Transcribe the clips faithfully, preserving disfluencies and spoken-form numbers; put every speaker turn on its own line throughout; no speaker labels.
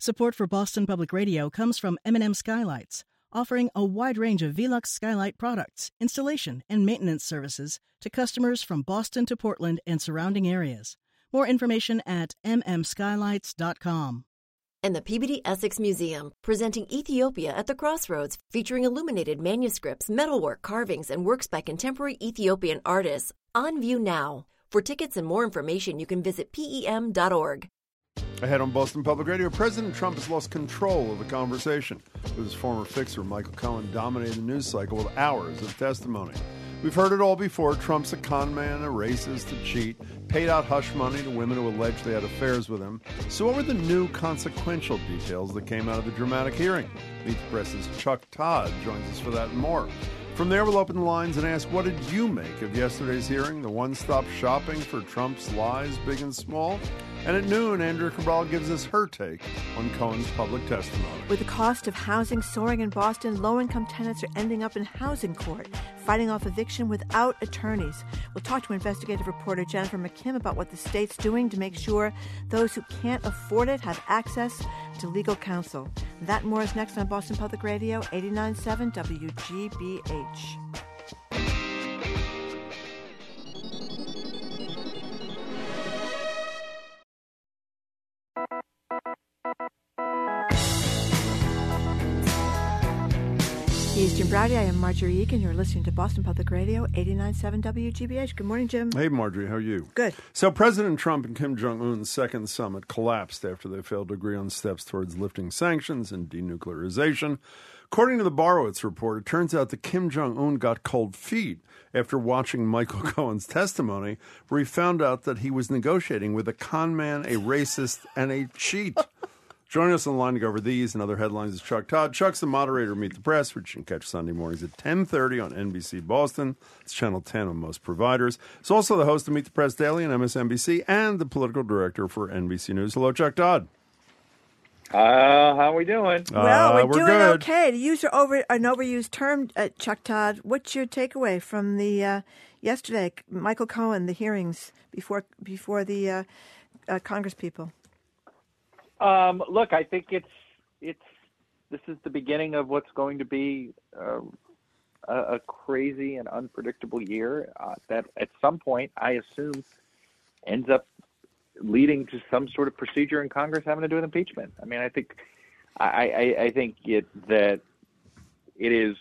Support for Boston Public Radio comes from M and M Skylights, offering a wide range of Velux skylight products, installation, and maintenance services to customers from Boston to Portland and surrounding areas. More information at m m skylights dot com.
And the Peabody Essex Museum, presenting Ethiopia at the Crossroads, featuring illuminated manuscripts, metalwork, carvings, and works by contemporary Ethiopian artists. On view now. For tickets and more information, you can visit P E M dot org.
Ahead on Boston Public Radio, President Trump has lost control of the conversation, with his former fixer, Michael Cohen, dominating the news cycle with hours of testimony. We've heard it all before. Trump's a con man, a racist, a cheat, paid out hush money to women who alleged they had affairs with him. So what were the new consequential details that came out of the dramatic hearing? Meet the Press's Chuck Todd joins us for that and more. From there, we'll open the lines and ask, what did you make of yesterday's hearing, the one-stop shopping for Trump's lies, big and small? And at noon, Andrea Cabral gives us her take on Cohen's public testimony.
With the cost of housing soaring in Boston, low-income tenants are ending up in housing court, fighting off eviction without attorneys. We'll talk to investigative reporter Jennifer McKim about what the state's doing to make sure those who can't afford it have access to legal counsel. That and more is next on Boston Public Radio, eighty-nine point seven W G B H. He's Jim Browdy. I am Marjorie Egan. You're listening to Boston Public Radio, eighty-nine point seven W G B H. Good morning, Jim.
Hey, Marjorie. How are you?
Good.
So President Trump and Kim Jong-un's second summit collapsed after they failed to agree on steps towards lifting sanctions and denuclearization. According to the Borowitz report, it turns out that Kim Jong-un got cold feet after watching Michael Cohen's testimony, where he found out that he was negotiating with a con man, a racist, and a cheat. Joining us on the line to go over these and other headlines is Chuck Todd. Chuck's the moderator of Meet the Press, which you can catch Sunday mornings at ten thirty on N B C Boston. It's Channel ten on most providers. He's also the host of Meet the Press Daily on M S N B C and the political director for N B C News. Hello, Chuck Todd.
Uh, how are we doing?
Well, we're,
uh, we're
doing
good.
okay. To use your over, an overused term, uh, Chuck Todd, what's your takeaway from the uh, yesterday, Michael Cohen, the hearings before before the uh, uh, Congress people?
Um, look, I think it's it's this is the beginning of what's going to be uh, a, a crazy and unpredictable year uh, that at some point, I assume, ends up leading to some sort of procedure in Congress having to do with impeachment. I mean, I think I, I, I think it, that it is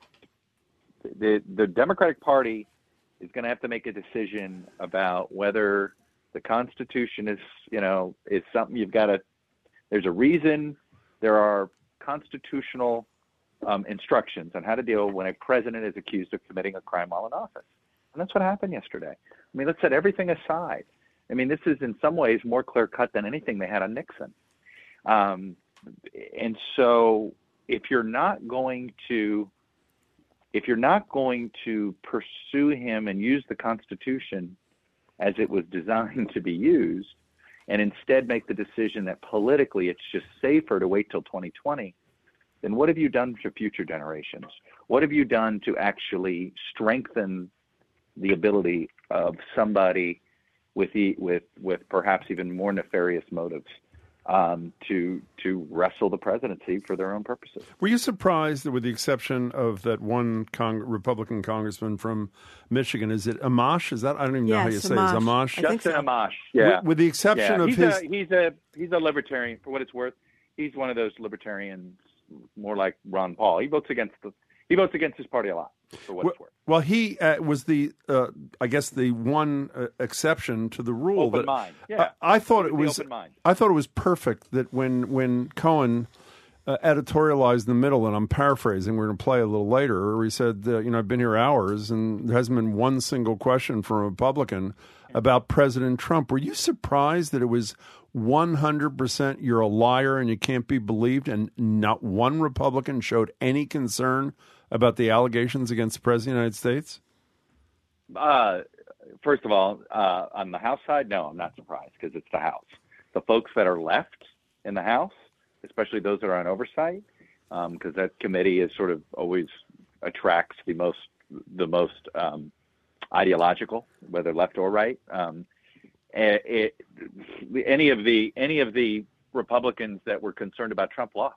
the the Democratic Party is going to have to make a decision about whether the Constitution is, you know, is something you've got to. There's a reason there are constitutional um, instructions on how to deal when a president is accused of committing a crime while in office. And that's what happened yesterday. I mean, let's set everything aside. I mean, this is in some ways more clear-cut than anything they had on Nixon. Um, and so if you're not going to if you're not going to pursue him and use the Constitution as it was designed to be used, and instead make the decision that politically it's just safer to wait till twenty twenty, then what have you done for future generations? What have you done to actually strengthen the ability of somebody with the, with with perhaps even more nefarious motives um, to to wrestle the presidency for their own purposes?
Were you surprised that, with the exception of that one Cong- Republican congressman from Michigan, is it Amash? Is that I don't even know
Yes,
how you say
Amash.
it. Is Amash?
I think so.
Justin Amash, yeah.
With, with the exception
yeah.
of
he's
his,
a, he's a he's a libertarian for what it's worth. He's one of those libertarians, more like Ron Paul. He votes against the he votes against his party a lot for what
well,
it's worth.
Well, he uh, was the uh, I guess the one uh, exception to the rule.
Open
that,
mind. Yeah.
I, I thought it
The
was
open mind.
I thought it was perfect that when when Cohen uh, editorialized in the middle, and I'm paraphrasing, we're going to play a little later, where he said, uh, you know, I've been here hours and there hasn't been one single question from a Republican about President Trump. Were you surprised that it was one hundred percent you're a liar and you can't be believed, and not one Republican showed any concern about the allegations against the President of the United States?
Uh, first of all, uh, on the House side, no, I'm not surprised because it's the House. The folks that are left in the House, especially those that are on oversight, because um, that committee is sort of always attracts the most the most um, ideological, whether left or right. Um, it, it, any of the any of the Republicans that were concerned about Trump lost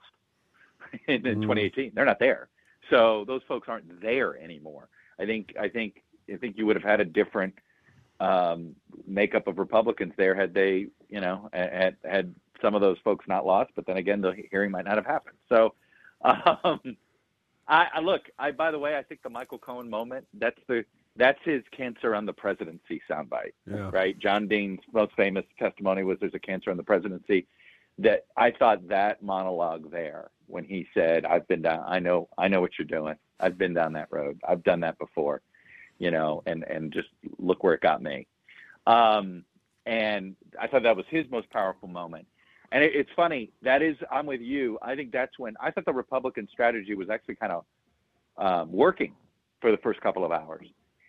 in, in
Mm.
twenty eighteen. They're not there. So those folks aren't there anymore. I think I think I think you would have had a different um, makeup of Republicans there had they, you know, had had some of those folks not lost. But then again, the hearing might not have happened. So, um, I, I look. I by the way, I think the Michael Cohen moment. That's the that's his cancer on the presidency soundbite,
Yeah.
right? John Dean's most famous testimony was "There's a cancer on the presidency." That I thought that monologue there when he said, "I've been down. I know. I know what you're doing. I've been down that road. I've done that before, you know. And and just look where it got me." Um, and I thought that was his most powerful moment. And it, it's funny. That is, I'm with you. I think that's when I thought the Republican strategy was actually kind of um, working for the first couple of hours.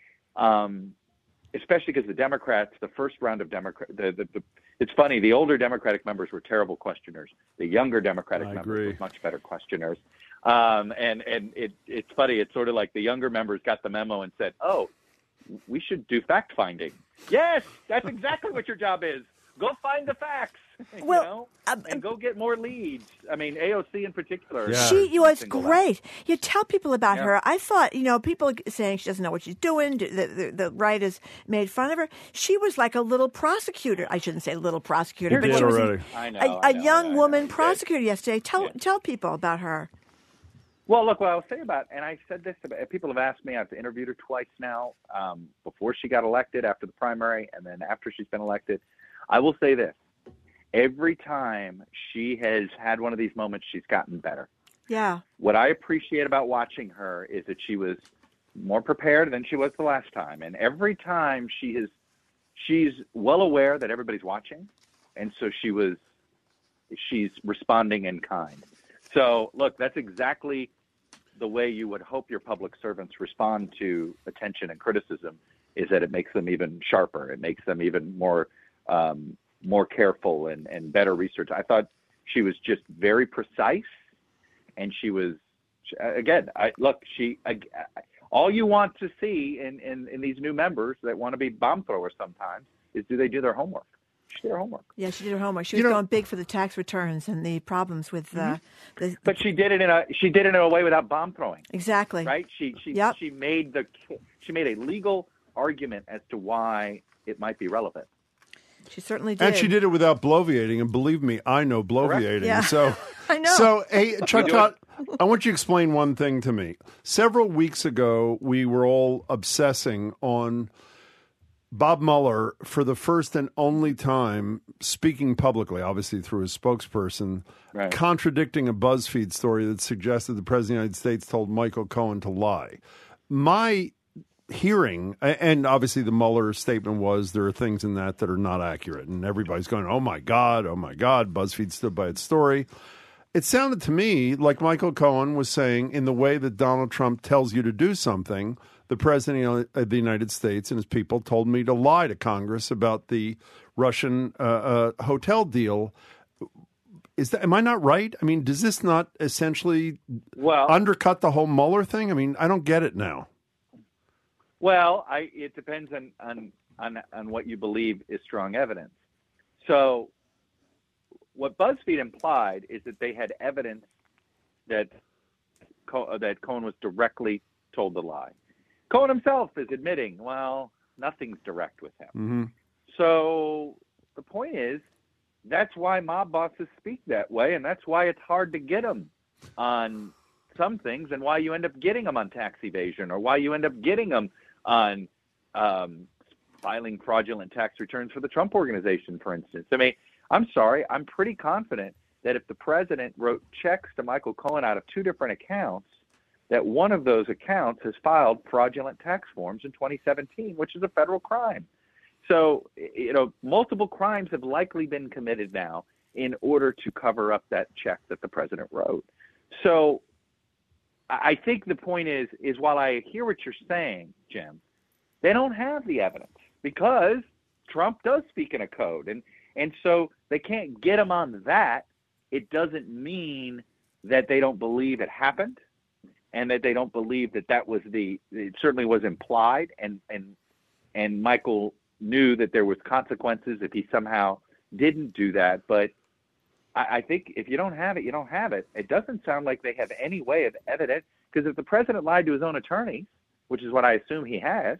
Um, especially because the Democrats, the first round of Democrat, the, the, the, it's funny, the older Democratic members were terrible questioners. The younger Democratic
I
members
agree.
were much better questioners. Um, and and it, it's funny, it's sort of like the younger members got the memo and said, oh, we should do fact finding. Yes, that's exactly what your job is. Go find the facts, you
Well,
know,
uh,
and go get more leads. I mean, A O C in particular.
Yeah.
She was
Single out.
great. You tell people about
Yeah.
her. I thought, you know, people saying she doesn't know what she's doing. The, the, the right has made fun of her. She was like a little prosecutor. I shouldn't say little prosecutor,
You
but
did
she was
already.
I know,
a,
I
a
know,
young
I know.
woman
You did.
prosecutor yesterday. Tell
Yeah.
tell people about her.
Well, look, what I'll say about, and I said this, about, people have asked me, I've interviewed her twice now, um, before she got elected, after the primary, and then after she's been elected. I will say this. Every time she has had one of these moments, she's gotten better.
Yeah.
What I appreciate about watching her is that she was more prepared than she was the last time. And every time she is, she's well aware that everybody's watching. And so she was, she's responding in kind. So look, that's exactly the way you would hope your public servants respond to attention and criticism, is that it makes them even sharper. It makes them even more, um, more careful and, and better research. I thought she was just very precise, and she was, again, I look, she, I, all you want to see in, in, in these new members that want to be bomb throwers sometimes is, do they do their homework? She did her homework.
Yeah, she did her homework. She
You
was
know-
going big for the tax returns and the problems with uh, the
But she did it in a, she did it in a way without bomb throwing,
exactly.
right? She, she,
Yep.
she made the, she made a legal argument as to why it might be relevant.
She certainly did.
And she did it without bloviating, and believe me, I know bloviating.
Yeah.
So,
I know.
So, hey, Chuck
do
Todd, I want you to explain one thing to me. Several weeks ago, we were all obsessing on Bob Mueller for the first and only time speaking publicly, obviously through his spokesperson,
Right.
contradicting a BuzzFeed story that suggested the President of the United States told Michael Cohen to lie. My hearing, and obviously the Mueller statement was there are things in that that are not accurate, and everybody's going, oh my God, oh my God, BuzzFeed stood by its story. It sounded to me like Michael Cohen was saying, in the way that Donald Trump tells you to do something, the President of the United States and his people told me to lie to Congress about the Russian uh, uh, hotel deal. Is that, am I not right? I mean, does this not essentially
Well,
undercut the whole Mueller thing? I mean, I don't get it now.
Well, I, it depends on, on, on, on what you believe is strong evidence. So what BuzzFeed implied is that they had evidence that, Co- that Cohen was directly told to lie. Cohen himself is admitting, well, nothing's direct with him.
Mm-hmm.
So the point is, that's why mob bosses speak that way, and that's why it's hard to get them on some things, and why you end up getting them on tax evasion, or why you end up getting them on um, filing fraudulent tax returns for the Trump Organization, for instance. I mean, I'm sorry, I'm pretty confident that if the president wrote checks to Michael Cohen out of two different accounts, that one of those accounts has filed fraudulent tax forms in twenty seventeen, which is a federal crime. So, you know, multiple crimes have likely been committed now in order to cover up that check that the president wrote. So I think the point is, is while I hear what you're saying, Jim, they don't have the evidence because Trump does speak in a code. And, and so they can't get him on that. It doesn't mean that they don't believe it happened and that they don't believe that that was the, it certainly was implied. And, and, and Michael knew that there was consequences if he somehow didn't do that. But I, I think if you don't have it, you don't have it. It doesn't sound like they have any way of evidence, because if the president lied to his own attorneys, which is what I assume he has,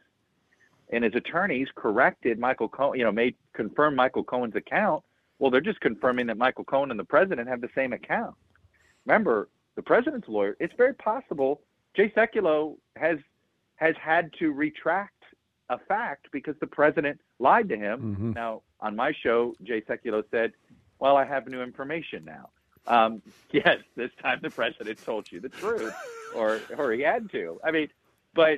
and his attorneys corrected Michael Cohen, you know, made confirm Michael Cohen's account, well, they're just confirming that Michael Cohen and the president have the same account. Remember, the president's lawyer, it's very possible Jay Sekulow has has had to retract a fact because the president lied to him. Mm-hmm. Now, on my show, Jay Sekulow said, well, I have new information now. Um, yes, this time the president told you the truth, or or he had to. I mean, but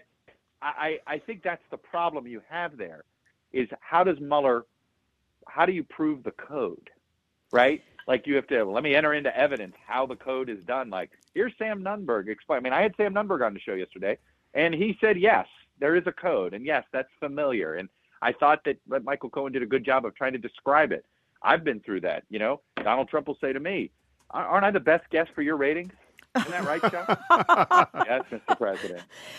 I, I think that's the problem you have there, is how does Mueller, how do you prove the code, right? Like you have to, let me enter into evidence how the code is done. Like, here's Sam Nunberg explain. I mean, I had Sam Nunberg on the show yesterday, and he said, yes, there is a code, and yes, that's familiar. And I thought that Michael Cohen did a good job of trying to describe it. I've been through that, you know. Donald Trump will say to me, aren't I the best guest for your ratings? Isn't that right, Chuck? Yes, Mister President.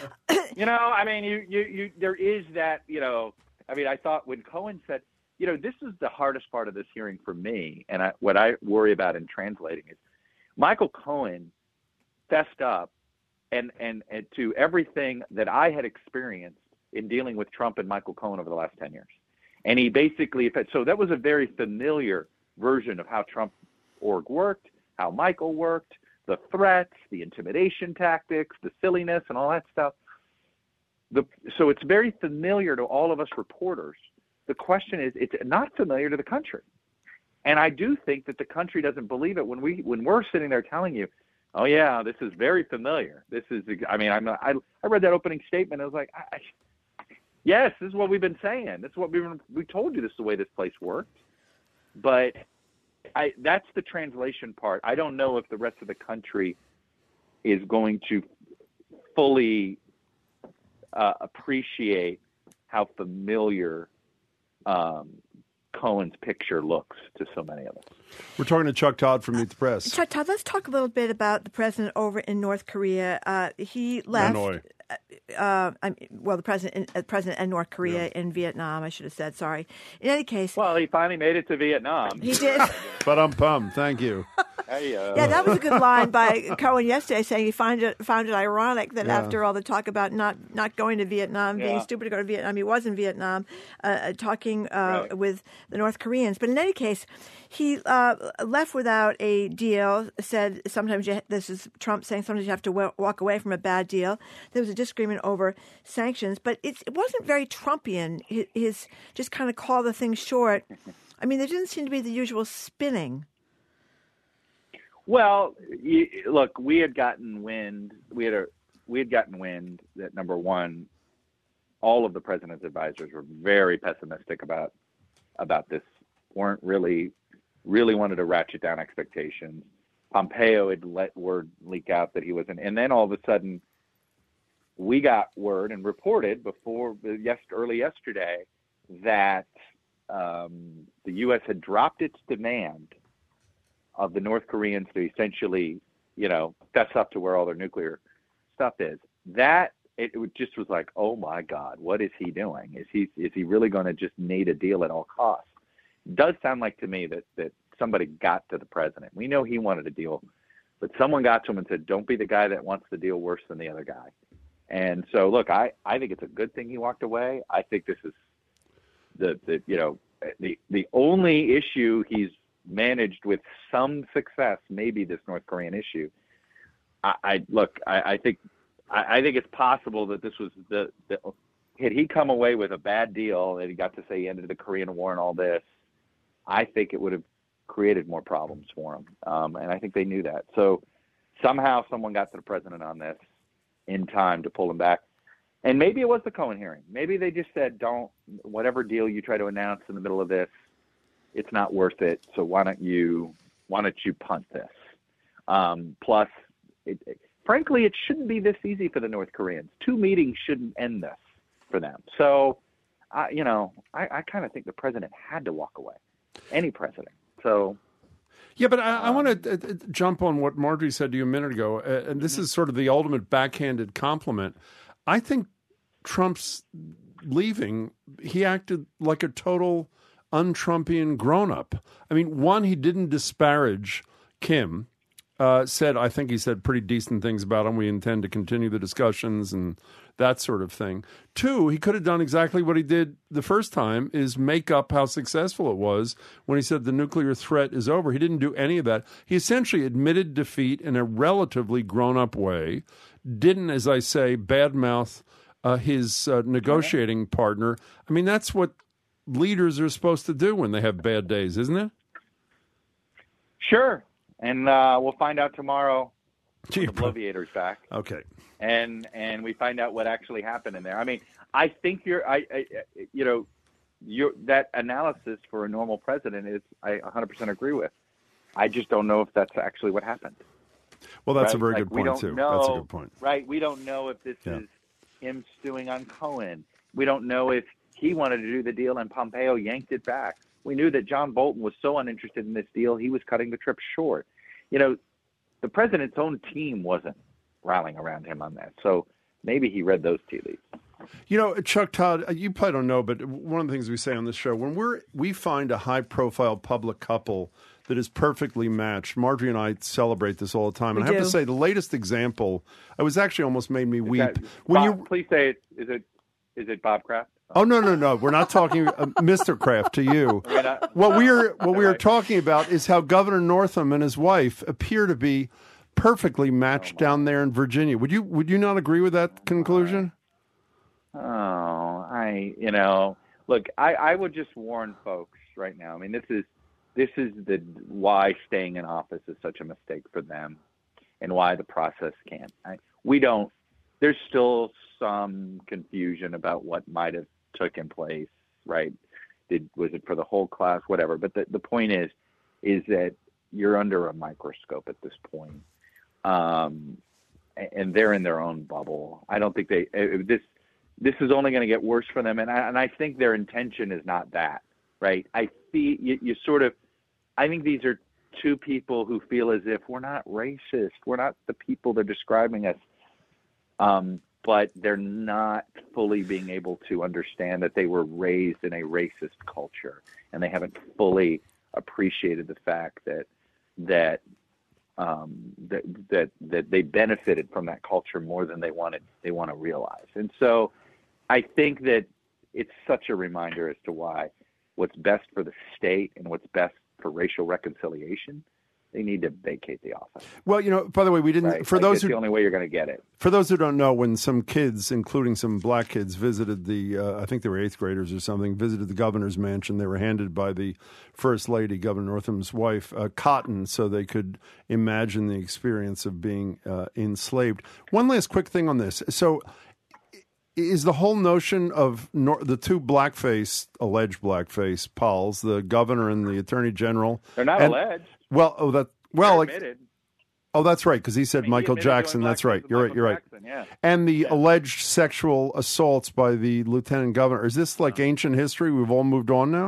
You know, I mean, you, you, you, there is that, you know, I mean, I thought when Cohen said, you know, this is the hardest part of this hearing for me, and I, what I worry about in translating is Michael Cohen fessed up and, and, and to everything that I had experienced in dealing with Trump and Michael Cohen over the last ten years. And he basically, so that was a very familiar version of how Trump org worked, how Michael worked, the threats, the intimidation tactics, the silliness, and all that stuff. The, so it's very familiar to all of us reporters. The question is, it's not familiar to the country. And I do think that the country doesn't believe it when, we, when we're sitting there telling you, oh, yeah, this is very familiar. This is, I mean, I'm, I, I read that opening statement. I was like, I, yes, this is what we've been saying. This is what we we told you this is the way this place works. But I, that's the translation part. I don't know if the rest of the country is going to fully uh, appreciate how familiar um, Cohen's picture looks to so many of us.
We're talking to Chuck Todd from Meet the Press.
Chuck Todd, let's talk a little bit about the president over in North Korea. Uh, he left.
Hanoi.
Uh, I'm, well, the president, uh, president and North Korea yeah. in Vietnam, I should have said, sorry. In any case.
Well, he finally made it to Vietnam.
He did.
But I'm pumped. Thank you.
Hey, uh,
yeah, that was a good line by Cohen yesterday, saying he found it found it ironic that
yeah.
after all the talk about not, not going to Vietnam,
yeah.
being stupid to go to Vietnam, he was in Vietnam, uh, talking uh,
right.
with the North Koreans. But in any case, he uh, left without a deal, said sometimes you, this is Trump saying sometimes you have to w- walk away from a bad deal. There was a disagreement over sanctions, but it's, it wasn't very Trumpian, his, his just kind of call the thing short. I mean, there didn't seem to be the usual spinning.
Well, you, look, we had gotten wind. We had a we had gotten wind that, number one, all of the president's advisors were very pessimistic about about this. weren't really really wanted to ratchet down expectations. Pompeo had let word leak out that he wasn't, and then all of a sudden, we got word and reported before yes early yesterday that um, the U S had dropped its demand of the North Koreans to essentially, you know, fess up to where all their nuclear stuff is. That it, it just was like, oh my God, what is he doing? Is he is he really going to just need a deal at all costs? It does sound like to me that that somebody got to the president. We know he wanted a deal, but someone got to him and said, don't be the guy that wants the deal worse than the other guy. And so, look, I, I think it's a good thing he walked away. I think this is the, the you know, the the only issue he's managed with some success, maybe this North Korean issue. I, I look, I, I think, I, I think it's possible that this was the, the, had he come away with a bad deal and he got to say he ended the Korean War and all this, I think it would have created more problems for him. Um, and I think they knew that. So somehow someone got to the president on this in time to pull him back. And maybe it was the Cohen hearing. Maybe they just said, don't, whatever deal you try to announce in the middle of this, it's not worth it. So why don't you why don't you punt this? Um, plus, it, it, frankly, it shouldn't be this easy for the North Koreans. Two meetings shouldn't end this for them. So, uh, you know, I, I kind of think the president had to walk away. Any president. So.
Yeah, but I, I want to uh, jump on what Marjorie said to you a minute ago, uh, and this mm-hmm. is sort of the ultimate backhanded compliment. I think Trump's leaving, he acted like a total un-Trumpian grown-up. I mean, one, he didn't disparage Kim. Uh, said, I think he said pretty decent things about him. We intend to continue the discussions and that sort of thing. Two, he could have done exactly what he did the first time, is make up how successful it was when he said the nuclear threat is over. He didn't do any of that. He essentially admitted defeat in a relatively grown-up way, didn't, as I say, badmouth uh, his uh, negotiating partner. I mean, that's what leaders are supposed to do when they have bad days, isn't it?
Sure. And uh, we'll find out tomorrow when the Bloviator's back.
Okay.
And and we find out what actually happened in there. I mean, I think you're, I, I you know, you're, that analysis for a normal president is, I one hundred percent agree with. I just don't know if that's actually what happened.
Well, that's
right?
a very
like,
good point, too.
Know,
that's a good point.
Right. We don't know if this
yeah.
is him stewing on Cohen. We don't know if he wanted to do the deal and Pompeo yanked it back. We knew that John Bolton was so uninterested in this deal, he was cutting the trip short. You know, the president's own team wasn't rallying around him on that. So maybe he read those tea leaves.
You know, Chuck Todd, you probably don't know, but one of the things we say on this show, when we're we find a high-profile public couple that is perfectly matched, Marjorie and I celebrate this all the time. And
we
I have
do.
to say, the latest example, it was actually almost made me weep.
That,
when
Bob,
you
please say it. Is it is it Bob Kraft?
Oh no no no! We're not talking uh, Mister Kraft to you.
Not,
what we are what we are
right.
talking about is how Governor Northam and his wife appear to be perfectly matched oh, down there in Virginia. Would you would you not agree with that conclusion?
Oh, I you know look, I, I would just warn folks right now. I mean, this is this is the why staying in office is such a mistake for them, and why the process can't. I, we don't. There's still some confusion about what might have taken place, right? Did was it for the whole class, whatever? But the, the point is, is that you're under a microscope at this point, um, and they're in their own bubble. I don't think they this this is only going to get worse for them, and I, and I think their intention is not that, right? I see you, you sort of. I think these are two people who feel as if we're not racist. We're not the people they're describing us. Um, but they're not fully being able to understand that they were raised in a racist culture, and they haven't fully appreciated the fact that that um, that that that they benefited from that culture more than they wanted they want to realize. And so, I think that it's such a reminder as to why what's best for the state and what's best for racial reconciliation. They need to vacate the office.
Well, you know, by the way, we didn't.
Right?
For
like,
those
it's
who,
the only way you're going to get it.
For those who don't know, when some kids, including some black kids, visited the, uh, I think they were eighth graders or something, visited the governor's mansion, they were handed by the first lady, Governor Northam's wife, uh, cotton, so they could imagine the experience of being uh, enslaved. One last quick thing on this. So, is the whole notion of nor- the two blackface, alleged blackface Pauls, the governor and the attorney general?
They're not
and,
alleged.
Well, oh, that well, like,
admitted.
oh, that's right, because he said
I mean,
Michael
he
Jackson. That's right. You're right. You're right.
Jackson, yeah.
And the
yeah.
alleged sexual assaults by the lieutenant governor. Is this like ancient history? We've all moved on now.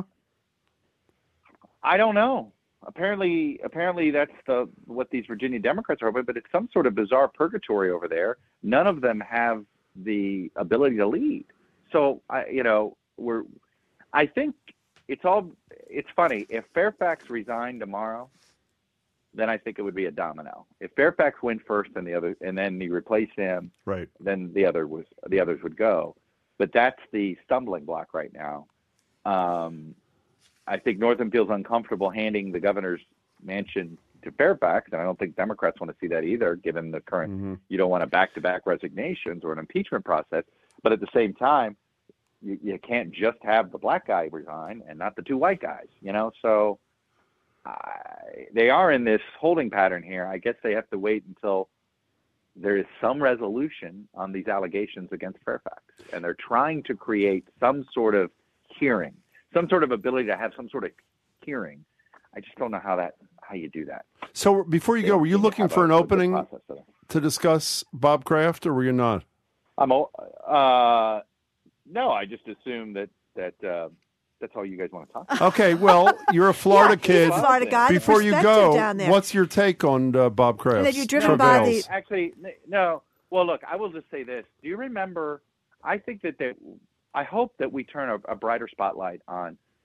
I don't know. Apparently, apparently that's the what these Virginia Democrats are hoping, but it's some sort of bizarre purgatory over there. None of them have the ability to lead. So, I, you know, we're. I think it's all. It's funny if Fairfax resigned tomorrow. Then I think it would be a domino. If Fairfax went first, and the other, and then you replace him,
right?
Then the other was the others would go. But that's the stumbling block right now. Um, I think Northam feels uncomfortable handing the governor's mansion to Fairfax, and I don't think Democrats want to see that either, given the current. Mm-hmm. You don't want a back-to-back resignations or an impeachment process, but at the same time, you, you can't just have the black guy resign and not the two white guys. You know, so. I, they are in this holding pattern here. I guess they have to wait until there is some resolution on these allegations against Fairfax. And they're trying to create some sort of hearing, some sort of ability to have some sort of hearing. I just don't know how that how you do that.
So before you
they
go, were you looking for an opening to discuss Bob Kraft, or were you not?
I'm uh, no, I just assumed that that uh, that's all you guys want to talk about.
Okay, well, you're a Florida
yeah,
kid.
A Florida guy.
Before you go, what's your take on uh, Bob Kraft?
That you're driven by the...
Actually, no. Well, look, I will just say this. Do you remember, I think that, they, I hope that we turn a, a brighter spotlight on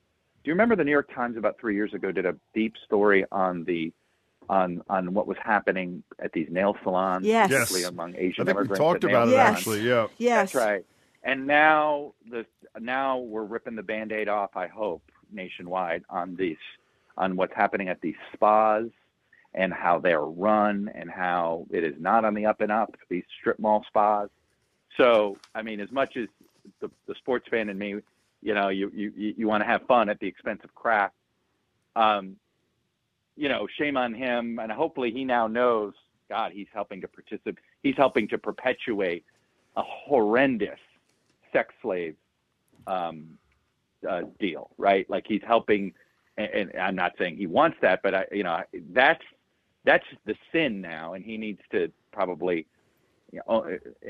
you remember the New York Times about three years ago did a deep story on the on on what was happening at these nail salons,
yes.
particularly
yes.
among Asian
I think
immigrants?
we talked about it,
yes.
actually, yeah.
Yes.
That's right. And now the now we're ripping the Band-Aid off, I hope, nationwide on these on what's happening at these spas and how they're run and how it is not on the up and up, these strip mall spas. So, I mean, as much as the, the sports fan in me, you know, you, you, you want to have fun at the expense of craft, um, you know, shame on him. And hopefully he now knows, God, he's helping to participate. He's helping to perpetuate a horrendous sex slave um, uh, deal, right? Like he's helping, and, and I'm not saying he wants that, but I, you know, that's, that's the sin now. And he needs to probably, you know,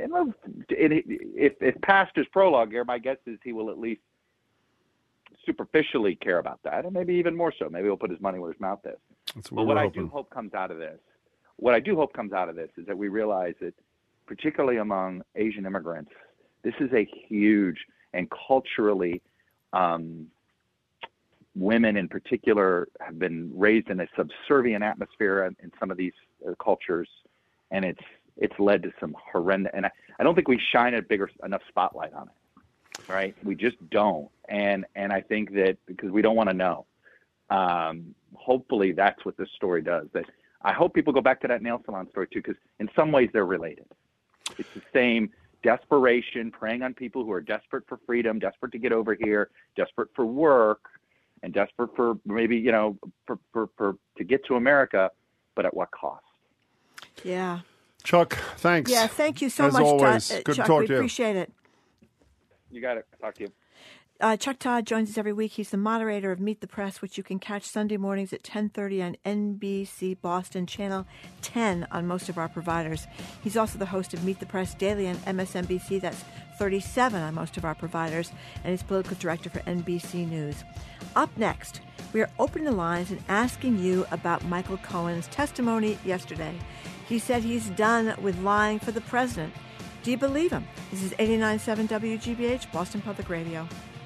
if, if past his prologue here, my guess is he will at least superficially care about that, and maybe even more so. Maybe he'll put his money where his mouth is.
That's
what but what I hoping. do hope comes out of this, what I do hope comes out of this is that we realize that, particularly among Asian immigrants, this is a huge and culturally, um, women in particular have been raised in a subservient atmosphere in, in some of these uh, cultures, and it's it's led to some horrendous. And I, I don't think we shine a bigger enough spotlight on it, right? We just don't. And and I think that because we don't want to know. Um, hopefully that's what this story does. That I hope people go back to that nail salon story too, because in some ways they're related. It's the same desperation, preying on people who are desperate for freedom, desperate to get over here, desperate for work, and desperate for maybe, you know, for, for, for to get to America, but at what cost?
Yeah.
Chuck, thanks.
Yeah, thank you so
As
much,
always.
Chuck.
Good
Chuck,
to talk
we
to you.
appreciate it.
You got it. Talk to you.
Uh, Chuck Todd joins us every week. He's the moderator of Meet the Press, which you can catch Sunday mornings at ten thirty on N B C Boston, Channel ten on most of our providers. He's also the host of Meet the Press Daily on M S N B C. That's thirty-seven on most of our providers. And he's political director for N B C News. Up next, we are opening the lines and asking you about Michael Cohen's testimony yesterday. He said he's done with lying for the president. Do you believe him? This is eighty-nine point seven W G B H, Boston Public Radio.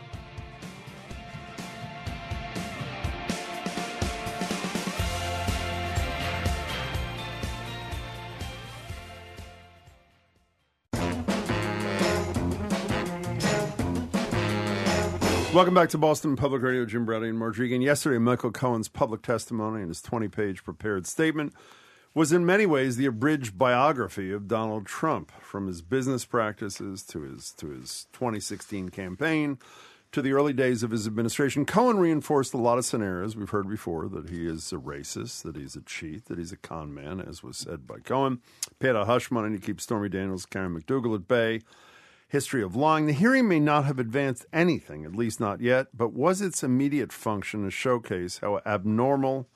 Welcome back to Boston Public Radio. Jim Brady and Marge Regan. Yesterday, Michael Cohen's public testimony and his twenty-page prepared statement was in many ways the abridged biography of Donald Trump, from his business practices to his to his twenty sixteen campaign to the early days of his administration. Cohen reinforced a lot of scenarios we've heard before, that he is a racist, that he's a cheat, that he's a con man, as was said by Cohen, paid out hush money to keep Stormy Daniels, Karen McDougal at bay. History of lying. The hearing may not have advanced anything, at least not yet, but was its immediate function to showcase how abnormal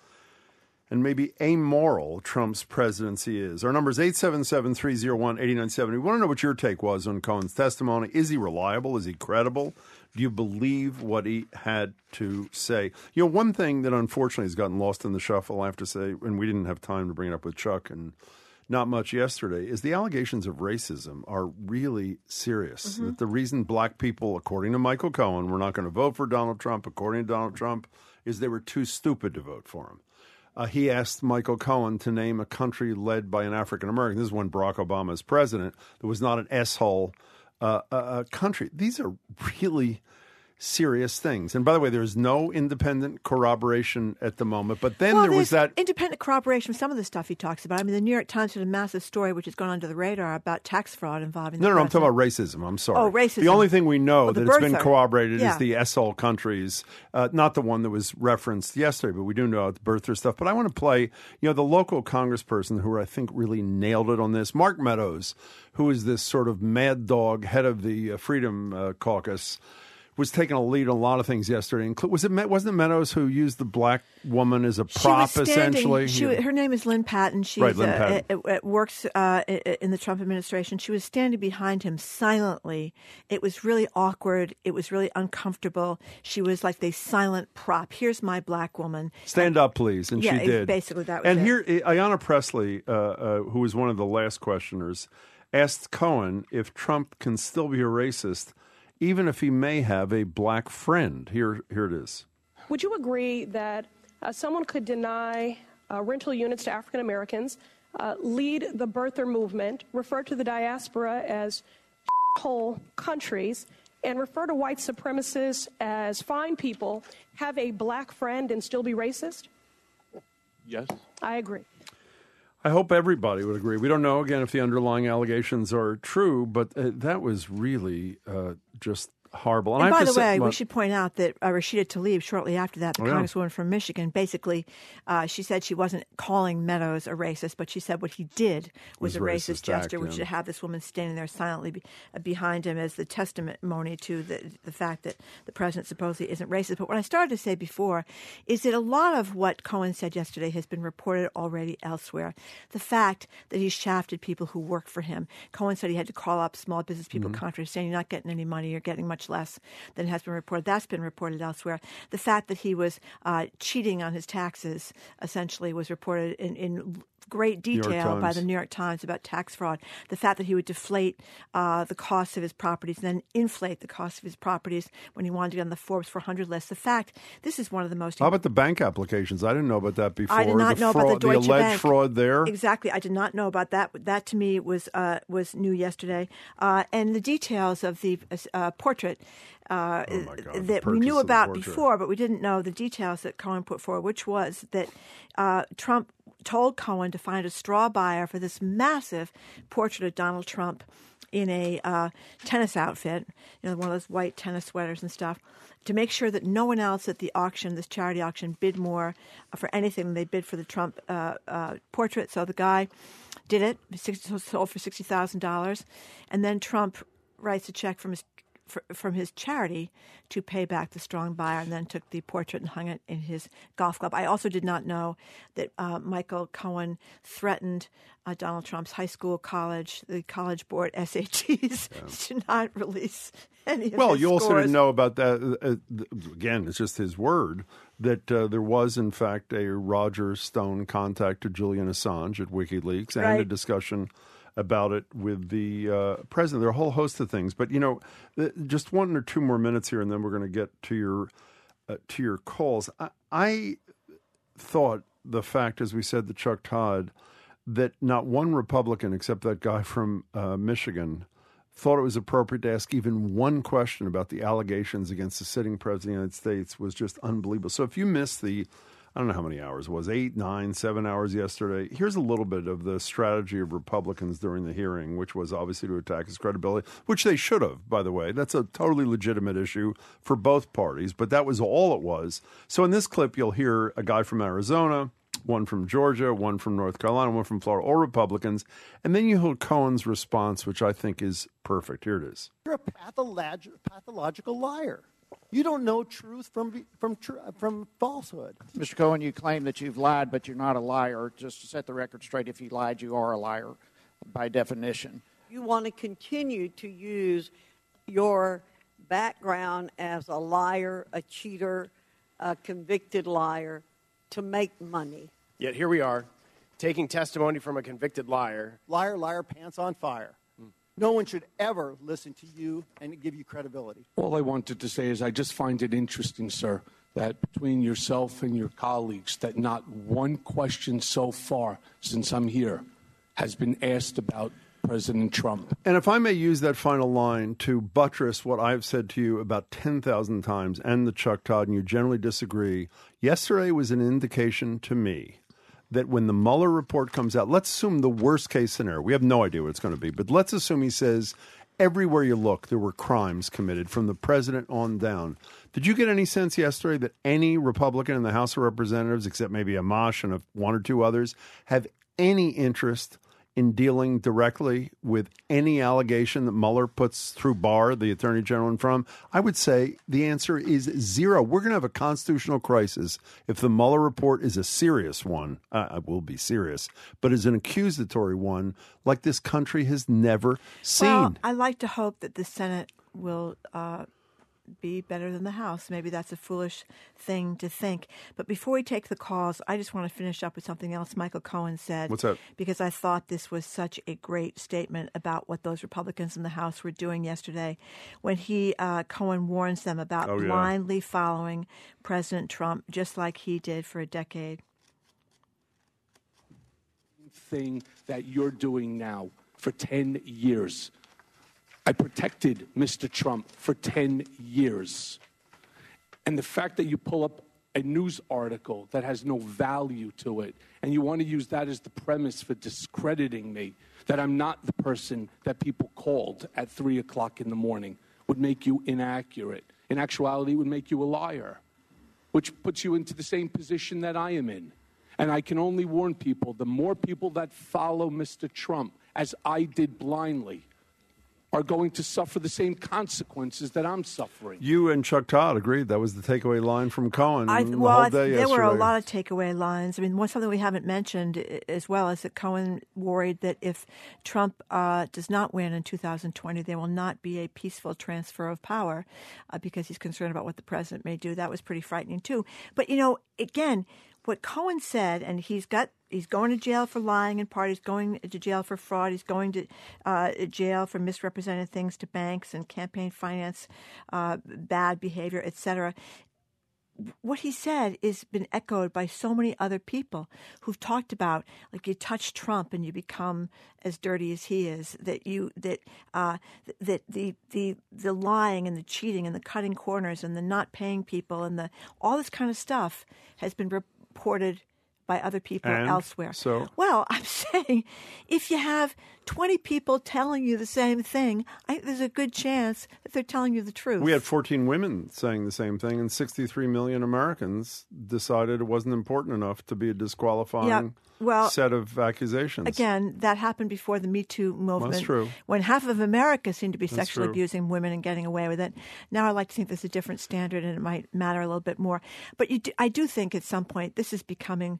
and maybe amoral Trump's presidency is? Our number is eight seven seven, three oh one, eight nine seven oh. We want to know what your take was on Cohen's testimony. Is he reliable? Is he credible? Do you believe what he had to say? You know, one thing that unfortunately has gotten lost in the shuffle, I have to say, and we didn't have time to bring it up with Chuck and not much yesterday, is the allegations of racism are really serious. Mm-hmm. That the reason black people, according to Michael Cohen, were not going to vote for Donald Trump, according to Donald Trump, is they were too stupid to vote for him. Uh, he asked Michael Cohen to name a country led by an African-American. This is when Barack Obama was president. There was not an S-hole uh, uh, country. These are really serious things. And by the way, there's no independent corroboration at the moment. But then
well,
there was that
independent corroboration for some of the stuff he talks about. I mean, the New York Times had a massive story, which has gone under the radar, about tax fraud involving
no,
the
no, no, I'm
president.
talking about racism. I'm sorry.
Oh, racism.
The only thing we know
oh,
that it's been
birther.
corroborated
yeah.
is the S-hole countries, uh, not the one that was referenced yesterday, but we do know the birther stuff. But I want to play, you know, the local congressperson who I think really nailed it on this, Mark Meadows, who is this sort of mad dog head of the uh, Freedom uh, Caucus, was taking a lead on a lot of things yesterday. Was it wasn't it Meadows who used the black woman as a prop,
she was standing,
essentially?
She, her name is Lynn Patton. She
right, Lynn
uh,
Patton.
uh, works uh, in the Trump administration. She was standing behind him silently. It was really awkward. It was really uncomfortable. She was like the silent prop. Here's my black woman.
Stand up, please. And
yeah,
she did.
Basically, that was
and
it.
here, Ayanna Pressley, uh, uh, who was one of the last questioners, asked Cohen if Trump can still be a racist, even if he may have a black friend. Here, here it is.
Would you agree that uh, someone could deny uh, rental units to African Americans, uh, lead the birther movement, refer to the diaspora as whole countries, and refer to white supremacists as fine people, have a black friend, and still be racist?
Yes.
I agree.
I hope everybody would agree. We don't know, again, if the underlying allegations are true, but uh, that was really uh, just horrible.
And,
and
by
I have
the
to
way,
say,
we should point out that uh, Rashida Tlaib, shortly after that, the
oh, yeah.
congresswoman from Michigan, basically, uh, she said she wasn't calling Meadows a racist, but she said what he did was, was a racist, racist gesture, act, which yeah. to have this woman standing there silently be, uh, behind him as the testimony to the, the fact that the president supposedly isn't racist. But what I started to say before is that a lot of what Cohen said yesterday has been reported already elsewhere. The fact that he shafted people who work for him. Cohen said he had to call up small business people, mm-hmm. contractors, saying you're not getting any money, you're getting much less than has been reported. That's been reported elsewhere. The fact that he was uh, cheating on his taxes essentially was reported in, in great detail by the New York Times about tax fraud. The fact that he would deflate uh, the cost of his properties and then inflate the cost of his properties when he wanted to get on the Forbes four hundred list. The fact, this is one of the most...
How about the bank applications? I didn't know about that before.
I did not
the
know
fraud,
about the Deutsche
the alleged
Bank.
fraud there.
Exactly. I did not know about that. That to me was uh, was new yesterday. Uh, and the details of the uh, portrait uh,
oh my God,
that we knew about before, but we didn't know the details that Cohen put forward, which was that uh, Trump told Cohen to find a straw buyer for this massive portrait of Donald Trump in a uh, tennis outfit, you know, one of those white tennis sweaters and stuff, to make sure that no one else at the auction, this charity auction, bid more for anything than they bid for the Trump uh, uh, portrait. So the guy did it, sold for sixty thousand dollars, and then Trump writes a check from his from his charity to pay back the strong buyer, and then took the portrait and hung it in his golf club. I also did not know that uh, Michael Cohen threatened uh, Donald Trump's high school, college, the college board S A Ts yeah. to not release any of
well,
his
you
scores.
also didn't know about that. Uh, again, it's just his word that uh, there was, in fact, a Roger Stone contact to Julian Assange at WikiLeaks and
right.
a discussion about it with the uh, president. There are a whole host of things. But, you know, just one or two more minutes here, and then we're going to get to your uh, to your calls. I, I thought the fact, as we said to Chuck Todd, that not one Republican, except that guy from uh, Michigan, thought it was appropriate to ask even one question about the allegations against the sitting president of the United States was just unbelievable. So if you missed the I don't know how many hours it was, eight, nine, seven hours yesterday. Here's a little bit of the strategy of Republicans during the hearing, which was obviously to attack his credibility, which they should have, by the way. That's a totally legitimate issue for both parties, but that was all it was. So in this clip, you'll hear a guy from Arizona, one from Georgia, one from North Carolina, one from Florida, all Republicans. And then you hear Cohen's response, which I think is perfect. Here it is.
You're a patholog- pathological liar. You don't know truth from from from falsehood.
Mister Cohen, you claim that you've lied, but you're not a liar. Just to set the record straight, if you lied, you are a liar by definition.
You want to continue to use your background as a liar, a cheater, a convicted liar to make money.
Yet here we are, taking testimony from a convicted liar.
Liar, liar, pants on fire. No one should ever listen to you and give you credibility.
All I wanted to say is I just find it interesting, sir, that between yourself and your colleagues, that not one question so far since I'm here has been asked about President Trump.
And if I may use that final line to buttress what I've said to you about ten thousand times and the Chuck Todd, and you generally disagree, yesterday was an indication to me that when the Mueller report comes out, let's assume the worst case scenario. We have no idea what it's going to be, but let's assume he says everywhere you look, there were crimes committed from the president on down. Did you get any sense yesterday that any Republican in the House of Representatives, except maybe Amash and one or two others, have any interest in dealing directly with any allegation that Mueller puts through Barr, the Attorney General, in front of him? I would say the answer is zero. We're going to have a constitutional crisis if the Mueller report is a serious one. Uh, it will be serious, but is an accusatory one like this country has never seen.
Well, I like to hope that the Senate will uh, be better than the House. Maybe that's a foolish thing to think. But before we take the calls, I just want to finish up with something else Michael Cohen said.
What's that?
Because I thought this was such a great statement about what those Republicans in the House were doing yesterday when he, uh, Cohen warns them about
Oh, yeah.
blindly following President Trump, just like he did for a decade.
Thing that you're doing now for ten years. I protected Mister Trump for ten years. And the fact that you pull up a news article that has no value to it, and you want to use that as the premise for discrediting me, that I'm not the person that people called at three o'clock in the morning, would make you inaccurate. In actuality, it would make you a liar, which puts you into the same position that I am in. And I can only warn people, the more people that follow Mister Trump, as I did blindly, are going to suffer the same consequences that I'm suffering.
You and Chuck Todd agreed. That was the takeaway line from Cohen
I,
the
well,
whole
I,
day
there
yesterday.
were a lot of takeaway lines. I mean, one something we haven't mentioned as well is that Cohen worried that if Trump uh, does not win in two thousand twenty, there will not be a peaceful transfer of power uh, because he's concerned about what the president may do. That was pretty frightening, too. But, you know, again, what Cohen said, and he's got he's going to jail for lying in part, he's going to jail for fraud, he's going to uh, jail for misrepresenting things to banks and campaign finance, uh, bad behavior, et cetera. What he said has been echoed by so many other people who've talked about, like, you touch Trump and you become as dirty as he is. That you that uh, that the the the lying and the cheating and the cutting corners and the not paying people and the all this kind of stuff has been reported by other people
and
elsewhere.
So,
well, I'm saying if you have twenty people telling you the same thing, I think there's a good chance that they're telling you the truth.
we had fourteen women saying the same thing, and sixty-three million Americans decided it wasn't important enough to be a disqualifying
Yeah, well,
set of accusations.
Again, that happened before the Me Too movement.
That's true.
When half of America seemed to be
That's
sexually
true.
abusing women and getting away with it. Now I like to think there's a different standard and it might matter a little bit more. But you do, I do think at some point this is becoming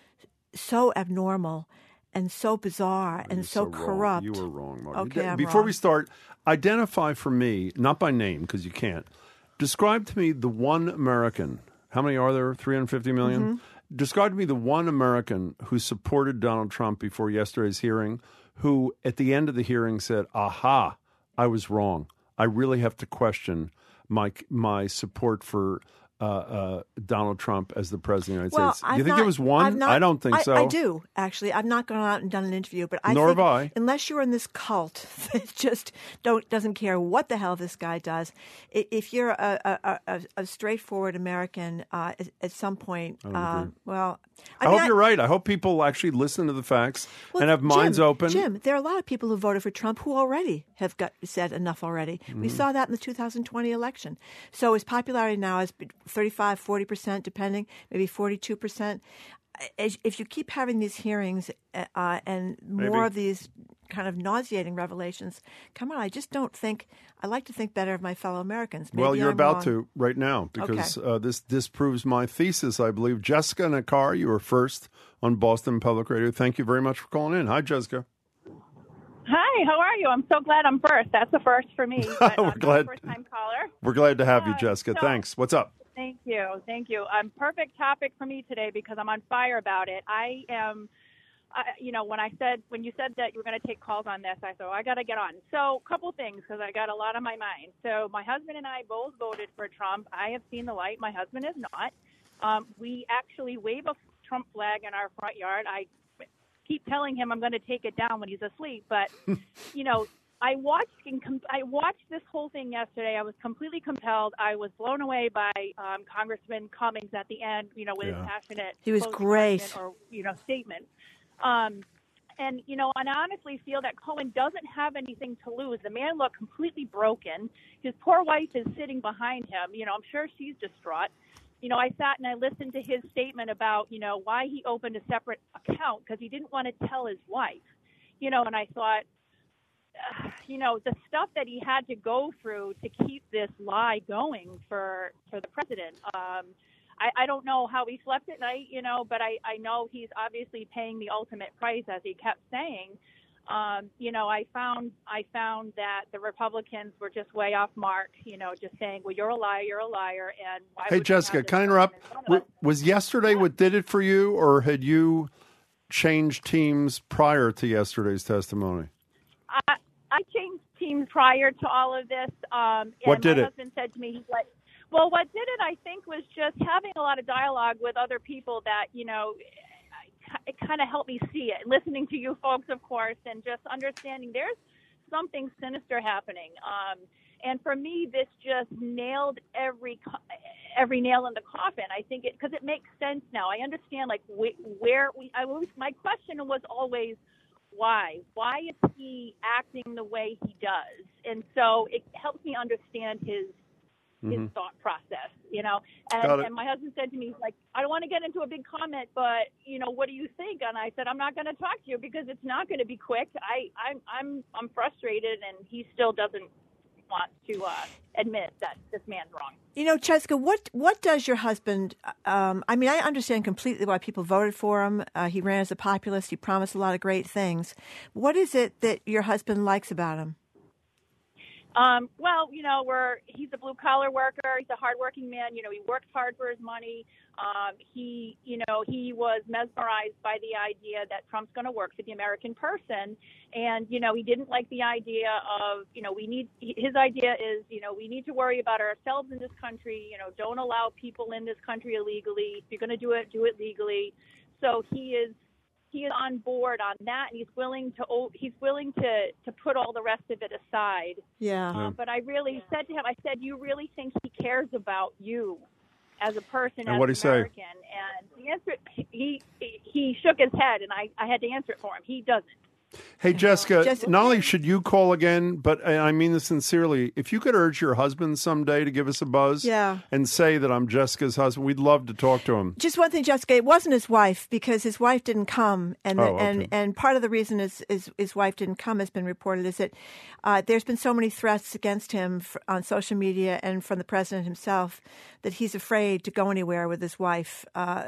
so abnormal and so bizarre and
You're
so,
wrong.
corrupt.
You were wrong, Mark.
Okay,
You-
I'm
Before
wrong.
we start, identify for me, not by name because you can't, describe to me the one American. How many are there? three hundred fifty million?
Mm-hmm.
Describe to me the one American who supported Donald Trump before yesterday's hearing, who at the end of the hearing said, aha, I was wrong. I really have to question my my support for uh, uh, Donald Trump as the president of the United
Well,
States. Do you
I've
think
not-
there was one?
I've not-
I don't think
I,
so.
I do, actually. I've not gone out and done an interview, but I
Nor
think
have I.
unless you're in this cult that just don't doesn't care what the hell this guy does, i- if you're a, a, a, a straightforward American, uh, at, at some point,
I don't
uh,
agree.
well,
I,
I, mean,
hope you're right. I hope people actually listen to the facts
Well,
and have minds
Jim,
open.
Jim, there are a lot of people who voted for Trump who already have got said enough already.
Mm-hmm.
We saw that in the two thousand twenty election. So his popularity now is thirty-five, forty percent, depending, maybe forty-two percent. As- If you keep having these hearings uh, and more
Maybe.
of these kind of nauseating revelations, come on, I just don't think, I like to think better of my fellow Americans. Maybe
Well, you're
I'm
about
wrong.
to right now because
Okay.
uh, this disproves my thesis, I believe. Jessica Nakar, you were first on Boston Public Radio. Thank you very much for calling in. Hi, Jessica.
Hi, how are you? I'm so glad I'm first. That's a first for me. But
We're
I'm
glad-
a first-time caller.
We're glad to have you,
Uh,
Jessica.
so-
Thanks. What's up?
Thank you. Thank you. Um, perfect topic for me today because I'm on fire about it. I am, I, you know, when I said, when you said that you were going to take calls on this, I thought, oh, I got to get on. So a couple things because I got a lot on my mind. So my husband and I both voted for Trump. I have seen the light. My husband has not. Um, we actually wave a Trump flag in our front yard. I keep telling him I'm going to take it down when he's asleep, but, you know, I watched and com- I watched this whole thing yesterday. I was completely compelled. I was blown away by um, Congressman Cummings at the end, you know, with
Yeah.
his passionate
He was
closing
great.
argument or, you know, statement. Um, and, you know, and I honestly feel that Cohen doesn't have anything to lose. The man looked completely broken. His poor wife is sitting behind him. You know, I'm sure she's distraught. You know, I sat and I listened to his statement about, you know, why he opened a separate account because he didn't want to tell his wife. You know, and I thought, uh, you know, the stuff that he had to go through to keep this lie going for for the president. Um, I, I don't know how he slept at night, you know, but I, I know he's obviously paying the ultimate price, as he kept saying. Um, you know, I found I found that the Republicans were just way off mark. You know, just saying, "Well, you're a liar, you're a liar," and why
Hey,
would you
Jessica,
have this
can I interrupt?
person in front
W-
of us?
Was yesterday what did it for you, or had you changed teams prior to yesterday's testimony?
I, I changed teams prior to all of this. Um, and
What did
my
it?
husband said to me, he's like, well, what did it, I think, was just having a lot of dialogue with other people that, you know, it kind of helped me see it. Listening to you folks, of course, and just understanding there's something sinister happening. Um, and for me, this just nailed every every nail in the coffin. I think it because it makes sense now. I understand like wh- where we. I was my question was always why. Why is he acting the way he does? And so it helps me understand his. his
Mm-hmm.
thought process, you know,
Got
and,
it.
and my husband said to me, he's like, I don't want to get into a big comment, but you know, what do you think? And I said, I'm not going to talk to you because it's not going to be quick. I, I'm, I'm, I'm frustrated, and he still doesn't want to uh, admit that this man's wrong.
You know, Jessica, what what does your husband? Um, I mean, I understand completely why people voted for him. Uh, he ran as a populist. He promised a lot of great things. What is it that your husband likes about him?
Um, well, you know, we're, he's a blue collar worker. He's a hardworking man. You know, he works hard for his money. Um, he, you know, he was mesmerized by the idea that Trump's going to work for the American person. And, you know, he didn't like the idea of, you know, we need, his idea is, you know, we need to worry about ourselves in this country. You know, don't allow people in this country illegally. If you're going to do it, do it legally. So he is, he is on board on that, and he's willing to he's willing to, to put all the rest of it aside.
Yeah.
Um, but I really said to him, I said, you really think he cares about you as a person,
And
as
what'd
an
he say?
American? And the answer, he he shook his head, and I, I had to answer it for him. He doesn't.
Hey, Jessica,
Jessica-
not only should you call again, but and I mean this sincerely, if you could urge your husband someday to give us a buzz
Yeah.
and say that I'm Jessica's husband, we'd love to talk to him.
Just one thing, Jessica. It wasn't his wife because his wife didn't come, and the,
Oh, okay.
and and part of the reason is, is his wife didn't come has been reported is that uh, there's been so many threats against him f- on social media and from the president himself that he's afraid to go anywhere with his wife. Uh,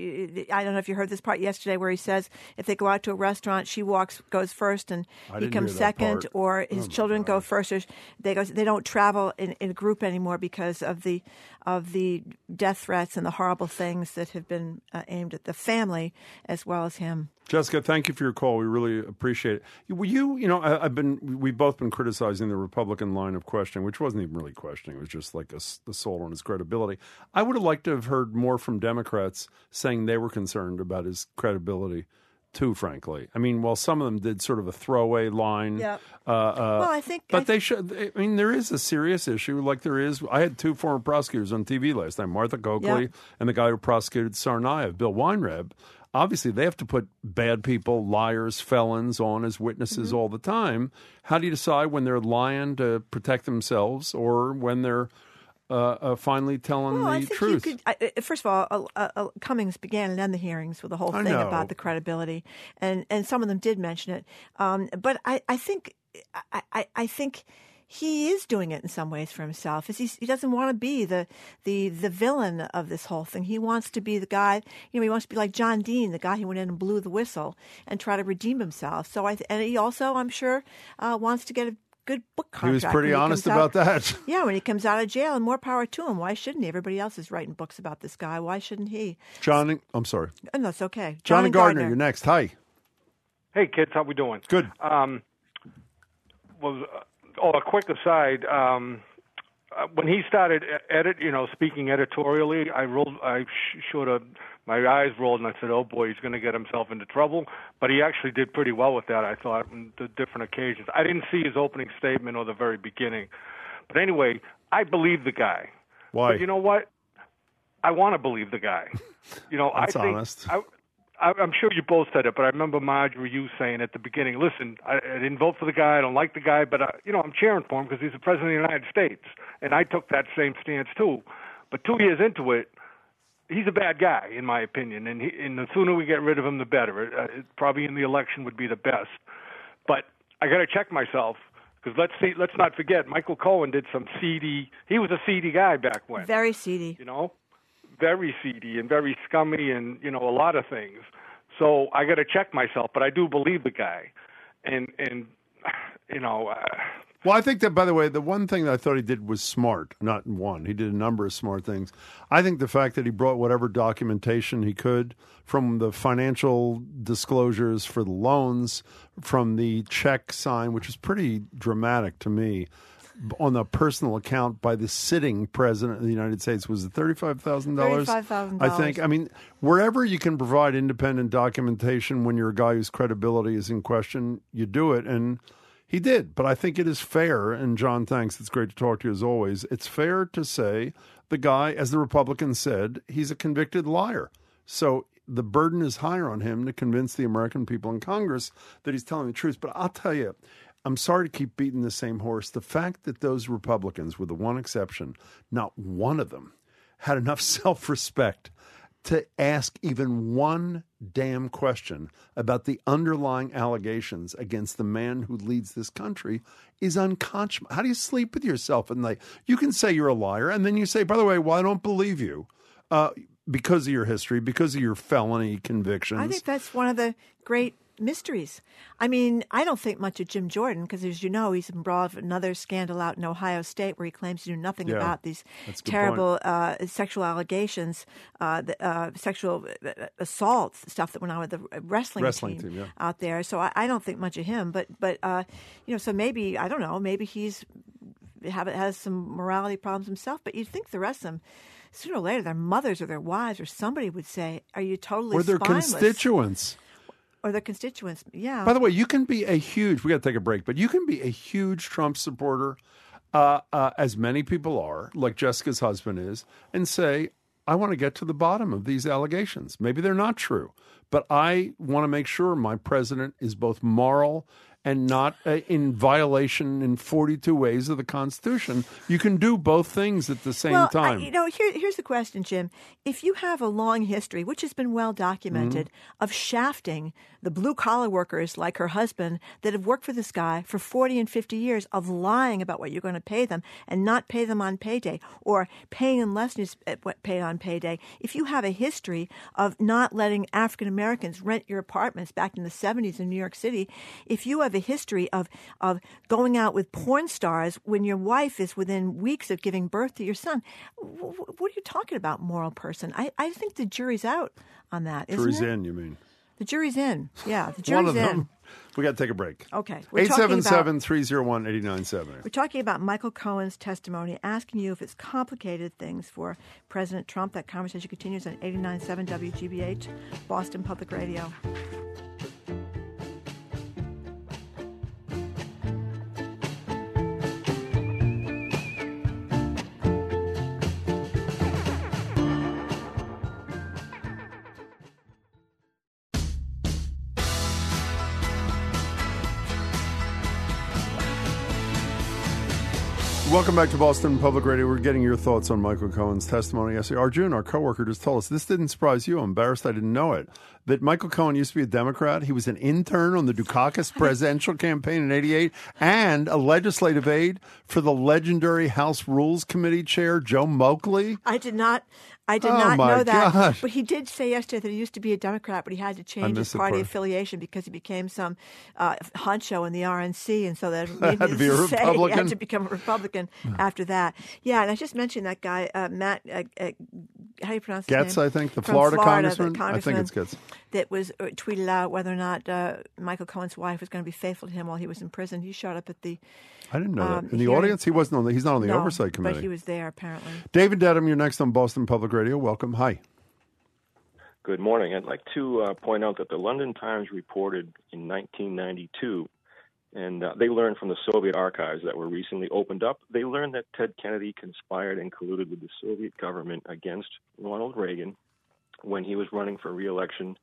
I don't know if you heard this part yesterday where he says if they go out to a restaurant, she walks goes first and
I
he
didn't
comes
hear that
second,
part.
or his
Oh, my
children go
gosh.
first. Or they go. They don't travel in, in a group anymore because of the of the death threats and the horrible things that have been uh, aimed at the family as well as him.
Jessica, thank you for your call. We really appreciate it. Were you, you know, I, I've been, we've both been criticizing the Republican line of questioning, which wasn't even really questioning. It was just like a, assault on his credibility. I would have liked to have heard more from Democrats saying they were concerned about his credibility too, frankly. I mean, while some of them did sort of a throwaway line.
Yep.
Uh, uh,
Well, I think-
But
I
they should, I mean, there is a serious issue like there is. I had two former prosecutors on T V last night, Martha Coakley
Yep.
and the guy who prosecuted Tsarnaev, Bill Weinreb. Obviously, they have to put bad people, liars, felons on as witnesses
Mm-hmm.
all the time. How do you decide when they're lying to protect themselves or when they're uh, uh, finally telling
Well,
the
I think
truth?
you could. I, first of all, uh, uh, Cummings began and ended the hearings with the whole
I
thing
know.
about the credibility, and, and some of them did mention it. Um, but I, I think, I, I, I think. He is doing it in some ways for himself. He's, he doesn't want to be the, the the villain of this whole thing. He wants to be the guy. You know, he wants to be like John Dean, the guy who went in and blew the whistle and try to redeem himself. So I th- and he also, I'm sure, uh, wants to get a good book
He
contract.
was pretty
when he
honest
comes out-
about that.
Yeah, when he comes out of jail, and more power to him. Why shouldn't he? Everybody else is writing books about this guy. Why shouldn't he?
John, I'm sorry.
And that's okay.
John,
John
and Gardner, you're next. Hi.
Hey, kids, how we doing?
Good.
Um, was uh, oh, a quick aside. Um, uh, when he started edit, you know, speaking editorially, I rolled, I sh- sort of, my eyes rolled, and I said, "Oh boy, he's going to get himself into trouble." But he actually did pretty well with that, I thought, on the different occasions. I didn't see his opening statement or the very beginning, but anyway, I believe the guy.
Why?
But you know what? I want to believe the guy. You know,
That's
I think
honest.
I, I, I'm sure you both said it, but I remember Marjorie, you saying at the beginning, listen, I, I didn't vote for the guy, I don't like the guy, but, I, you know, I'm cheering for him because he's the President of the United States. And I took that same stance, too. But two years into it, he's a bad guy, in my opinion, and, he, and the sooner we get rid of him, the better. Uh, it, probably in the election would be the best. But I got to check myself, because let's see, let's not forget, Michael Cohen did some seedy, he was a seedy guy back when.
Very seedy.
You know? Very seedy and very scummy and, you know, a lot of things. So I got to check myself, but I do believe the guy. and and you know. Uh,
Well, I think that, by the way, the one thing that I thought he did was smart. Not one. He did a number of smart things. I think the fact that he brought whatever documentation he could from the financial disclosures for the loans, from the check sign, which is pretty dramatic to me, on the personal account by the sitting president of the United States, was it thirty-five thousand dollars?
thirty-five thousand dollars.
I think. I mean, wherever you can provide independent documentation when you're a guy whose credibility is in question, you do it. And he did, but I think it is fair, and John, thanks, it's great to talk to you as always, it's fair to say the guy, as the Republicans said, he's a convicted liar. So the burden is higher on him to convince the American people in Congress that he's telling the truth. But I'll tell you, I'm sorry to keep beating the same horse. The fact that those Republicans, with the one exception, not one of them had enough self-respect to ask even one damn question about the underlying allegations against the man who leads this country is unconscionable. How do you sleep with yourself at night? You can say you're a liar, and then you say, by the way, well, I don't believe you uh, because of your history, because of your felony convictions.
I think that's one of the great mysteries. I mean, I don't think much of Jim Jordan because, as you know, he's involved in another scandal out in Ohio State where he claims to do nothing
Yeah,
about these
that's a good
terrible uh, sexual allegations, uh, the, uh, sexual assault stuff that went on with the wrestling,
Wrestling
team,
team, yeah.
out there. So I, I don't think much of him. But, but uh, you know, so maybe, I don't know, maybe he's have, has some morality problems himself. But you'd think the rest of them, sooner or later, their mothers or their wives or somebody would say, are you totally
Or their
spineless?
constituents.
Or their constituents, yeah.
By the way, you can be a huge, we got to take a break, but you can be a huge Trump supporter, uh, uh, as many people are, like Jessica's husband is, and say, I want to get to the bottom of these allegations. Maybe they're not true, but I want to make sure my president is both moral and not uh, in violation in forty-two ways of the Constitution. You can do both things at the same
well,
time.
I, you know, here, here's the question, Jim. If you have a long history, which has been well documented,
Mm-hmm.
of shafting the blue-collar workers like her husband that have worked for this guy for forty and fifty years, of lying about what you're going to pay them and not pay them on payday, or paying them less than you paid on payday, if you have a history of not letting African Americans rent your apartments back in the seventies in New York City, if you have a history of of going out with porn stars when your wife is within weeks of giving birth to your son, w- what are you talking about, moral person? I, I think the jury's out on that, isn't
Jury's
it?
in, you mean?
The jury's in. Yeah, the jury's
One of
in.
them. We got to take a break.
Okay. We're
eight seven seven,
talking
three oh one, eight nine seven zero.
We're talking about Michael Cohen's testimony, asking you if it's complicated things for President Trump. That conversation continues on eighty-nine point seven W G B H, Boston Public Radio.
Welcome back to Boston Public Radio. We're getting your thoughts on Michael Cohen's testimony yesterday. Arjun, our coworker, just told us this didn't surprise you. I'm embarrassed I didn't know it. That Michael Cohen used to be a Democrat. He was an intern on the Dukakis presidential campaign in eighty-eight and a legislative aide for the legendary House Rules Committee chair, Joe Moakley.
I did not. I did
Oh,
not
my
know that.
God.
But he did say yesterday that he used to be a Democrat, but he had to change his
missed the
party
part.
affiliation because he became some uh, honcho in the R N C, and so that
Had to be a
needless say, he
Republican?
had to become a Republican after that. Yeah, and I just mentioned that guy, uh, Matt. Uh, uh, how do you pronounce his
Getz,
name?
I think, the
From
Florida,
the
congressman. I
congressman
think it's Getz.
that was uh, tweeted out whether or not uh, Michael Cohen's wife was going to be faithful to him while he was in prison. He showed up at the.
I didn't know
um,
that. In the
hearing.
audience, he wasn't on the. He's not on the
No,
oversight committee.
but he was there apparently.
David Dedham, you're next on Boston Public Radio. Welcome. Hi.
Good morning. I'd like to uh, point out that the London Times reported in nineteen ninety-two, and uh, they learned from the Soviet archives that were recently opened up, they learned that Ted Kennedy conspired and colluded with the Soviet government against Ronald Reagan when he was running for re-election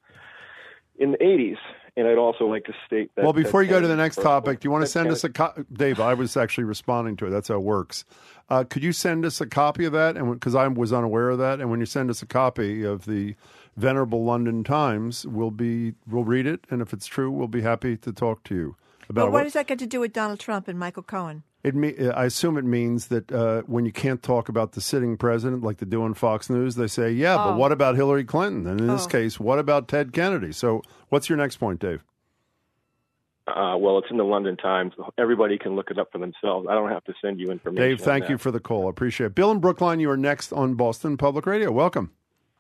in the eighties. And I'd also like to state that...
Well, before
Ted
you go to the
Kennedy-
next topic, do you want to
Ted
send
Kennedy-
us a copy? Dave, I was actually responding to it. That's how it works. Uh, could you send us a copy of that? And because I was unaware of that. And when you send us a copy of the venerable London Times, we'll be we'll read it. And if it's true, we'll be happy to talk to you about
But what
what
does that got to do with Donald Trump and Michael Cohen?
it me- I assume it means that uh, when you can't talk about the sitting president, like they do on Fox News, they say, yeah,
Oh.
but what about Hillary Clinton? And in this
Oh.
case, what about Ted Kennedy? So what's your next point, Dave?
Uh, well, it's in the London Times. Everybody can look it up for themselves. I don't have to send you information.
Dave, thank you for the call. I appreciate it. Bill in Brookline, you are next on Boston Public Radio. Welcome.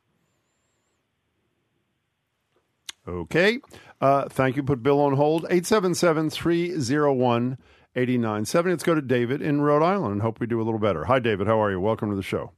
Okay. Uh, thank you. Put Bill on hold. eight seven seven, three oh one, eight nine seven oh. Let's go to David in Rhode Island and hope we do a little better. Hi, David. How are you? Welcome to the show.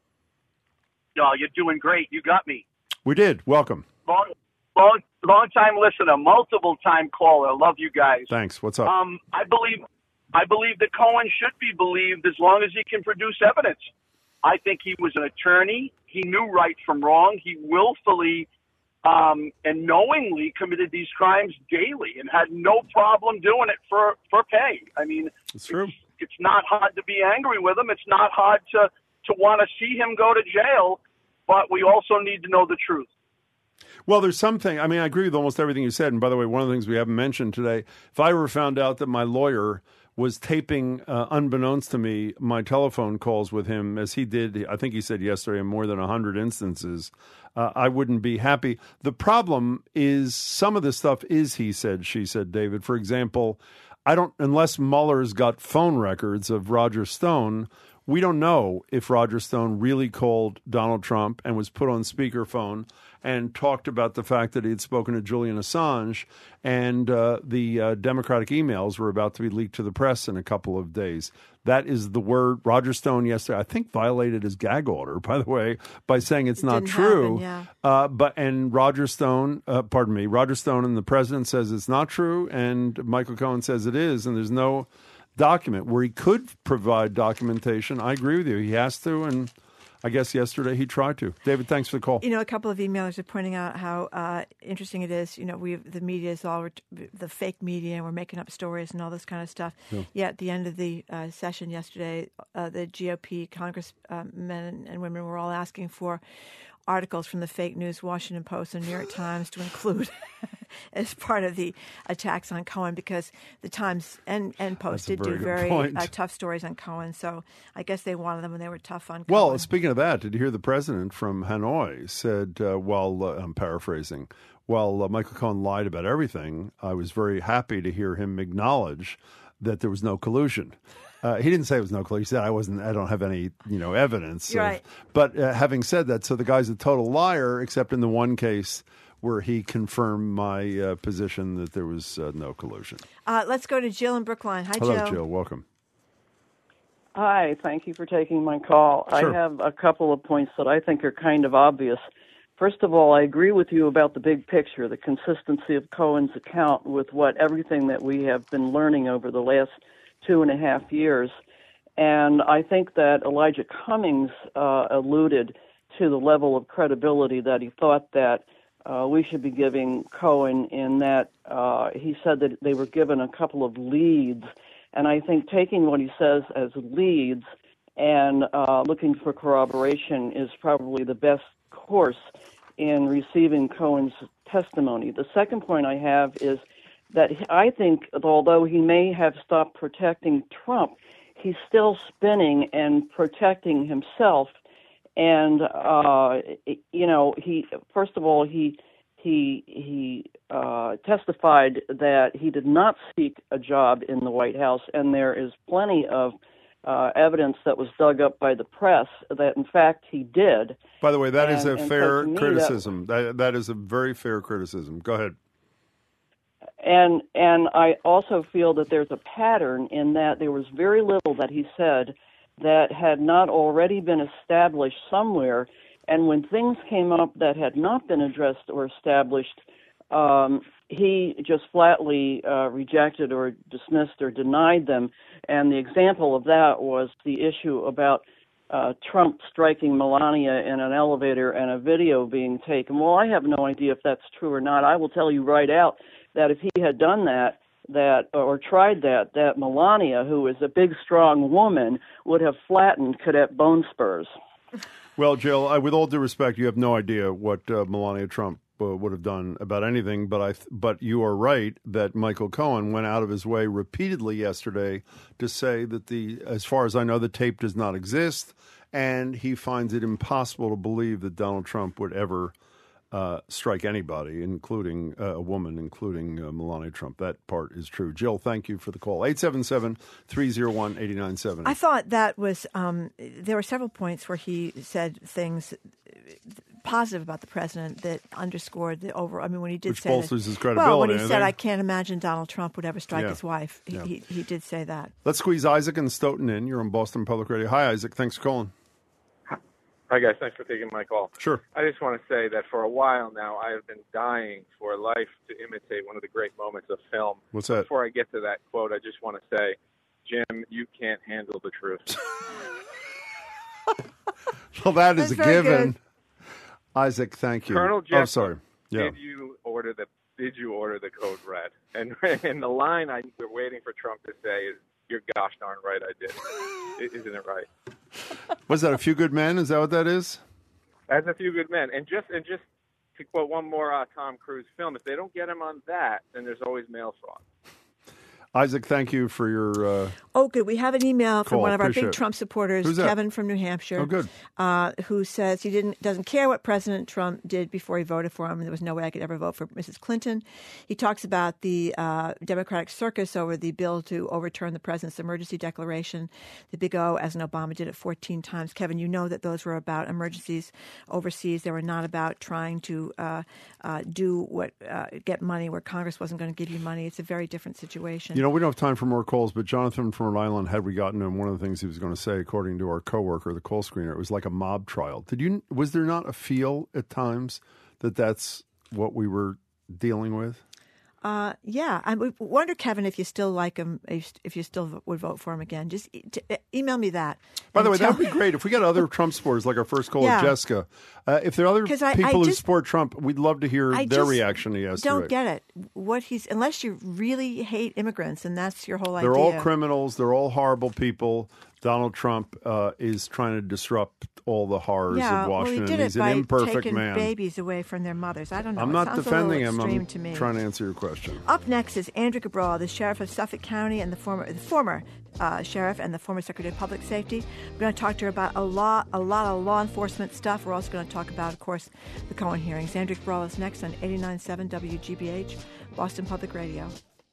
Oh, you're doing great. You got me.
We did. Welcome.
Long, long, long time listener, multiple time caller. Love you guys.
Thanks. What's up?
Um, I believe, I believe that Cohen should be believed as long as he can produce evidence. I think he was an attorney. He knew right from wrong. He willfully um, and knowingly committed these crimes daily and had no problem doing it for, for pay. I mean,
it's true.
It's, it's not hard to be angry with him. It's not hard to, to want to see him go to jail, but we also need to know the truth.
Well, there's something, I mean, I agree with almost everything you said. And by the way, one of the things we haven't mentioned today, if I ever found out that my lawyer was taping, uh, unbeknownst to me, my telephone calls with him, as he did, I think he said yesterday, in more than one hundred instances, uh, I wouldn't be happy. The problem is some of this stuff is he said, she said, David. For example, I don't, unless Mueller's got phone records of Roger Stone, we don't know if Roger Stone really called Donald Trump and was put on speakerphone and talked about the fact that he had spoken to Julian Assange, and uh, the uh, Democratic emails were about to be leaked to the press in a couple of days. That is the word. Roger Stone yesterday, I think, violated his gag order, by the way, by saying it's
it
not
didn't
true.
happen, yeah.
uh, but and Roger Stone, uh, pardon me, Roger Stone and the president says it's not true, and Michael Cohen says it is, and there's no document where he could provide documentation. I agree with you. He has to, and I guess yesterday he tried to. David, thanks for the call.
You know, a couple of emailers are pointing out how uh, interesting it is. You know, we the media is all the fake media, and we're making up stories and all this kind of stuff. Yeah, yeah at the end of the uh, session yesterday, uh, the G O P congressmen and women were all asking for articles from the fake news Washington Post and New York Times to include as part of the attacks on Cohen, because the Times and, and Post did do very uh, tough stories on Cohen. So I guess they wanted them when they were tough on Cohen.
Well, speaking of that, did you hear the president from Hanoi said, uh, while uh, I'm paraphrasing, while uh, Michael Cohen lied about everything, I was very happy to hear him acknowledge that there was no collusion. Uh, he didn't say it was no collusion. He said, I wasn't, I don't have any, you know, evidence. Of,
right.
But uh, having said that, so the guy's a total liar, except in the one case where he confirmed my uh, position that there was uh, no collusion.
Uh, let's go to Jill in Brookline. Hi,
Hello,
Jill.
Jill. Welcome.
Hi. Thank you for taking my call.
Sure.
I have a couple of points that I think are kind of obvious. First of all, I agree with you about the big picture, the consistency of Cohen's account with what everything that we have been learning over the last two and a half years. And I think that Elijah Cummings uh, alluded to the level of credibility that he thought that uh, we should be giving Cohen, in that uh, he said that they were given a couple of leads. And I think taking what he says as leads and uh, looking for corroboration is probably the best course in receiving Cohen's testimony. The second point I have is that I think, although he may have stopped protecting Trump, he's still spinning and protecting himself. And uh, you know, he first of all he he he uh, testified that he did not seek a job in the White House, and there is plenty of uh, evidence that was dug up by the press that, in fact, he did.
By the way, that
and,
is a fair
so
criticism. That, that that is a very fair criticism. Go ahead.
And and I also feel that there's a pattern in that there was very little that he said that had not already been established somewhere. And when things came up that had not been addressed or established, um, he just flatly uh, rejected or dismissed or denied them. And the example of that was the issue about uh, Trump striking Melania in an elevator and a video being taken. Well, I have no idea if that's true or not. I will tell you right out that if he had done that, that or tried that, that Melania, who is a big, strong woman, would have flattened Cadet Bone Spurs.
Well, Jill, I, with all due respect, you have no idea what uh, Melania Trump uh, would have done about anything. But I, th- but you are right that Michael Cohen went out of his way repeatedly yesterday to say that the, as far as I know, the tape does not exist, and he finds it impossible to believe that Donald Trump would ever uh, strike anybody, including uh, a woman, including uh, Melania Trump. That part is true. Jill, thank you for the call. eight seven seven, three oh one, eight nine seven oh.
I thought that was um, – there were several points where he said things positive about the president that underscored the over – I mean, when he did
Which
say
bolsters
that,
his credibility.
Well, when he
I
said,
think.
I can't imagine Donald Trump would ever strike
Yeah.
his wife, he,
Yeah.
he, he did say that.
Let's squeeze Isaac and Stoughton in. You're on Boston Public Radio. Hi, Isaac. Thanks for calling.
Hi, guys. Thanks for taking my call.
Sure.
I just want to say that for a while now, I have been dying for life to imitate one of the great moments of film.
What's that?
Before I get to that quote, I just want to say, Jim, you can't handle the truth.
Well, that is
That's
a
very
given.
good.
Isaac, thank you.
Colonel
Oh,
Jeff,
sorry. Yeah.
did you order the Did you order the code red? And and the line I we're waiting for Trump to say is, "You're gosh darn right, I did." Isn't it right?
Was that A Few Good Men? Is that what that is?
That's A Few Good Men. And just and just to quote one more uh, Tom Cruise film, if they don't get him on that, then there's always mail fraud.
Isaac, thank you for your. Uh,
Oh, good. We have an email from
Cool.
one of our
Appreciate
big
it.
Trump supporters,
Who's that?
Kevin from New Hampshire.
Oh, good.
Uh, who says he didn't doesn't care what President Trump did before he voted for him. There was no way I could ever vote for Missus Clinton. He talks about the uh, Democratic circus over the bill to overturn the president's emergency declaration, the big O, as in Obama did it fourteen times. Kevin, you know that those were about emergencies overseas. They were not about trying to uh, uh, do what uh, get money where Congress wasn't going to give you money. It's a very different situation.
You know, we don't have time for more calls, but Jonathan from Rhode Island, had we gotten him, one of the things he was going to say, according to our coworker, the call screener, it was like a mob trial. Did you? Was there not a feel at times that that's what we were dealing with?
Uh, yeah, I wonder, Kevin, if you still like him, if if you still would vote for him again. Just e- t- email me that.
By the
and
way,
tell
that would be great if we got other Trump supporters, like our first call
Yeah.
with Jessica. Uh, if there are other
'Cause I-
people
I
who
just-
support Trump, we'd love to hear
I
their
just
reaction to yesterday.
Don't get it. What he's unless you really hate immigrants, and that's your whole
They're
idea.
all criminals. They're all horrible people. Donald Trump uh, is trying to disrupt all the horrors
yeah,
of Washington.
well, he did
He's
it
an
by
imperfect
taking
man.
babies away from their mothers. I don't know.
I'm
It
not
sounds
defending
a
him.
little extreme
I'm
to me.
trying to answer your question.
Up next is Andrew Cabral, the sheriff of Suffolk County and the former the former uh, sheriff and the former Secretary of Public Safety. We're going to talk to her about a lot, a lot of law enforcement stuff. We're also going to talk about, of course, the Cohen hearings. Andrew Cabral is next on eighty-nine point seven W G B H, Boston Public Radio.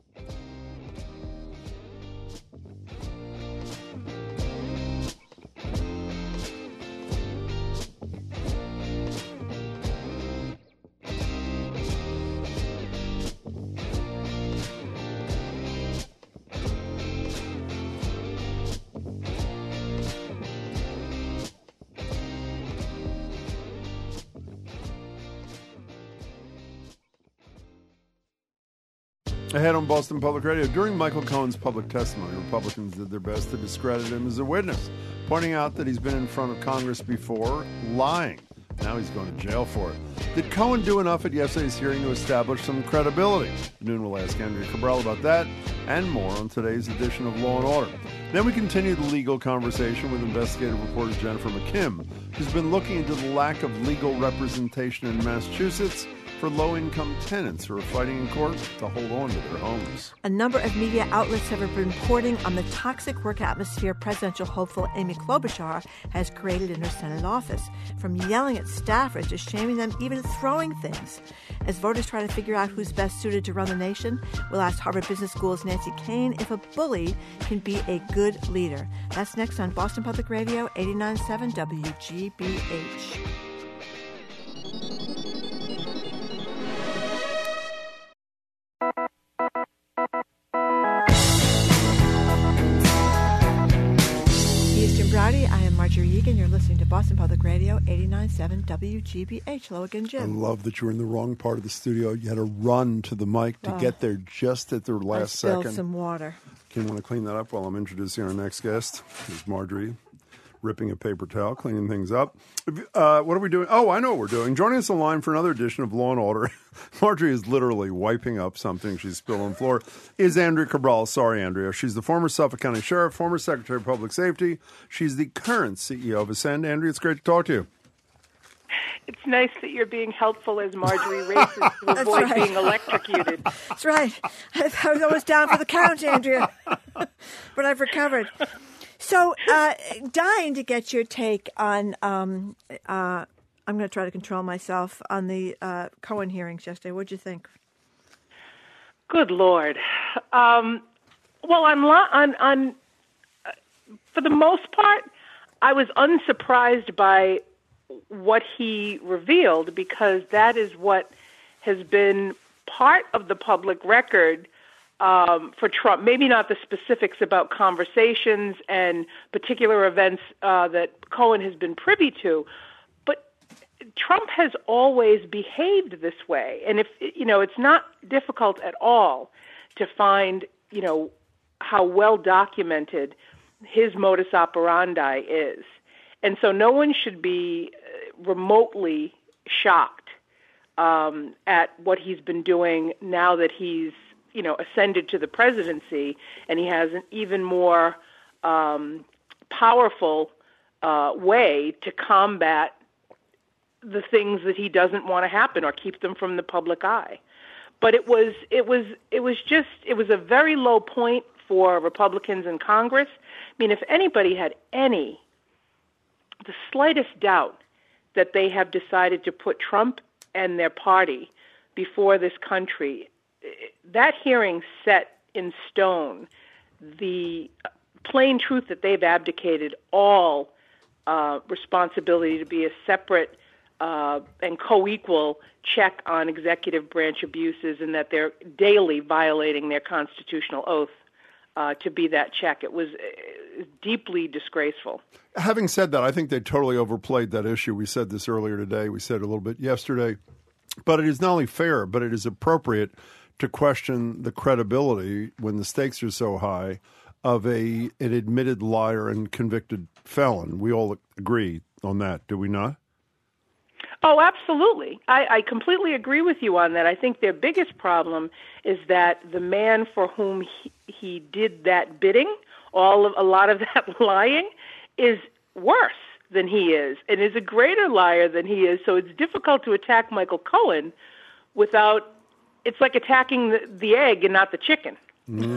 Ahead on Boston Public Radio, during Michael Cohen's public testimony, Republicans did their best to discredit him as a witness, pointing out that he's been in front of Congress before, lying. Now he's going to jail for it. Did Cohen do enough at yesterday's hearing to establish some credibility? At noon, we'll ask Andrea Cabral about that and more on today's edition of Law and Order. Then we continue the legal conversation with investigative reporter Jennifer McKim, who's been looking into the lack of legal representation in Massachusetts for low-income tenants who are fighting in court to hold on to their homes.
A number of media outlets have been reporting on the toxic work atmosphere presidential hopeful Amy Klobuchar has created in her Senate office, from yelling at staffers to shaming them, even throwing things. As voters try to figure out who's best suited to run the nation, we'll ask Harvard Business School's Nancy Kane if a bully can be a good leader. That's next on Boston Public Radio, eighty-nine point seven W G B H. Jim Browdy, I am Marjorie Egan. You're listening to Boston Public Radio, eighty-nine point seven W G B H. Hello again,
I
Jim.
love that you were in the wrong part of the studio. You had to run to the mic to
Oh.
get there just at the
I
last
spilled
second.
some water.
Can want to clean that up while I'm introducing our next guest. Here's Marjorie, ripping a paper towel, cleaning things up. Uh, what are we doing? Oh, I know what we're doing. Joining us on the line for another edition of Law and Order, Marjorie is literally wiping up something she spilled on the floor, is Andrea Cabral. Sorry, Andrea. She's the former Suffolk County Sheriff, former Secretary of Public Safety. She's the current C E O of Ascend. Andrea, it's great to talk to you.
It's nice that you're being helpful as Marjorie races to avoid
right.
being electrocuted.
That's right. I was almost down for the count, Andrea, but I've recovered. So, uh, dying to get your take on um, uh, I'm going to try to control myself on the uh, Cohen hearings yesterday. What'd you think?
Good Lord. Um, well, on, on, on uh, for the most part, I was unsurprised by what he revealed because that is what has been part of the public record um, for Trump. Maybe not the specifics about conversations and particular events uh, that Cohen has been privy to, but Trump has always behaved this way. And if, you know, it's not difficult at all to find, you know, how well documented his modus operandi is. And so no one should be remotely shocked um, at what he's been doing now that he's, you know, ascended to the presidency, and he has an even more um, powerful uh, way to combat the things that he doesn't want to happen or keep them from the public eye. But it was, it was, it was just, it was a very low point for Republicans in Congress. I mean, if anybody had any, the slightest doubt that they have decided to put Trump and their party before this country, that hearing set in stone the plain truth that they've abdicated all uh, responsibility to be a separate uh, and co-equal check on executive branch abuses, and that they're daily violating their constitutional oath uh, to be that check. It was uh, deeply disgraceful.
Having said that, I think they totally overplayed that issue. We said this earlier today. We said it a little bit yesterday. But it is not only fair, but it is appropriate to question the credibility when the stakes are so high of a an admitted liar and convicted felon. We all agree on that, do we not?
Oh, absolutely. I, I completely agree with you on that. I think their biggest problem is that the man for whom he, he did that bidding, all of a lot of that lying, is worse than he is and is a greater liar than he is. So it's difficult to attack Michael Cohen without, it's like attacking the, the egg and not the chicken.
Mm-hmm.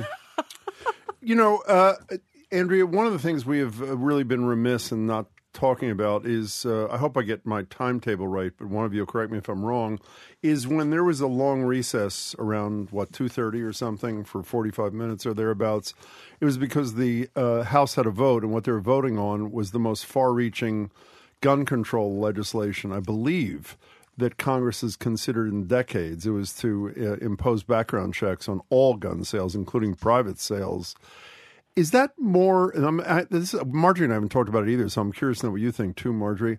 You know, uh, Andrea, one of the things we have really been remiss in not talking about is, uh, I hope I get my timetable right, but one of you will correct me if I'm wrong, is when there was a long recess around, what, two thirty or something for forty-five minutes or thereabouts, it was because the uh, House had a vote, and what they were voting on was the most far-reaching gun control legislation, I believe, that Congress has considered in decades. It was to uh, impose background checks on all gun sales, including private sales. Is that more, and I'm, I, this, Marjorie and I haven't talked about it either, so I'm curious to know what you think too, Marjorie.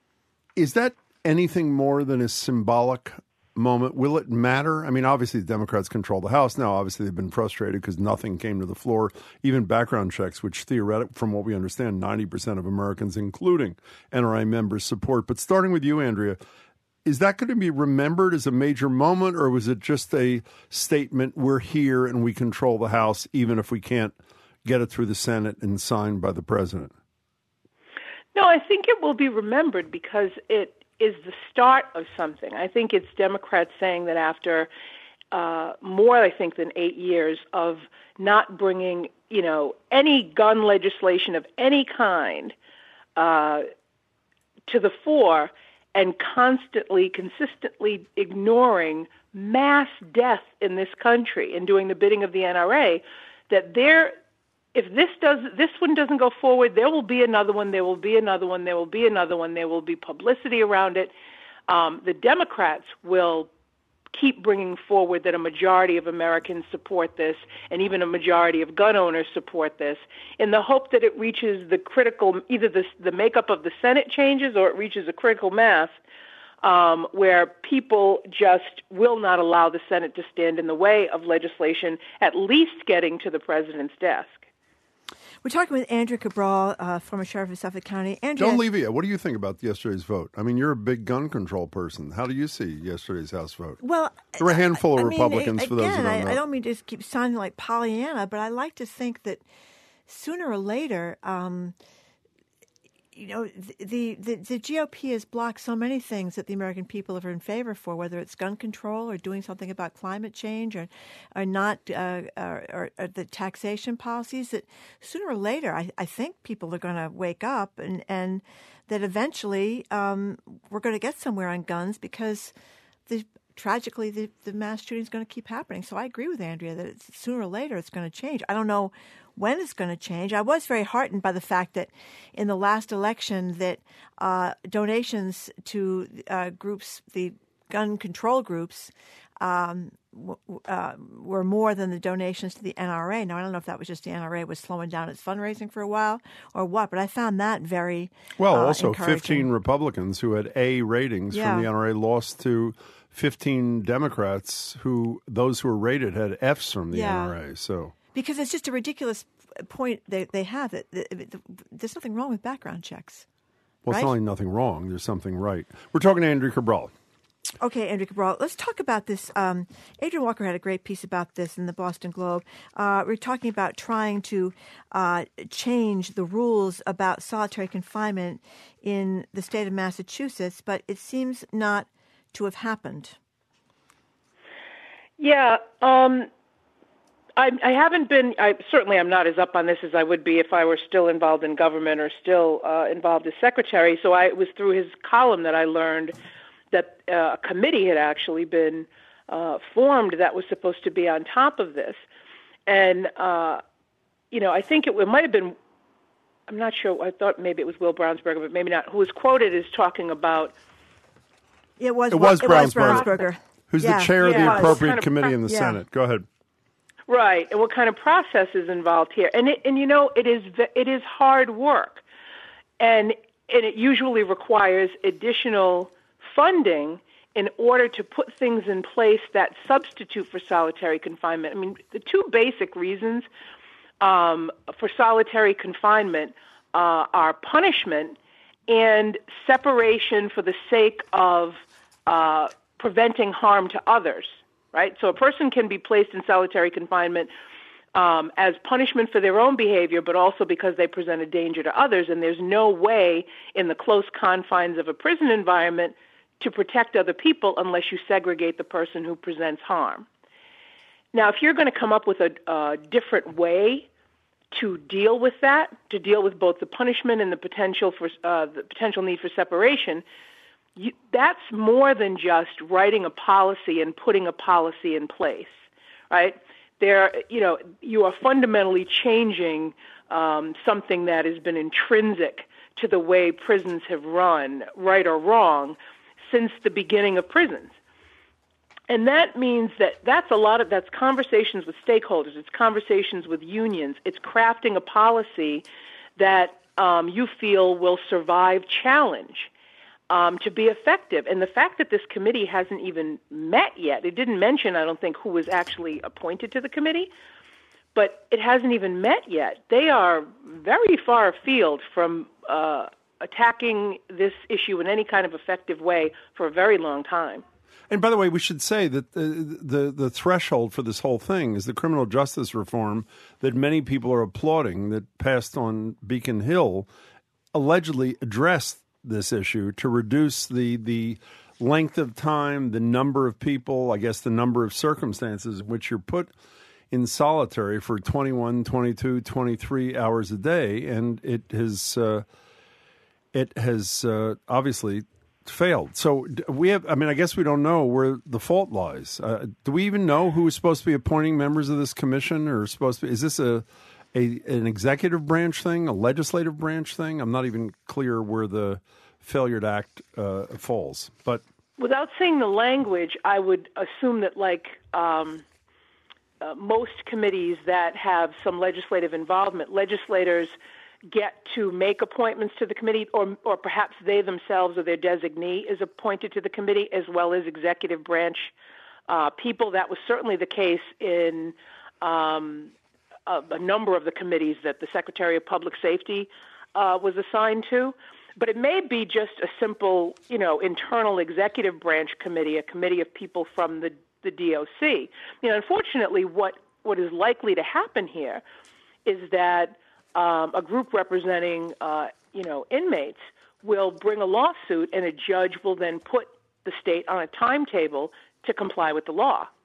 Is that anything more than a symbolic moment? Will it matter? I mean, obviously the Democrats control the House now. Obviously they've been frustrated because nothing came to the floor, even background checks, which theoretically, from what we understand, ninety percent of Americans, including N R A members, support. But starting with you, Andrea, is that going to be remembered as a major moment, or was it just a statement, we're here and we control the House, even if we can't get it through the Senate and signed by the president?
No, I think it will be remembered because it is the start of something. I think it's Democrats saying that after uh, more, I think, than eight years of not bringing, you know, any gun legislation of any kind uh, to the fore and constantly, consistently ignoring mass death in this country and doing the bidding of the N R A, that they're If this does, this one doesn't go forward, there will be another one, there will be another one, there will be another one, there will be publicity around it. Um, the Democrats will keep bringing forward that a majority of Americans support this, and even a majority of gun owners support this, in the hope that it reaches the critical, either the, the makeup of the Senate changes or it reaches a critical mass um, where people just will not allow the Senate to stand in the way of legislation at least getting to the president's desk.
We're talking with Andrea Cabral, uh, former sheriff of Suffolk County. Andrea,
John Levy, what do you think about yesterday's vote? I mean, you're a big gun control person. How do you see yesterday's House vote?
Well,
there were a handful
I,
of
I
Republicans,
mean,
for those
again,
who don't
I,
know.
I don't mean to just keep sounding like Pollyanna, but I like to think that sooner or later, um, you know, the, the the G O P has blocked so many things that the American people are in favor for, whether it's gun control or doing something about climate change or or not uh, or, or, or the taxation policies, that sooner or later I, I think people are going to wake up and, and that eventually um, we're going to get somewhere on guns because the, tragically the, the mass shooting is going to keep happening. So I agree with Andrea that it's, sooner or later it's going to change. I don't know when it's going to change. I was very heartened by the fact that in the last election that uh, donations to uh, groups, the gun control groups, um, w- uh, were more than the donations to the N R A. Now, I don't know if that was just the N R A was slowing down its fundraising for a while or what, but I found that very
Well,
uh,
also
encouraging.
fifteen Republicans who had A ratings
Yeah.
from the N R A lost to fifteen Democrats who, those who were rated, had Fs from the
Yeah.
N R A. So
Because it's just a ridiculous point they, they have that, that, that there's nothing wrong with background checks.
Well,
right?
it's not only nothing wrong. There's something right. We're talking to Andrea Cabral.
Okay, Andrea Cabral, let's talk about this. Um, Adrian Walker had a great piece about this in the Boston Globe. Uh, we're talking about trying to uh, change the rules about solitary confinement in the state of Massachusetts, but it seems not to have happened.
Yeah, um, I, I haven't been, I certainly I'm not as up on this as I would be if I were still involved in government or still uh, involved as secretary. So I, it was through his column that I learned that uh, a committee had actually been uh, formed that was supposed to be on top of this. And, uh, you know, I think it, it might have been, I'm not sure, I thought maybe it was Will Brownsberger, but maybe not, who was quoted as talking about.
It was,
It was
it
Brownsberger.
was Brownsberger.
Who's
Yeah.
the chair of the
Yeah.
appropriate
Kind of
committee
pro-
in the
yeah.
Senate? Go ahead.
Right, and what kind of process is involved here? And it, and you know, it is ve- it is hard work, and and it usually requires additional funding in order to put things in place that substitute for solitary confinement. I mean, the two basic reasons um, for solitary confinement uh, are punishment and separation for the sake of uh, preventing harm to others. Right? So a person can be placed in solitary confinement um, as punishment for their own behavior, but also because they present a danger to others, and there's no way in the close confines of a prison environment to protect other people unless you segregate the person who presents harm. Now, if you're going to come up with a, a different way to deal with that, to deal with both the punishment and the potential for uh, the potential need for separation, You, that's more than just writing a policy and putting a policy in place, right? There, you know, you are fundamentally changing um, something that has been intrinsic to the way prisons have run, right or wrong, since the beginning of prisons. And that means that that's a lot of, that's conversations with stakeholders, it's conversations with unions, it's crafting a policy that um, you feel will survive challenge. Um, to be effective. And the fact that this committee hasn't even met yet, it didn't mention, I don't think, who was actually appointed to the committee, but it hasn't even met yet. They are very far afield from uh, attacking this issue in any kind of effective way for a very long time.
And by the way, we should say that the, the the threshold for this whole thing is the criminal justice reform that many people are applauding that passed on Beacon Hill allegedly addressed this issue to reduce the the length of time, the number of people, I guess the number of circumstances in which you're put in solitary for twenty-one, twenty-two, twenty-three hours a day, and it has uh, it has uh, obviously failed. So we have, I mean, I guess we don't know where the fault lies. Uh, do we even know who is supposed to be appointing members of this commission, or supposed to be, is this a A, an executive branch thing, a legislative branch thing? I'm not even clear where the failure to act uh, falls. But
without seeing the language, I would assume that, like um, uh, most committees that have some legislative involvement, legislators get to make appointments to the committee, or, or perhaps they themselves or their designee is appointed to the committee, as well as executive branch uh, people. That was certainly the case in Um, A, a number of the committees that the Secretary of Public Safety uh, was assigned to. But it may be just a simple, you know, internal executive branch committee, a committee of people from the, the D O C. You know, unfortunately, what, what is likely to happen here is that um, a group representing, uh, you know, inmates will bring a lawsuit, and a judge will then put the state on a timetable to comply with the law.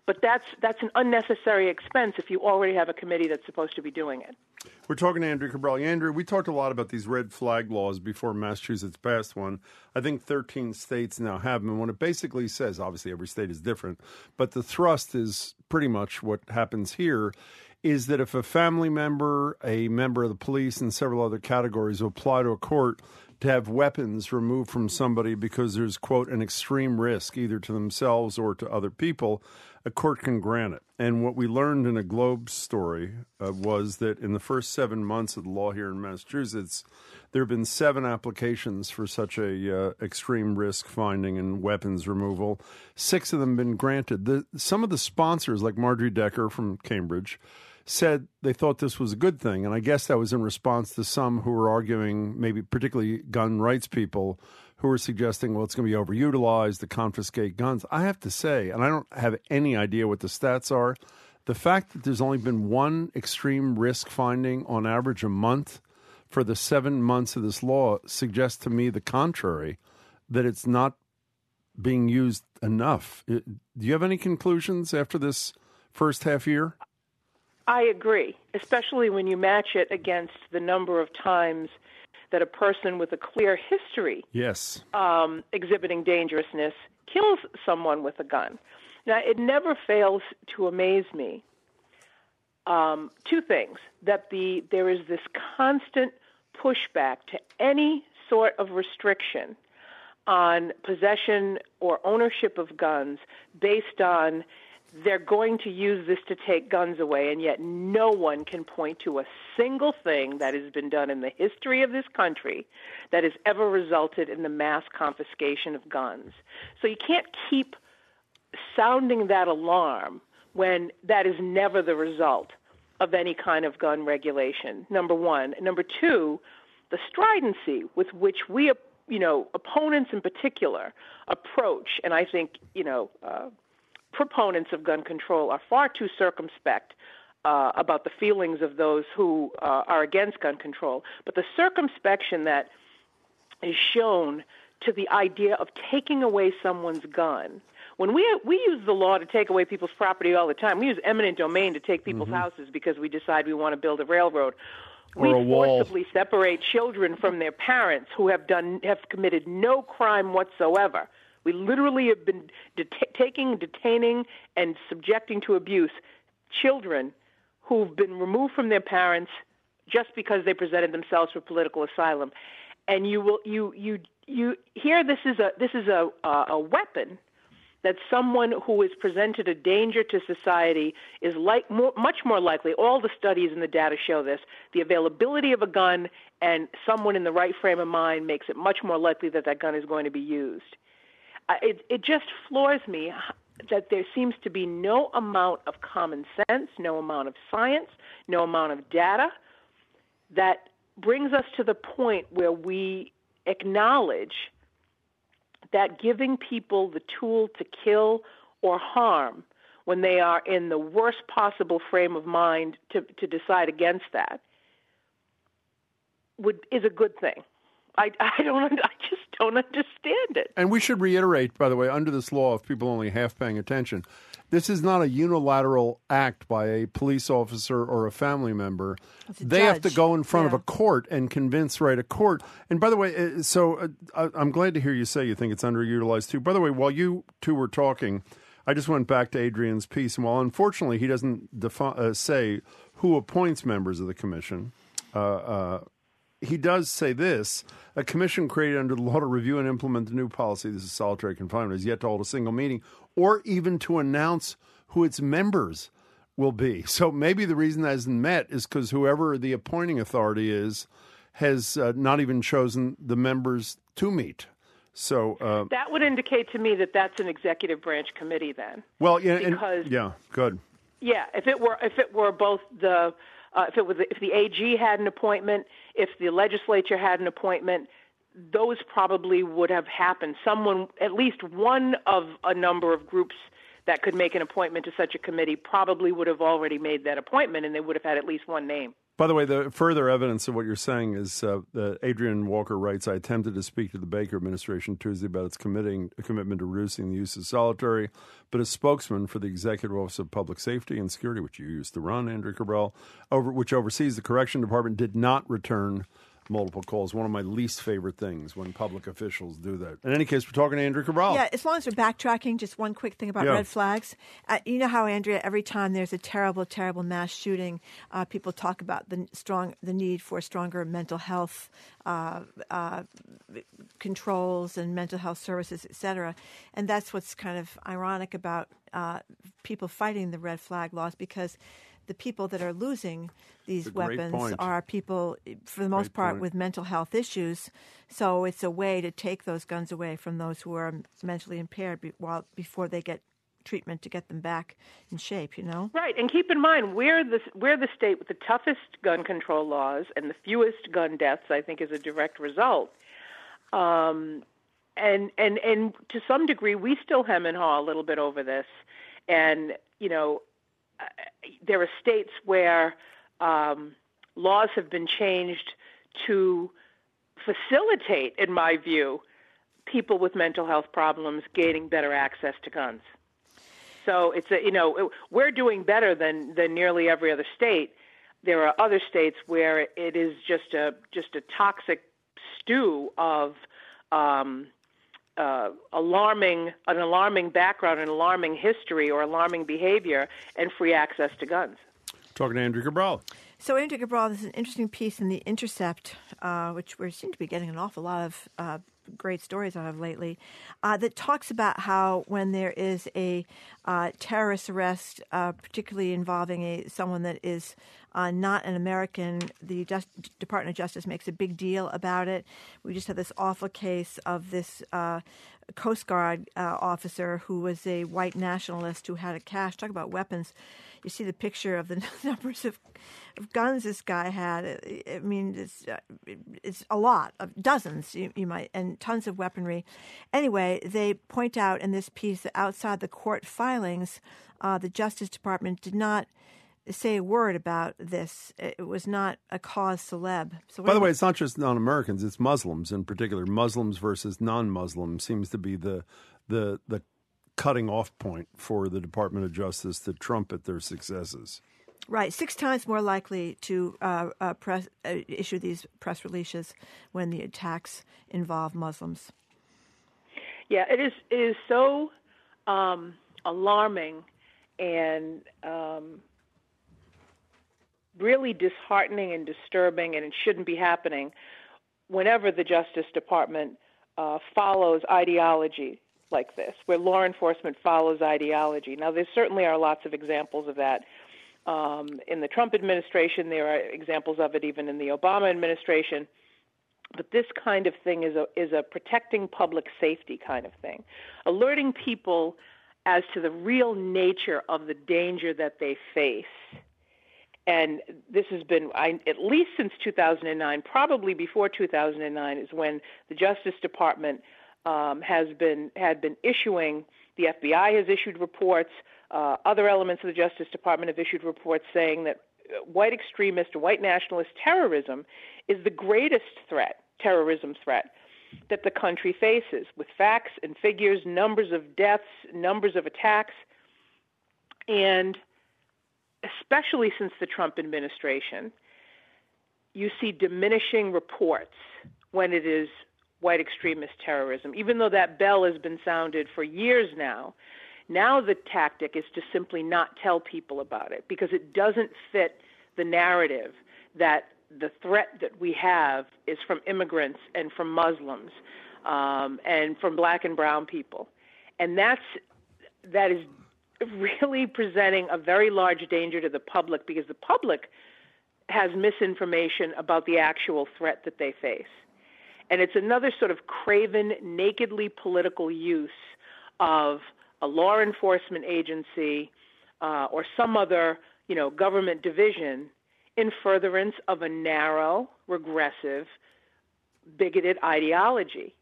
But that's that's an unnecessary expense if you already have a committee that's supposed to be doing it.
We're talking to Andrew Cabral. Andrew, we talked a lot about these red flag laws before Massachusetts passed one. I think thirteen states now have them. And what it basically says, obviously every state is different, but the thrust is pretty much what happens here, is that if a family member, a member of the police, and several other categories apply to a court to have weapons removed from somebody because there's, quote, an extreme risk either to themselves or to other people, a court can grant it. And what we learned in a Globe story uh, was that in the first seven months of the law here in Massachusetts, there have been seven applications for such a uh, extreme risk finding and weapons removal. Six of them have been granted. The, some of the sponsors, like Marjorie Decker from Cambridge, said they thought this was a good thing. And I guess that was in response to some who were arguing, maybe particularly gun rights people, who were suggesting, well, it's going to be overutilized to confiscate guns. I have to say, and I don't have any idea what the stats are, the fact that there's only been one extreme risk finding on average a month for the seven months of this law suggests to me the contrary, that it's not being used enough. Do you have any conclusions after this first half year?
I agree, especially when you match it against the number of times that a person with a clear history
yes.
um, exhibiting dangerousness kills someone with a gun. Now, it never fails to amaze me, um, two things, that the there is this constant pushback to any sort of restriction on possession or ownership of guns based on they're going to use this to take guns away, and yet no one can point to a single thing that has been done in the history of this country that has ever resulted in the mass confiscation of guns. So you can't keep sounding that alarm when that is never the result of any kind of gun regulation, number one. And number two, the stridency with which we, you know, opponents in particular approach, and I think, you know, uh, proponents of gun control are far too circumspect uh, about the feelings of those who uh, are against gun control. But the circumspection that is shown to the idea of taking away someone's gun, when we we use the law to take away people's property all the time, we use eminent domain to take people's mm-hmm. houses because we decide we want to build a railroad.
Or
we
a wall.
forcibly separate children from their parents who have done have committed no crime whatsoever. We literally have been det- taking, detaining, and subjecting to abuse children who've been removed from their parents just because they presented themselves for political asylum. And you will, you, you, you here. This is a this is a uh, a weapon that someone who is presented a danger to society is like more, much more likely. All the studies and the data show this. The availability of a gun and someone in the right frame of mind makes it much more likely that that gun is going to be used. It, it just floors me that there seems to be no amount of common sense, no amount of science, no amount of data that brings us to the point where we acknowledge that giving people the tool to kill or harm when they are in the worst possible frame of mind to, to decide against that would is a good thing. I, I don't. I just don't understand it.
And we should reiterate, by the way, under this law, if people only half paying attention, this is not a unilateral act by a police officer or a family member. They
judge.
have to go in front
yeah.
of a court and convince, right, a court. And by the way, so uh, I'm glad to hear you say you think it's underutilized too. By the way, while you two were talking, I just went back to Adrian's piece, and while unfortunately he doesn't defi- uh, say who appoints members of the commission, uh, uh, he does say this: a commission created under the law to review and implement the new policy, this is solitary confinement, has yet to hold a single meeting or even to announce who its members will be. So maybe the reason that hasn't met is because whoever the appointing authority is has uh, not even chosen the members to meet. So uh,
that would indicate to me that that's an executive branch committee then.
Well, yeah,
because,
and, yeah, good.
Yeah, if it were if it were both the Uh, if it was, if the A G had an appointment, if the legislature had an appointment, those probably would have happened. Someone, at least one of a number of groups that could make an appointment to such a committee probably would have already made that appointment, and they would have had at least one name.
By the way, the further evidence of what you're saying is uh, that Adrian Walker writes, I attempted to speak to the Baker administration Tuesday about its committing, commitment to reducing the use of solitary, but a spokesman for the Executive Office of Public Safety and Security, which you used to run, Andrew Cabral, over, which oversees the Correction Department, did not return multiple calls. One of my least favorite things when public officials do that. In any case, we're talking to Andrea Cabral.
Yeah, as long as we're backtracking, just one quick thing about
Yeah.
red flags. Uh, you know how, Andrea, every time there's a terrible, terrible mass shooting, uh, people talk about the strong, the need for stronger mental health uh, uh, controls and mental health services, et cetera. And that's what's kind of ironic about uh, people fighting the red flag laws, because the people that are losing these
That's a great
weapons
point.
are people, for the most
Great
part,
point.
with mental health issues. So it's a way to take those guns away from those who are mentally impaired be- while before they get treatment to get them back in shape, you know?
Right, and keep in mind, we're the, we're the state with the toughest gun control laws and the fewest gun deaths, I think, is a direct result. Um, and, and, and to some degree, we still hem and haw a little bit over this. And, you know, uh, there are states where um, laws have been changed to facilitate, in my view, people with mental health problems gaining better access to guns. So it's a, you know, we're doing better than, than nearly every other state. There are other states where it is just a just a toxic stew of um, uh, alarming an alarming background, an alarming history, or alarming behavior, and free access to guns.
Talking to Andrew Cabral.
So, Andrew Cabral, there's an interesting piece in The Intercept, uh, which we seem to be getting an awful lot of uh, great stories out of lately, uh, that talks about how when there is a uh, terrorist arrest, uh, particularly involving a someone that is uh, not an American, the Just- Department of Justice makes a big deal about it. We just had this awful case of this uh, Coast Guard uh, officer who was a white nationalist who had a cache. Talk about weapons. You see the picture of the numbers of, of guns this guy had. I, I mean, it's uh, it's a lot, of dozens, you, you might, and tons of weaponry. Anyway, they point out in this piece that outside the court filings, uh, the Justice Department did not say a word about this. It was not a cause celeb. So
By the way, it's not just non-Americans; it's Muslims in particular. Muslims versus non-Muslims seems to be the the the cutting off point for the Department of Justice to trumpet their successes.
Right, six times more likely to uh, uh, press, uh, issue these press releases when the attacks involve Muslims.
Yeah, it is. It is so um, alarming and um, really disheartening and disturbing, and it shouldn't be happening whenever the Justice Department uh, follows ideology like this, where law enforcement follows ideology. Now, there certainly are lots of examples of that. Um, in the Trump administration, there are examples of it even in the Obama administration. But this kind of thing is a is a protecting public safety kind of thing, alerting people as to the real nature of the danger that they face. And this has been, I, at least since two thousand nine, probably before two thousand nine, is when the Justice Department um, has been had been issuing. The F B I has issued reports. Uh, other elements of the Justice Department have issued reports saying that white extremist or white nationalist terrorism is the greatest threat, terrorism threat, that the country faces, with facts and figures, numbers of deaths, numbers of attacks. And especially since the Trump administration, you see diminishing reports when it is white extremist terrorism. Even though that bell has been sounded for years now, now the tactic is to simply not tell people about it because it doesn't fit the narrative that the threat that we have is from immigrants and from Muslims um, and from black and brown people. And that's that is really presenting a very large danger to the public because the public has misinformation about the actual threat that they face. And it's another sort of craven, nakedly political use of a law enforcement agency uh, or some other, you know, government division in furtherance of a narrow, regressive, bigoted ideology.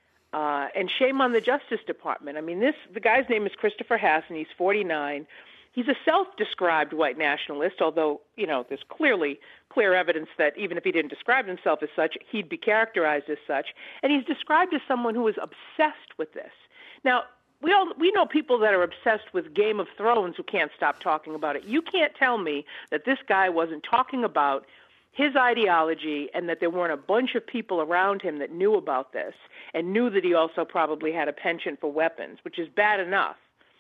Uh, and shame on the Justice Department. I mean, this the guy's name is Christopher Hassan. He's forty-nine. He's a self-described white nationalist, although, you know, there's clearly clear evidence that even if he didn't describe himself as such, he'd be characterized as such. And he's described as someone who is obsessed with this. Now, we all we know people that are obsessed with Game of Thrones who can't stop talking about it. You can't tell me that this guy wasn't talking about his ideology and that there weren't a bunch of people around him that knew about this and knew that he also probably had a penchant for weapons, which is bad enough.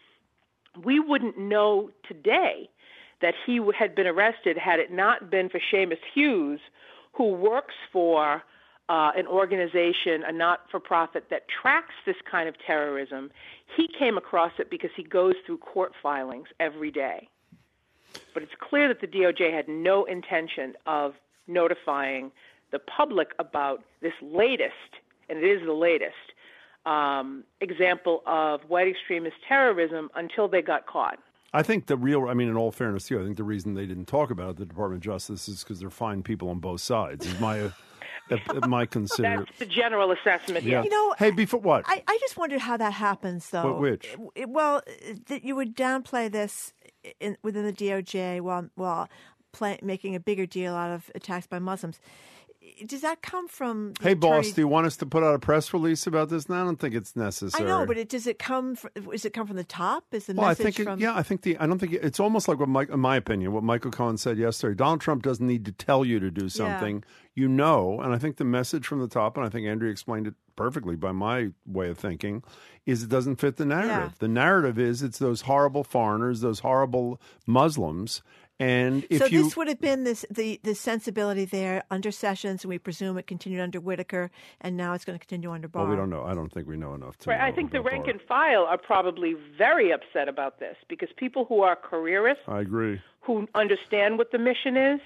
We wouldn't know today that he had been arrested had it not been for Seamus Hughes, who works for uh, an organization, a not-for-profit, that tracks this kind of terrorism. He came across it because he goes through court filings every day. But it's clear that the D O J had no intention of notifying the public about this latest, and it is the latest, Um, example of white extremist terrorism until they got caught.
I think the real, I mean, in all fairness to you, I think the reason they didn't talk about it at the Department of Justice is because they're fine people on both sides. Is my, uh, my consider.
That's the general assessment.
Yeah.
You know,
hey, before what?
I, I just wondered how that happens, though.
What, which?
It, well, that you would downplay this in, within the D O J while while play, making a bigger deal out of attacks by Muslims. Does that come from? The
hey,
attorney-
boss, do you want us to put out a press release about this? No, I don't think it's necessary.
I know, but it, does it come? From, does it come from the top? Is the
well,
message
I think it,
from?
yeah, I think the. I don't think it, it's almost like what Mike, in my opinion, what Michael Cohen said yesterday. Donald Trump doesn't need to tell you to do something. Yeah. You know, and I think the message from the top, and I think Andrea explained it perfectly by my way of thinking, is it doesn't fit the narrative.
Yeah.
The narrative is it's those horrible foreigners, those horrible Muslims. And if
so
you,
this would have been this the, the sensibility there under Sessions, and we presume it continued under Whitaker, and now it's going to continue under Barr.
Well, we don't know. I don't think we know enough to
right.
know
I think the rank
Barr.
and file are probably very upset about this because people who are careerists,
I agree,
who understand what the mission is,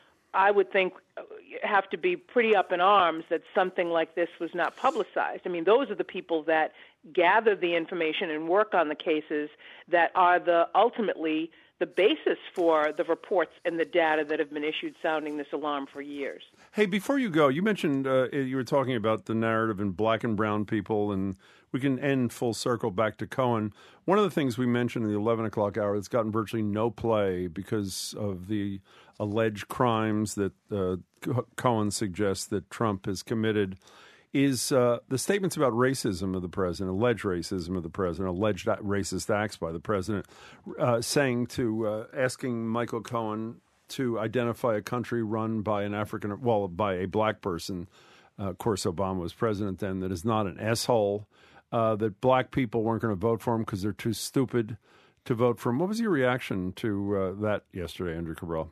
I would think have to be pretty up in arms that something like this was not publicized. I mean, those are the people that gather the information and work on the cases that are the ultimately the basis for the reports and the data that have been issued sounding this alarm for years.
Hey, before you go, you mentioned uh, you were talking about the narrative in black and brown people, and we can end full circle back to Cohen. One of the things we mentioned in the eleven o'clock hour that's gotten virtually no play because of the alleged crimes that uh, Cohen suggests that Trump has committed is uh, the statements about racism of the president, alleged racism of the president, alleged racist acts by the president, uh, saying to, uh, asking Michael Cohen to identify a country run by an African, well, by a black person. Uh, of course, Obama was president then, that is not an S-hole, uh, that black people weren't going to vote for him because they're too stupid to vote for him. What was your reaction to uh, that yesterday, Andrew Cabral?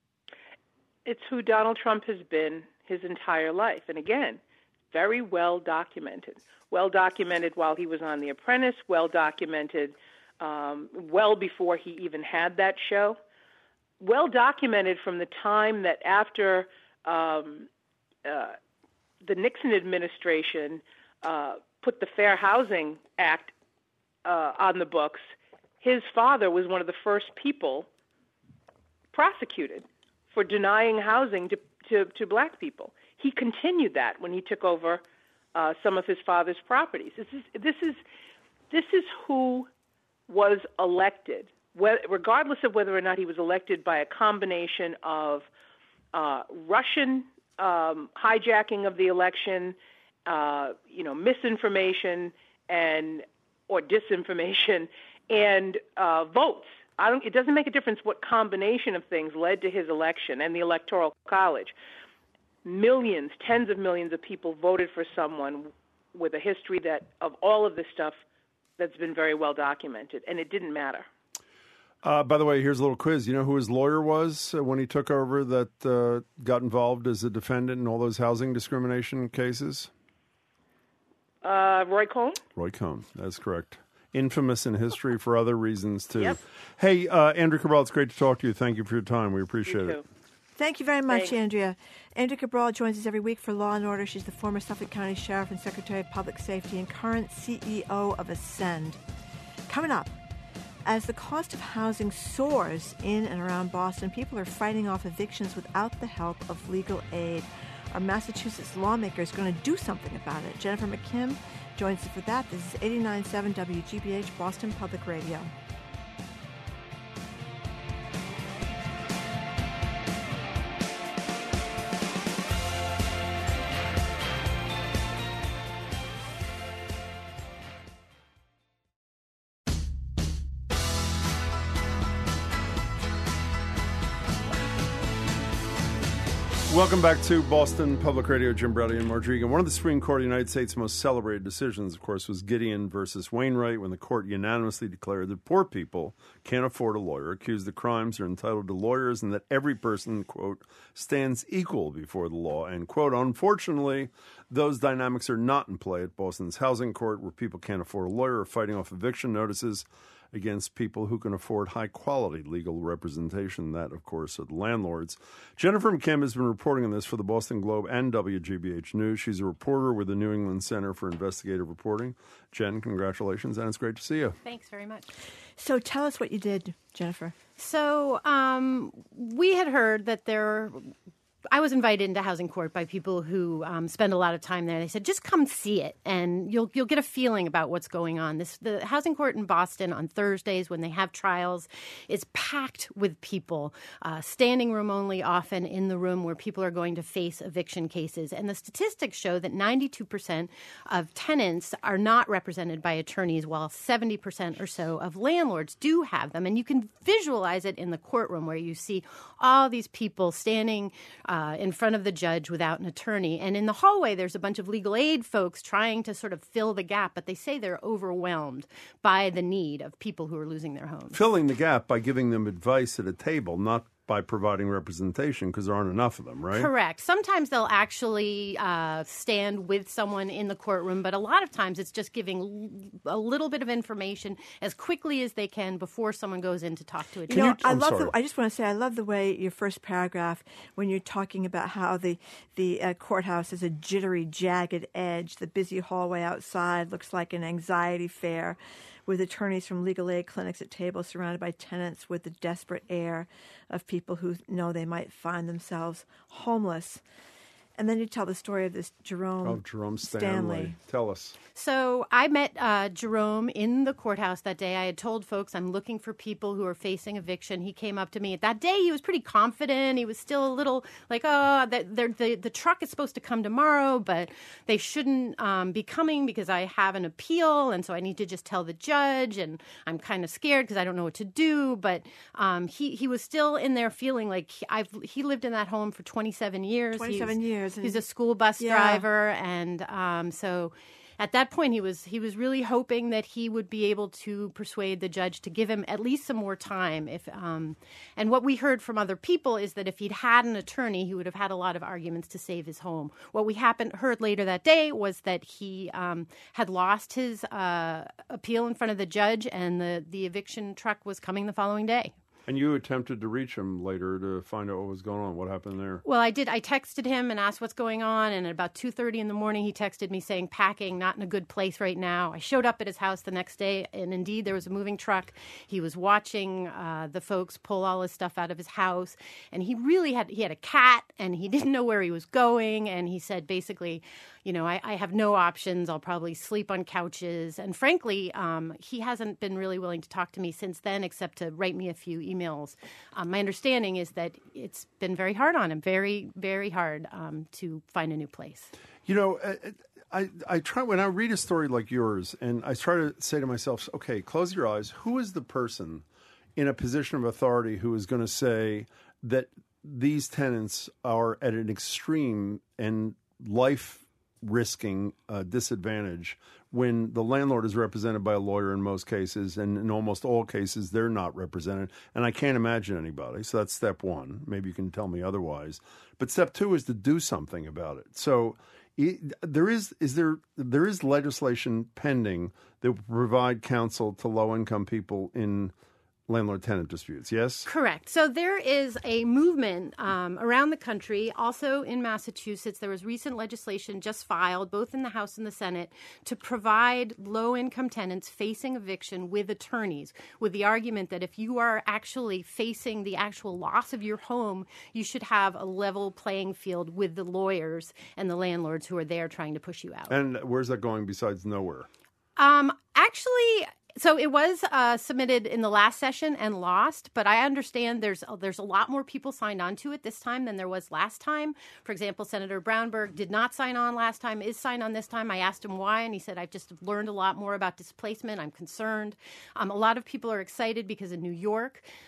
It's who Donald Trump has been his entire life. And again, very well documented. Well documented while he was on The Apprentice, well documented um, well before he even had that show. Well documented from the time that after um, uh, the Nixon administration uh, put the Fair Housing Act uh, on the books, his father was one of the first people prosecuted for denying housing to, to, to black people. He continued that when he took over uh, some of his father's properties. This is this is this is who was elected, regardless of whether or not he was elected by a combination of uh, Russian um, hijacking of the election, uh, you know, misinformation and or disinformation, and uh, votes. I don't. It doesn't make a difference what combination of things led to his election and the Electoral College. Millions, tens of millions of people voted for someone with a history that of all of this stuff that's been very well documented, and it didn't matter.
Uh, by the way, here's a little quiz. You know who his lawyer was uh, when he took over that uh, got involved as a defendant in all those housing discrimination cases?
Uh, Roy Cohn?
Roy Cohn, that's correct. Infamous in history for other reasons, too.
Yep.
Hey, uh, Andrew Cabral, it's great to talk to you. Thank you for your time. We appreciate
you
it.
too.
Thank you very much,
Thanks.
Andrea. Andrea Cabral joins us every week for Law and Order. She's the former Suffolk County Sheriff and Secretary of Public Safety and current C E O of Ascend. Coming up, as the cost of housing soars in and around Boston, people are fighting off evictions without the help of legal aid. Are Massachusetts lawmakers going to do something about it? Jennifer McKim joins us for that. This is eighty-nine point seven W G B H Boston Public Radio.
Welcome back to Boston Public Radio. Jim Braude and Margery. One of the Supreme Court of the United States' most celebrated decisions, of course, was Gideon versus Wainwright, when the court unanimously declared that poor people can't afford a lawyer, accused the crimes are entitled to lawyers, and that every person, quote, stands equal before the law, end quote. Unfortunately, those dynamics are not in play at Boston's housing court, where people can't afford a lawyer, are fighting off eviction notices against people who can afford high-quality legal representation. That, of course, are the landlords. Jennifer McKim has been reporting on this for the Boston Globe and W G B H News. She's a reporter with the New England Center for Investigative Reporting. Jen, congratulations, and it's great to see you.
Thanks very much. So tell us what you did, Jennifer.
So um, we had heard that there I was invited into housing court by people who um, spend a lot of time there. They said, just come see it, and you'll you'll get a feeling about what's going on. This the housing court in Boston on Thursdays when they have trials is packed with people, uh, standing room only, often in the room where people are going to face eviction cases. And the statistics show that ninety-two percent of tenants are not represented by attorneys, while seventy percent or so of landlords do have them. And you can visualize it in the courtroom where you see all these people standing Uh, in front of the judge without an attorney. And in the hallway, there's a bunch of legal aid folks trying to sort of fill the gap, but they say they're overwhelmed by the need of people who are losing their homes.
Filling the gap by giving them advice at a table, not by providing representation, because there aren't enough of them, right?
Correct. Sometimes they'll actually uh, stand with someone in the courtroom, but a lot of times it's just giving a little bit of information as quickly as they can before someone goes in to talk to a judge.
You know, I love. The, I just want to say, I love the way your first paragraph, when you're talking about how the the uh, courthouse is a jittery, jagged edge. The busy hallway outside looks like an anxiety fair, with attorneys from legal aid clinics at tables surrounded by tenants with the desperate air of people who know they might find themselves homeless. And then you tell the story of this Jerome,
of Jerome Stanley.
Stanley.
Tell us.
So I met uh, Jerome in the courthouse that day. I had told folks I'm looking for people who are facing eviction. He came up to me. That day he was pretty confident. He was still a little like, oh, the, the, the, the truck is supposed to come tomorrow, but they shouldn't um, be coming because I have an appeal, and so I need to just tell the judge, and I'm kind of scared because I don't know what to do. But um, he, he was still in there feeling like he, I've, he lived in that home for twenty-seven years.
twenty-seven
He's,
years.
He's a school bus
yeah.
driver, and um, so at that point he was he was really hoping that he would be able to persuade the judge to give him at least some more time. If um, and what we heard from other people is that if he'd had an attorney, he would have had a lot of arguments to save his home. What we happened heard later that day was that he um, had lost his uh, appeal in front of the judge, and the the eviction truck was coming the following day.
And you attempted to reach him later to find out what was going on. What happened there?
Well, I did. I texted him and asked what's going on. And at about two thirty in the morning, he texted me saying, packing, not in a good place right now. I showed up at his house the next day, and indeed, there was a moving truck. He was watching uh, the folks pull all his stuff out of his house. And he really had, he had a cat, and he didn't know where he was going. And he said, basically, you know, I, I have no options. I'll probably sleep on couches. And frankly, um, he hasn't been really willing to talk to me since then, except to write me a few emails. Um, my understanding is that it's been very hard on him, very, very hard um, to find a new place.
You know, I, I try when I read a story like yours, and I try to say to myself, okay, close your eyes. Who is the person in a position of authority who is going to say that these tenants are at an extreme and life risking uh, disadvantage when the landlord is represented by a lawyer in most cases, and in almost all cases they're not represented, and I can't imagine anybody. So that's step one. Maybe you can tell me otherwise. But step two is to do something about it. So it, there is is there there is legislation pending that will provide counsel to low income people in landlord-tenant disputes, yes?
Correct. So there is a movement um, around the country, also in Massachusetts. There was recent legislation just filed, both in the House and the Senate, to provide low-income tenants facing eviction with attorneys, with the argument that if you are actually facing the actual loss of your home, you should have a level playing field with the lawyers and the landlords who are there trying to push you out.
And where's that going besides nowhere?
Um, actually... So it was uh, submitted in the last session and lost, but I understand there's uh, there's a lot more people signed on to it this time than there was last time. For example, Senator Brownberg did not sign on last time, is signed on this time. I asked him why, and he said, I've just learned a lot more about displacement. I'm concerned. Um, a lot of people are excited because in New York,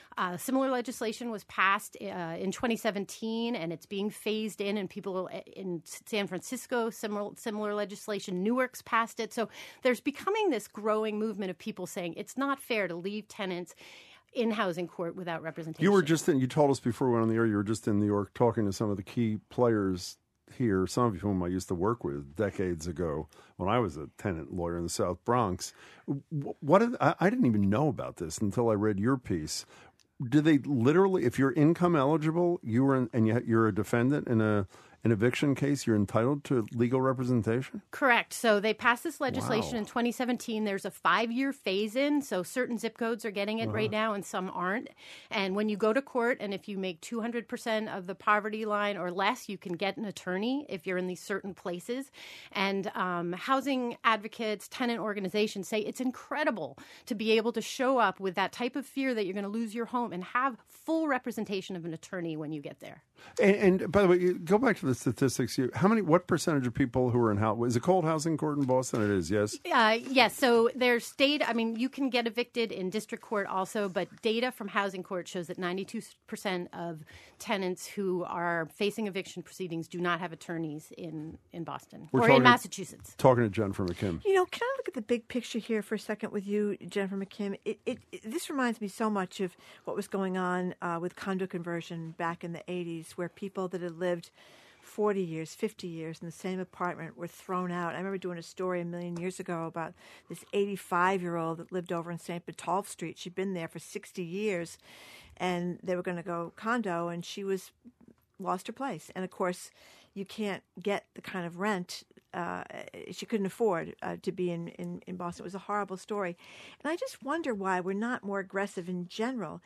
Uh, similar legislation was passed uh, in twenty seventeen, and it's being phased in. And people in San Francisco, similar similar legislation. Newark's passed it. So there's becoming this growing movement of people saying it's not fair to leave tenants in housing court without representation.
You were just in, you told us before we went on the air, you were just in New York talking to some of the key players here, some of whom I used to work with decades ago when I was a tenant lawyer in the South Bronx. What did, I, I didn't even know about this until I read your piece. Do they literally, if you're income eligible, you were in, and you, you're a defendant in a an eviction case, you're entitled to legal representation?
Correct. So they passed this legislation
Wow.
in twenty seventeen. There's a five-year phase-in, so certain zip codes are getting it
Uh-huh.
right now and some aren't. And when you go to court, and if you make two hundred percent of the poverty line or less, you can get an attorney if you're in these certain places. And um, housing advocates, tenant organizations say it's incredible to be able to show up with that type of fear that you're going to lose your home and have full representation of an attorney when you get there.
And, and by the way, you- go back to the statistics. You, how many? What percentage of people who are in house? Is it called housing court in Boston? It is. Yes.
Uh, yes. So there's state. I mean, you can get evicted in district court also, but data from housing court shows that ninety-two percent of tenants who are facing eviction proceedings do not have attorneys in, in Boston
We're
or
talking-
in Massachusetts.
Talking to Jennifer McKim.
You know, can I look at the big picture here for a second with you, Jennifer McKim? It, it, it, this reminds me so much of what was going on uh, with condo conversion back in the eighties, where people that had lived forty years, fifty years in the same apartment were thrown out. I remember doing a story a million years ago about this eighty-five-year-old that lived over in Saint Botolph Street. She'd been there for sixty years, and they were going to go condo, and she was lost her place. And, of course, you can't get the kind of rent uh, she couldn't afford uh, to be in, in, in Boston. It was a horrible story. And I just wonder why we're not more aggressive in general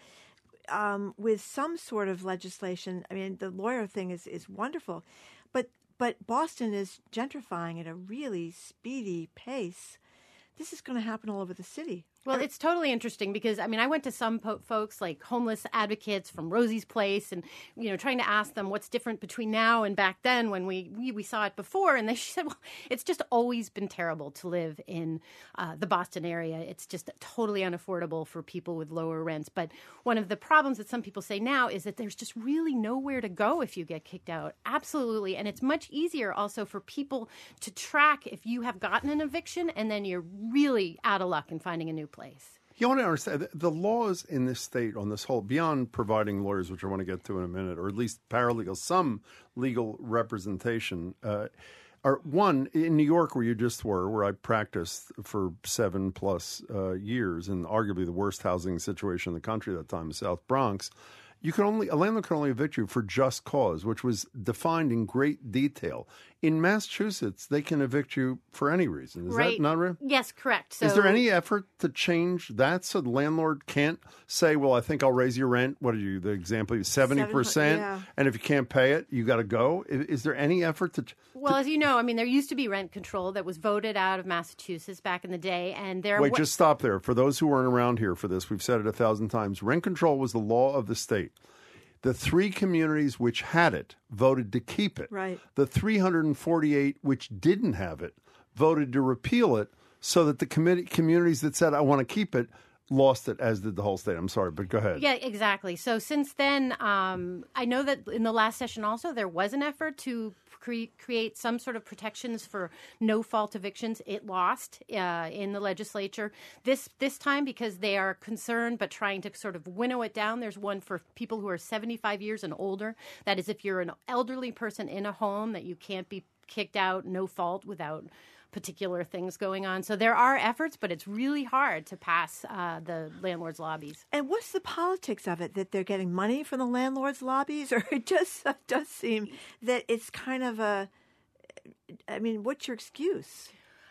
um, with some sort of legislation. I mean, the lawyer thing is, is wonderful, but but Boston is gentrifying at a really speedy pace. This is going to happen all over the city.
Well, it's totally interesting because, I mean, I went to some po- folks like homeless advocates from Rosie's Place and, you know, trying to ask them what's different between now and back then when we, we, we saw it before. And they said, well, it's just always been terrible to live in uh, the Boston area. It's just totally unaffordable for people with lower rents. But one of the problems that some people say now is that there's just really nowhere to go if you get kicked out. Absolutely. And it's much easier also for people to track if you have gotten an eviction and then you're really out of luck in finding a new place.
You want to understand the- the laws in this state on this whole, beyond providing lawyers, which I want to get to in a minute, or at least paralegal, some legal representation, uh, are one, in New York, where you just were, where I practiced for seven plus uh, years in arguably the worst housing situation in the country at that time, the South Bronx. You could only, a landlord could only evict you for just cause, which was defined in great detail. In Massachusetts, they can evict you for any reason. Is
Right.
that not right?
Yes, correct. So,
Is there any effort to change that so the landlord can't say, well, I think I'll raise your rent? What are you, the example, seventy percent?
yeah.
And if you can't pay it, you got to go? Is, is there any effort to...
Well, as you know, I mean, there used to be rent control that was voted out of Massachusetts back in the day, and there.
Wait,
wa-
just stop there. For those who weren't around here for this, we've said it a thousand times. Rent control was the law of the state. The three communities which had it voted to keep it.
Right.
The three hundred forty-eight which didn't have it voted to repeal it, so that the committee, communities that said, I want to keep it, lost it, as did the whole state. I'm sorry, but go ahead.
Yeah, exactly. So since then, um, I know that in the last session also there was an effort to cre- create some sort of protections for no-fault evictions. It lost uh, in the legislature. This this time, because they are concerned but trying to sort of winnow it down, there's one for people who are seventy-five years and older. That is, if you're an elderly person in a home, that you can't be kicked out no fault without particular things going on. So there are efforts, but it's really hard to pass uh, the landlords' lobbies.
And what's the politics of it? That they're getting money from the landlords' lobbies? Or it just it does seem that it's kind of a, I mean, what's your excuse?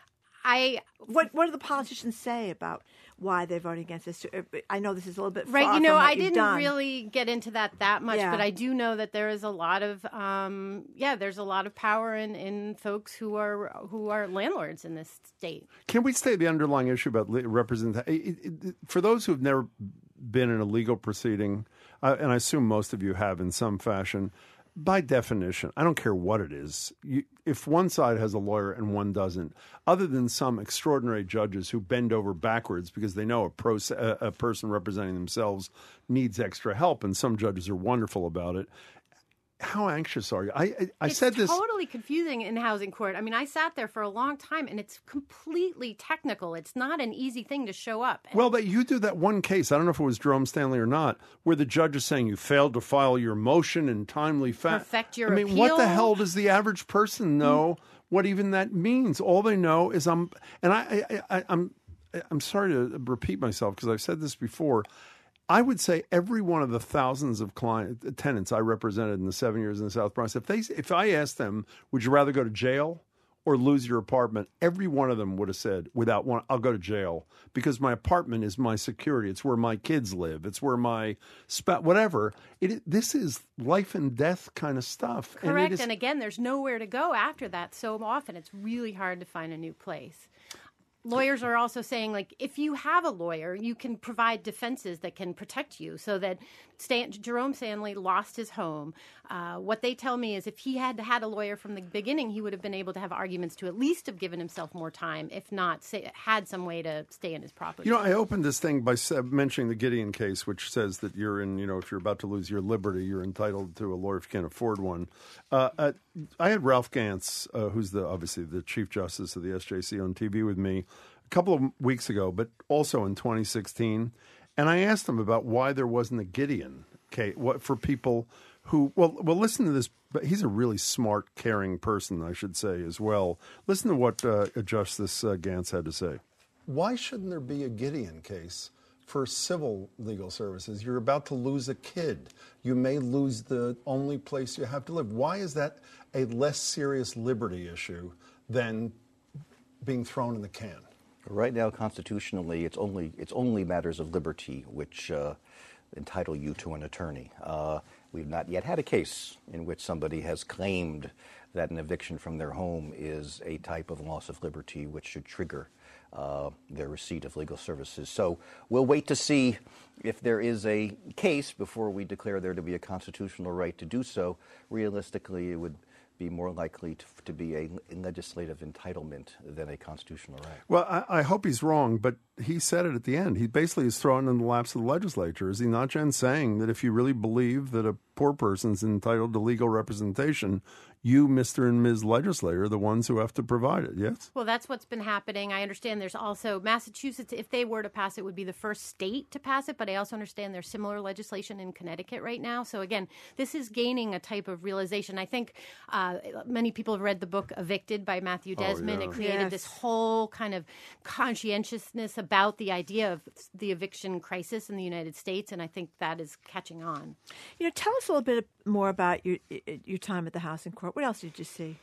I
What What do the politicians say about why they're voting against this? I know this is a little bit
Right,
far
you know,
from what
I
you've
didn't
done.
really get into that that much,
Yeah.
but I do know that there is a lot of, um, yeah, there's a lot of power in, in folks who are who are landlords in this state.
Can we stay the underlying issue about representation? For those who've never been in a legal proceeding, uh, and I assume most of you have in some fashion, by definition, I don't care what it is. You, if one side has a lawyer and one doesn't, other than some extraordinary judges who bend over backwards because they know a, pro, a, a person representing themselves needs extra help, and some judges are wonderful about it. How anxious are you? I I, I
it's
said this.
totally confusing in housing court. I mean, I sat there for a long time, and it's completely technical. It's not an easy thing to show up.
Well, but you do that one case, I don't know if it was Jerome Stanley or not, where the judge is saying you failed to file your motion in timely fashion.
Perfect your
I mean,
appeal.
what the hell does the average person know what even that means? All they know is I'm, and I, I, I I'm, I'm sorry to repeat myself because I've said this before. I would say every one of the thousands of client tenants I represented in the seven years in the South Bronx, if they, if I asked them, would you rather go to jail or lose your apartment? Every one of them would have said, without one, I'll go to jail because my apartment is my security. It's where my kids live. It's where my spa- whatever. It, this is life and death kind of stuff.
Correct.
And, it is,
and again, there's nowhere to go after that. So often it's really hard to find a new place. Lawyers are also saying, like, if you have a lawyer, you can provide defenses that can protect you so that Stan- Jerome Stanley lost his home. Uh, what they tell me is if he had had a lawyer from the beginning, he would have been able to have arguments to at least have given himself more time, if not say, had some way to stay in his property.
You know, I opened this thing by mentioning the Gideon case, which says that you're in, you know, if you're about to lose your liberty, you're entitled to a lawyer if you can't afford one. Uh, uh, I had Ralph Gantz, uh, who's the obviously the Chief Justice of the S J C, on T V with me a couple of weeks ago, but also in twenty sixteen. And I asked him about why there wasn't a Gideon case what, for people who, well, well, listen to this. But he's a really smart, caring person, I should say, as well. Listen to what uh, Justice uh, Gantz had to say. Why shouldn't there be a Gideon case for civil legal services? You're about to lose a kid. You may lose the only place you have to live. Why is that a less serious liberty issue than being thrown in the can?
Right now, constitutionally, it's only it's only matters of liberty which uh, entitle you to an attorney. Uh, we've not yet had a case in which somebody has claimed that an eviction from their home is a type of loss of liberty which should trigger uh, their receipt of legal services. So we'll wait to see if there is a case before we declare there to be a constitutional right to do so. Realistically, it would be more likely to, to be a legislative entitlement than a constitutional right.
Well, I, I hope he's wrong, but he said it at the end. He basically is throwing in the laps of the legislature. Is he not, Jen, saying that if you really believe that a poor person's entitled to legal representation, you, Mister and Miz Legislator, are the ones who have to provide it, yes?
Well, that's what's been happening. I understand there's also Massachusetts, if they were to pass it, would be the first state to pass it, but I also understand there's similar legislation in Connecticut right now. So again, this is gaining a type of realization. I think uh, many people have read the book Evicted by Matthew Desmond.
Oh, yeah.
It created
Yes.
this whole kind of conscientiousness about the idea of the eviction crisis in the United States, and I think that is catching on.
You know, tell us a little bit more about your your time at the Housing Court. What else did you see?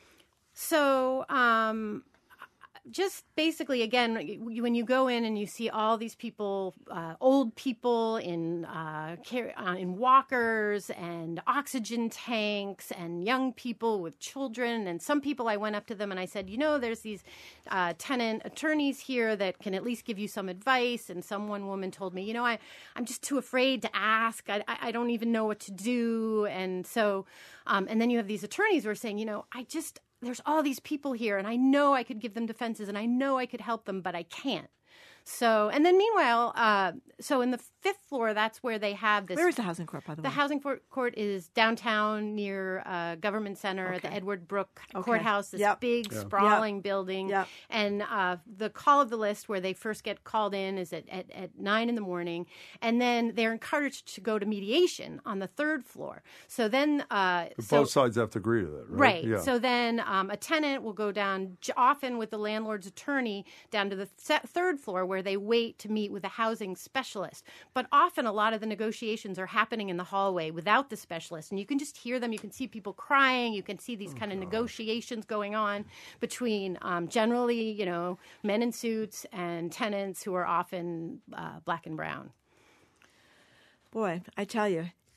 So, um, just basically, again, when you go in and you see all these people, uh, old people in uh, car- uh, in walkers and oxygen tanks, and young people with children, and some people, I went up to them and I said, you know, there's these uh, tenant attorneys here that can at least give you some advice. And some one woman told me, you know, I I'm just too afraid to ask. I I don't even know what to do. And so, um, and then you have these attorneys who are saying, you know, I just. There's all these people here, and I know I could give them defenses, and I know I could help them, but I can't. So, and then meanwhile, uh, so in the fifth floor, that's where they have this.
Where is the Housing Court, by the,
the
way?
The Housing Court is downtown near uh, Government Center
Okay.
at the Edward Brooke
Okay.
Courthouse, this
Yep.
big,
Yeah.
sprawling
Yep.
building.
Yep.
And uh, the call of the list where they first get called in is at, at, at nine in the morning. And then they're encouraged to go to mediation on the third floor. So then... Uh,
But
so,
both sides have to agree to that, right?
Right.
Yeah.
So then um, a tenant will go down, j- often with the landlord's attorney, down to the th- third floor where they wait to meet with a housing specialist. But often a lot of the negotiations are happening in the hallway without the specialist. And you can just hear them. You can see people crying. You can see these kind of negotiations going on between um, generally, you know, men in suits and tenants who are often uh, black and brown.
Boy, I tell you,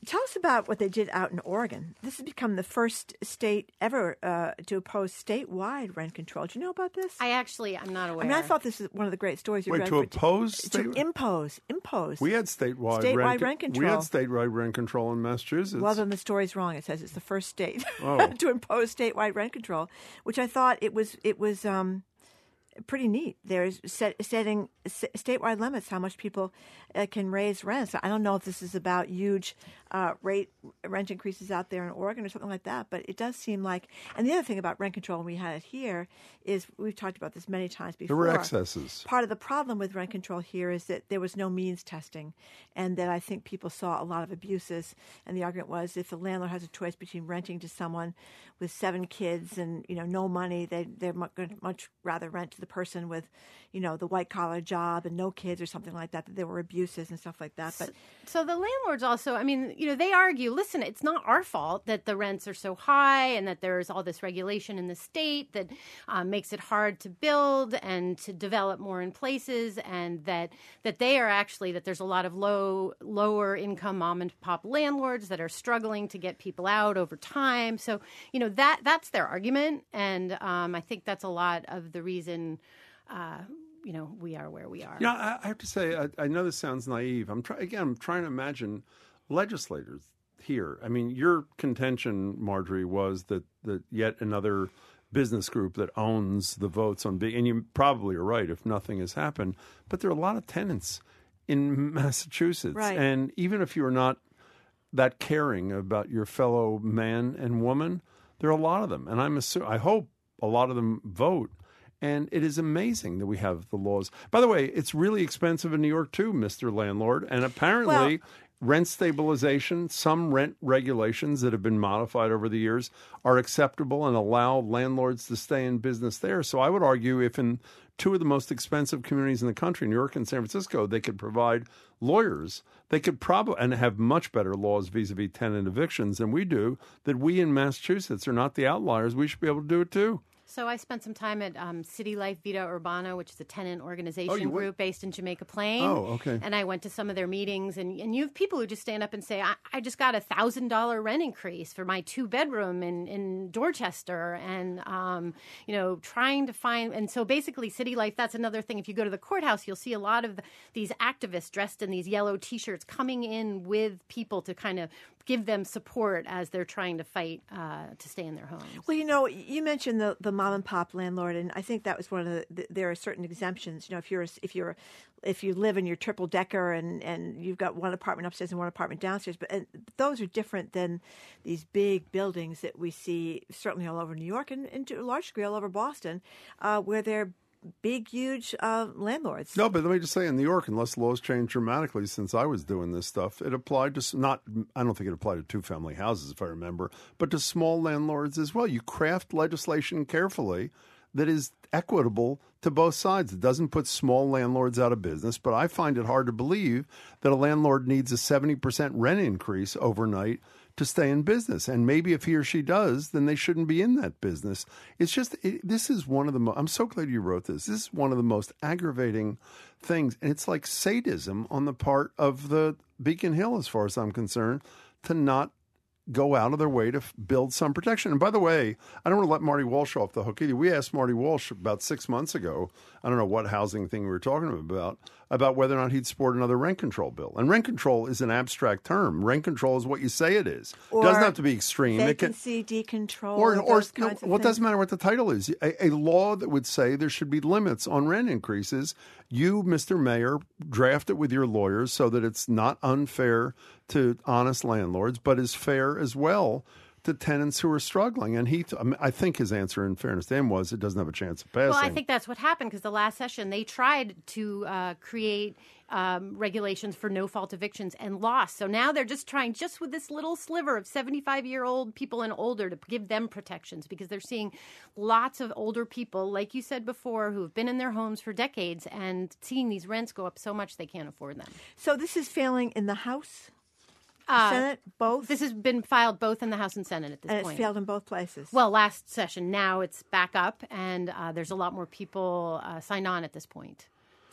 Tell us about what they did out in Oregon. This has become the first state ever uh, to oppose statewide rent control. Do you know about this?
I actually, I'm not aware.
I mean, I thought this was one of the great stories you
Wait,
read.
to oppose?
To,
state-
to impose, impose.
We had statewide,
statewide
rent,
rent control.
We had statewide rent control in Massachusetts.
Well, then the story's wrong. It says it's the first state
Oh.
to impose statewide rent control, which I thought it was. It was. Um, pretty neat. There's set, setting s- statewide limits how much people uh, can raise rents. I don't know if this is about huge uh, rate rent increases out there in Oregon or something like that, but it does seem like. And the other thing about rent control, and we had it here, is we've talked about this many times before.
There were excesses.
Part of the problem with rent control here is that there was no means testing, and that I think people saw a lot of abuses. And the argument was if the landlord has a choice between renting to someone with seven kids and you know no money, they they're going to much rather rent to the person with, you know, the white collar job and no kids or something like that. That there were abuses and stuff like that. But
so the landlords also, I mean, you know, they argue, listen, it's not our fault that the rents are so high and that there's all this regulation in the state that um, makes it hard to build and to develop more in places, and that that they are actually that there's a lot of low lower income mom and pop landlords that are struggling to get people out over time. So you know that that's their argument, and um, I think that's a lot of the reason. Uh, you know, we are where we are.
Yeah, I, I have to say, I, I know this sounds naive. I'm try, again, I'm trying to imagine legislators here. I mean, your contention, Marjorie, was that, that yet another business group that owns the votes on big, and you probably are right if nothing has happened, but there are a lot of tenants in Massachusetts.
Right.
And even if you're not that caring about your fellow man and woman, there are a lot of them. And I'm assu- I hope a lot of them vote. And it is amazing that we have the laws. By the way, it's really expensive in New York, too, Mister Landlord. And apparently, well, rent stabilization, some rent regulations that have been modified over the years are acceptable and allow landlords to stay in business there. So I would argue if in two of the most expensive communities in the country, New York and San Francisco, they could provide lawyers, they could probably, and have much better laws vis-a-vis tenant evictions than we do, that we in Massachusetts are not the outliers. We should be able to do it, too.
So I spent some time at um, City Life Vida Urbana, which is a tenant organization
oh,
group based in Jamaica Plain.
Oh, okay.
And I went to some of their meetings, and, and you have people who just stand up and say, I, I just got a one thousand dollars rent increase for my two-bedroom in, in Dorchester, and, um, you know, trying to find, and so basically City Life, that's another thing. If you go to the courthouse, you'll see a lot of the, these activists dressed in these yellow T-shirts coming in with people to kind of give them support as they're trying to fight uh, to stay in their homes.
Well, you know, you mentioned the, the mom and pop landlord, and I think that was one of the, the. There are certain exemptions. You know, if you're if you're if you live in your triple decker and, and you've got one apartment upstairs and one apartment downstairs, but and those are different than these big buildings that we see certainly all over New York and, and to a large degree all over Boston, uh, where they're big, huge uh, landlords.
No, but let me just say, in New York, unless laws changed dramatically since I was doing this stuff, it applied to not. I don't think it applied to two-family houses, if I remember, but to small landlords as well. You craft legislation carefully that is equitable to both sides. It doesn't put small landlords out of business, but I find it hard to believe that a landlord needs a seventy percent rent increase overnight to stay in business. And maybe if he or she does, then they shouldn't be in that business. It's just, it, this is one of the most, I'm so glad you wrote this. This is one of the most aggravating things. And it's like sadism on the part of the Beacon Hill, as far as I'm concerned, to not go out of their way to f- build some protection. And by the way, I don't want to let Marty Walsh off the hook either. We asked Marty Walsh about six months ago, I don't know what housing thing we were talking about, about whether or not he'd support another rent control bill. And rent control is an abstract term. Rent control is what you say it is. It doesn't have to be extreme.
Vacancy,
it can,
decontrol,
or, or
those
no,
kinds of
well, it
things.
doesn't matter what the title is. A, a law that would say there should be limits on rent increases. You, Mister Mayor, draft it with your lawyers so that it's not unfair to honest landlords, but is fair as well to tenants who are struggling. And he, I, mean, I think his answer, in fairness to him, was it doesn't have a chance of passing.
Well, I think that's what happened, because the last session they tried to uh, create um, regulations for no-fault evictions and lost. So now they're just trying, just with this little sliver of seventy-five-year-old people and older, to give them protections, because they're seeing lots of older people, like you said before, who have been in their homes for decades and seeing these rents go up so much they can't afford them.
So this is failing in the House?
Uh,
Senate, both?
This has been filed both in the House and Senate at this
and
point.
And it's failed in both places?
Well, last session. Now it's back up, and uh, there's a lot more people uh, signed on at this point.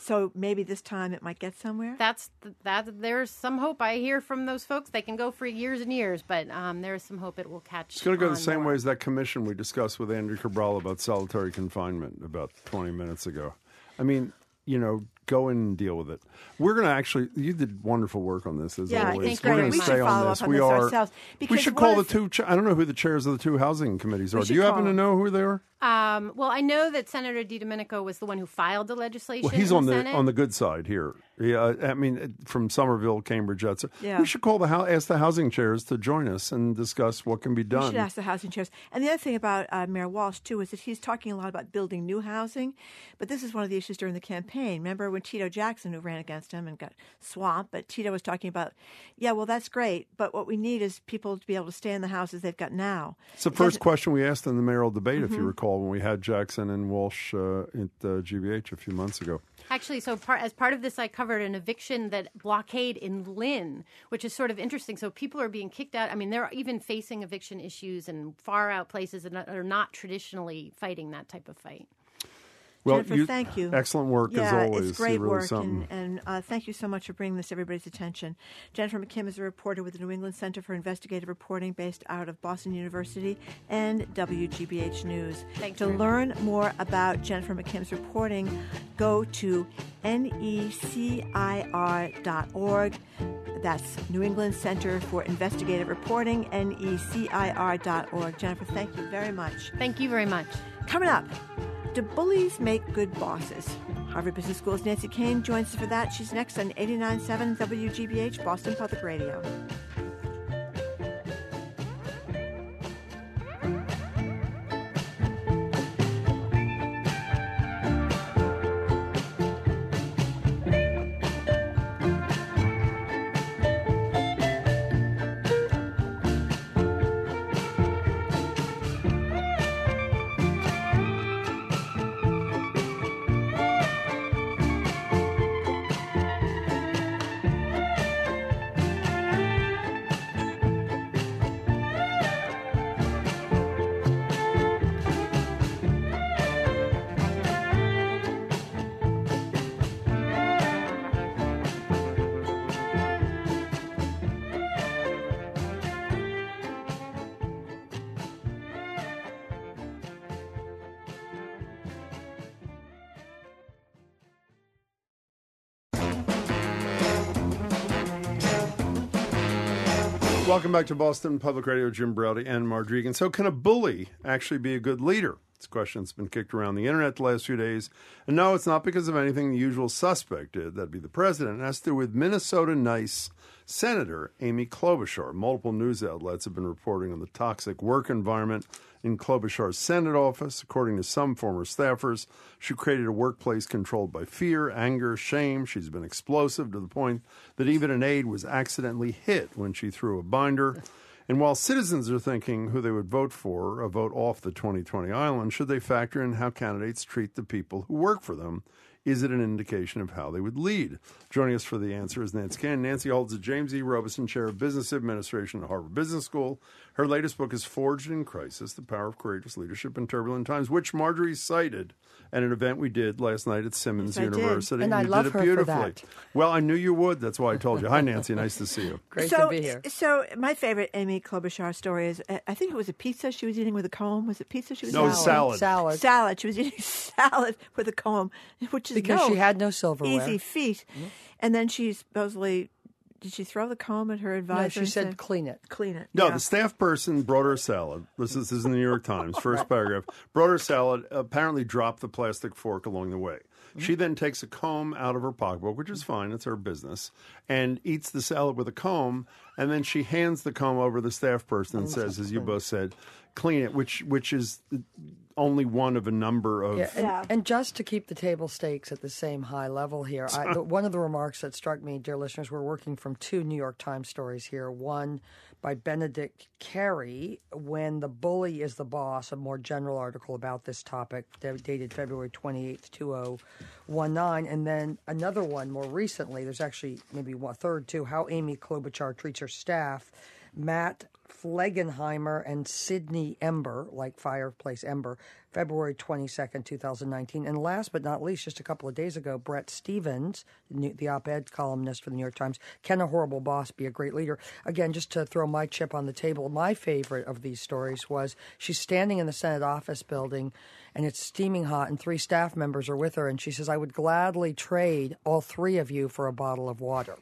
So maybe this time it might get somewhere.
That's that. There's some hope I hear from those folks. They can go for years and years, but um, there's some hope it will catch.
It's going to go
on
the same
more.
way as that commission we discussed with Andrew Cabral about solitary confinement about twenty minutes ago. I mean, you know, go in and deal with it. We're going to actually, you did wonderful work on this, as
Yeah,
always.
thank
We're
you.
going
We
to
should
stay
follow
on
up
this.
on
We
this
are.
ourselves,
We
because
should
one
call the
of-
two, cha- I don't know who the chairs of the two housing committees
We
are. Do
should
you happen
call
to
them.
know who they are?
Um, well, I know that Senator DiDomenico was the one who filed the legislation.
Well, he's
in
on the
Senate.
on the good side here. Yeah, I mean, from Somerville, Cambridge, that's
Yeah.
We should call the hou- ask the housing chairs to join us and discuss what can be
We
done.
should ask the housing chairs. And the other thing about uh, Mayor Walsh, too, is that he's talking a lot about building new housing. But this is one of the issues during the campaign. Remember when Tito Jackson, who ran against him and got swamped, but Tito was talking about, yeah, well, that's great, but what we need is people to be able to stay in the houses they've got now.
It's the first question we asked in the mayoral debate, if you
Mhm.
recall, when we had Jackson and Walsh uh, at uh, G B H a few months ago.
Actually, so part, as part of this, I covered an eviction that blockade in Lynn, which is sort of interesting. So people are being kicked out. I mean, they're even facing eviction issues in far out places that are not traditionally fighting that type of fight.
Well,
Jennifer,
you-
thank you.
excellent work, as
yeah,
always.
It's great
You're really
work,
something.
and, and uh, thank you so much for bringing this to everybody's attention. Jennifer McKim is a reporter with the New England Center for Investigative Reporting based out of Boston University and W G B H News.
Thanks
to
very
learn more about Jennifer McKim's reporting, go to N E C I R dot org. That's New England Center for Investigative Reporting, N E C I R dot org. Jennifer, thank you very much.
Thank you very much.
Coming up, do bullies make good bosses? Harvard Business School's Nancy Kane joins us for that. She's next on eighty-nine point seven W G B H, Boston Public Radio.
Welcome back to Boston Public Radio. Jim Browdy and Marge Regan. So can a bully actually be a good leader? This question's been kicked around the internet the last few days. And no, it's not because of anything the usual suspect did. That'd be the president. It has to do with Minnesota Nice Senator Amy Klobuchar. Multiple news outlets have been reporting on the toxic work environment in Klobuchar's Senate office. According to some former staffers, she created a workplace controlled by fear, anger, shame. She's been explosive to the point that even an aide was accidentally hit when she threw a binder. And while citizens are thinking who they would vote for, a vote off the twenty twenty island, should they factor in how candidates treat the people who work for them? Is it an indication of how they would lead? Joining us for the answer is Nancy Kane. Nancy holds the James E. Robeson Chair of Business Administration at Harvard Business School. Her latest book is Forged in Crisis, The Power of Courageous Leadership in Turbulent Times, which Marjorie cited at an event we did last night at Simmons
Yes, I did.
University.
And I
you
love
did it
her for
beautifully.
that.
Well, I knew you would. That's why I told you. Hi, Nancy. Nice to see you.
so, So my favorite Amy Klobuchar story is, uh, I think it was a pizza she was eating with a comb. Was it pizza she was
No,
eating?
salad.
Salad.
Salad. She was eating salad with a comb, which is
Because
no
she had no silverware.
easy feat. And then she supposedly, did she throw the comb at her advisor?
No, she
and
said
say,
clean it.
Clean it.
No,
yeah.
the staff person brought her salad. This is, this is in the New York Times, first paragraph. Brought her salad, apparently dropped the plastic fork along the way. She then takes a comb out of her pocketbook, which is fine, it's her business, and eats the salad with a comb, and then she hands the comb over to the staff person and says, as you both said, clean it, which which is only one of a number of...
Yeah, and, and just to keep the table stakes at the same high level here, I, the, one of the remarks that struck me, dear listeners, we're working from two New York Times stories here. One by Benedict Carey, When the Bully is the Boss, a more general article about this topic dated February twenty-eighth, two thousand nineteen. And then another one more recently, there's actually maybe a third too, How Amy Klobuchar Treats Her Staff. Matt Flegenheimer and Sidney Ember, like Fireplace Ember, February twenty-second, twenty nineteen. And last but not least, just a couple of days ago, Brett Stevens, the op-ed columnist for the New York Times, Can a Horrible Boss Be a Great Leader? Again, just to throw my chip on the table, my favorite of these stories was she's standing in the Senate office building, and it's steaming hot, and three staff members are with her, and she says, I would gladly trade all three of you for a bottle of water.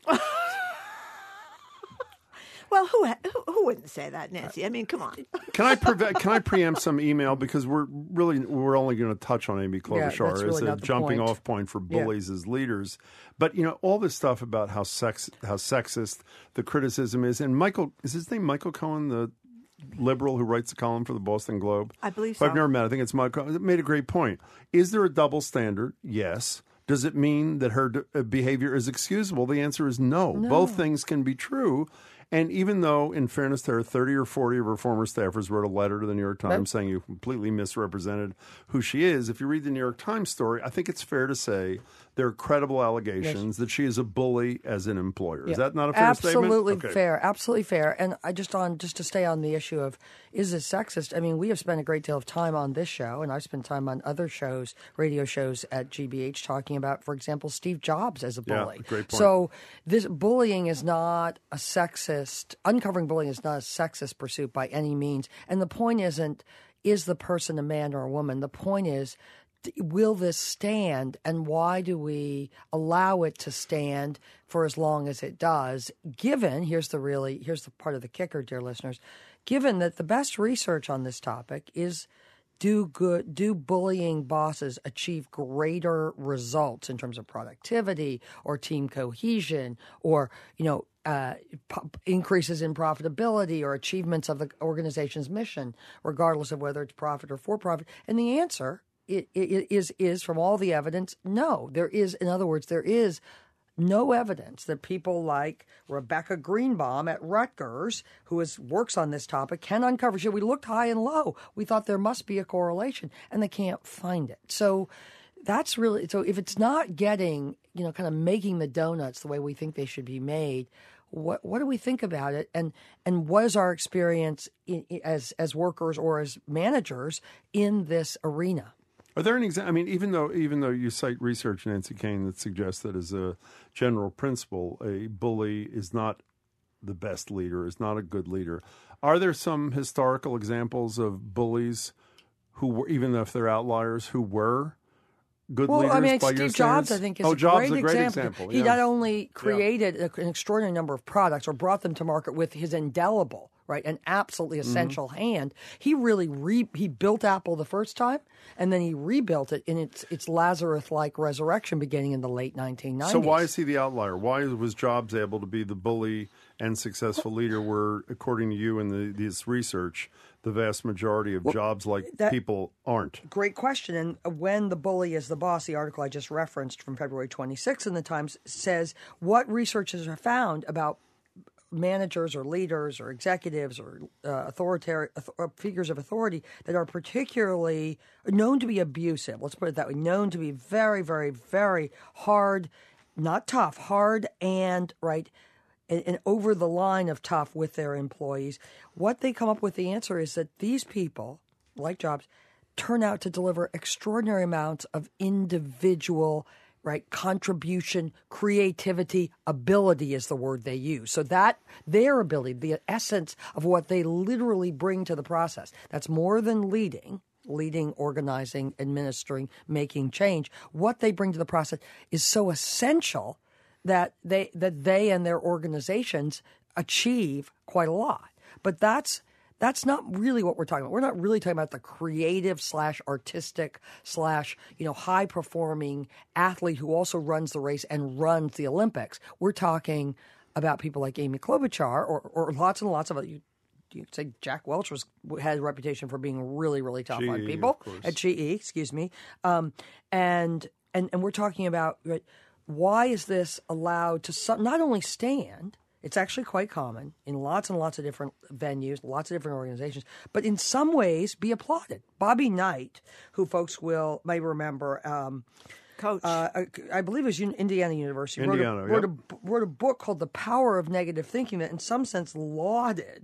Well, who, who who wouldn't say that, Nancy? I mean, come on.
Can I pre- can I preempt some email, because we're really we're only going to touch on Amy Klobuchar
yeah, really
as a jumping
point.
off point for bullies
yeah.
as leaders. But you know, all this stuff about how sex how sexist the criticism is, and Michael is his name Michael Cohen, the liberal who writes the column for the Boston Globe.
I believe
so.
so.
I've never met. I think it's Michael. It made a great point. Is there a double standard? Yes. Does it mean that her d- behavior is excusable? The answer is no.
no.
Both things can be true. And even though, in fairness to her, thirty or forty of her former staffers wrote a letter to the New York Times
Yep.
saying you completely misrepresented who she is, if you read the New York Times story, I think it's fair to say there are credible allegations yes. that she is a bully as an employer.
Yeah.
Is that not a fair
absolutely
statement?
Absolutely
okay.
fair. Absolutely fair. And I just on just to stay on the issue of is this sexist? I mean, we have spent a great deal of time on this show, and I've spent time on other shows, radio shows at G B H, talking about, for example, Steve Jobs as a bully.
Yeah, great point.
So this bullying is not a sexist. Uncovering bullying is not a sexist pursuit by any means. And the point isn't, is the person a man or a woman? The point is, will this stand, and why do we allow it to stand for as long as it does, given, here's the really, here's the part of the kicker, dear listeners, given that the best research on this topic is do good, do bullying bosses achieve greater results in terms of productivity or team cohesion or, you know, uh, p- increases in profitability or achievements of the organization's mission, regardless of whether it's profit or for profit? And the answer It, it is is from all the evidence, no. There is, in other words, there is no evidence that people like Rebecca Greenbaum at Rutgers, who is, works on this topic, can uncover. So we looked high and low. We thought there must be a correlation, and they can't find it. So that's really, so if it's not getting, you know, kind of making the donuts the way we think they should be made, what what do we think about it? And and what is our experience in, as as workers or as managers in this arena?
Are there any examples? I mean, even though even though you cite research, Nancy Kane, that suggests that as a general principle, a bully is not the best leader, is not a good leader. Are there some historical examples of bullies who were, even if they're outliers, who were good
well,
leaders
I mean,
by
Steve
your
Jobs,
standards?
I think, is
oh,
a,
Jobs
great
a great
example.
example.
He
yeah.
not only created yeah. an extraordinary number of products or brought them to market with his indelible, right, an absolutely essential mm-hmm. hand. He really re, he built Apple the first time, and then he rebuilt it in its its Lazarus-like resurrection beginning in the late nineteen nineties.
So why is he the outlier? Why was Jobs able to be the bully and successful leader where, according to you and the, this research, the vast majority of well, Jobs-like people aren't?
Great question. And when the bully is the boss, the article I just referenced from February twenty-sixth in the Times says what researchers have found about managers or leaders or executives or uh, authoritarian uh, figures of authority that are particularly known to be abusive. Let's put it that way. Known to be very, very, very hard, not tough, hard and right. And, and over the line of tough with their employees. What they come up with, the answer is that these people, like Jobs, turn out to deliver extraordinary amounts of individual, right, contribution, creativity, ability is the word they use. So that, their ability, the essence of what they literally bring to the process, that's more than leading, leading, organizing, administering, making change. What they bring to the process is so essential that they that they and their organizations achieve quite a lot. But that's that's not really what we're talking about. We're not really talking about the creative slash artistic slash, you know, high performing athlete who also runs the race and runs the Olympics. We're talking about people like Amy Klobuchar or, or lots and lots of other. You, you say Jack Welch was had a reputation for being really, really tough
G E,
on people at G E. Excuse me, um, and and and we're talking about. Right, why is this allowed to some, not only stand, it's actually quite common in lots and lots of different venues, lots of different organizations, but in some ways be applauded. Bobby Knight, who folks will may remember, um,
Coach,
uh, I believe it was Indiana University,
Indiana,
wrote, a, wrote,
yep.
a, wrote a book called The Power of Negative Thinking that in some sense lauded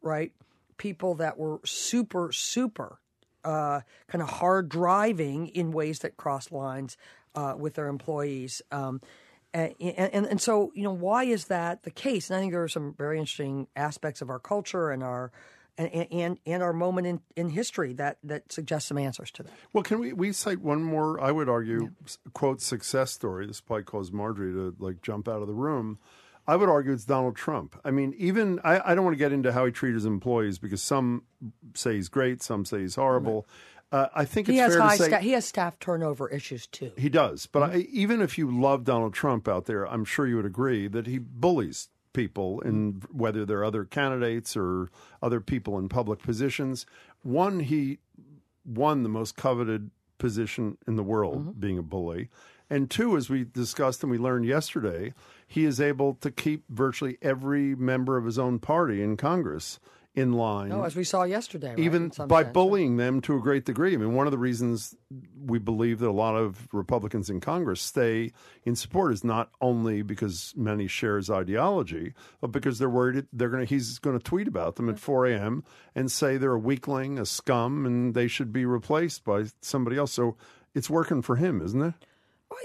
right, people that were super, super uh, kind of hard driving in ways that crossed lines uh, with their employees. Um, and, and, and so, you know, why is that the case? And I think there are some very interesting aspects of our culture and our and and, and our moment in, in history that, that suggest some answers to that.
Well, can we, we cite one more, I would argue, yeah. quote, success story? This probably caused Marjorie to, like, jump out of the room. I would argue it's Donald Trump. I mean, even, I, I don't want to get into how he treated his employees because some say he's great, some say he's horrible. Right. Uh, I think it's
he has
fair
high
to say...
Sta- he has staff turnover issues, too.
He does. But
mm-hmm.
I, even if you love Donald Trump out there, I'm sure you would agree that he bullies people, in whether they're other candidates or other people in public positions. One, he won the most coveted position in the world, mm-hmm. being a bully. And two, as we discussed and we learned yesterday, he is able to keep virtually every member of his own party in Congress in line.
Oh, as we saw yesterday, right?
Even by
sense,
bullying
right?
them to a great degree. I mean, one of the reasons we believe that a lot of Republicans in Congress stay in support is not only because many share his ideology, but because they're worried they're going to. He's going to tweet about them at four a.m. and say they're a weakling, a scum, and they should be replaced by somebody else. So it's working for him, isn't it?
Well,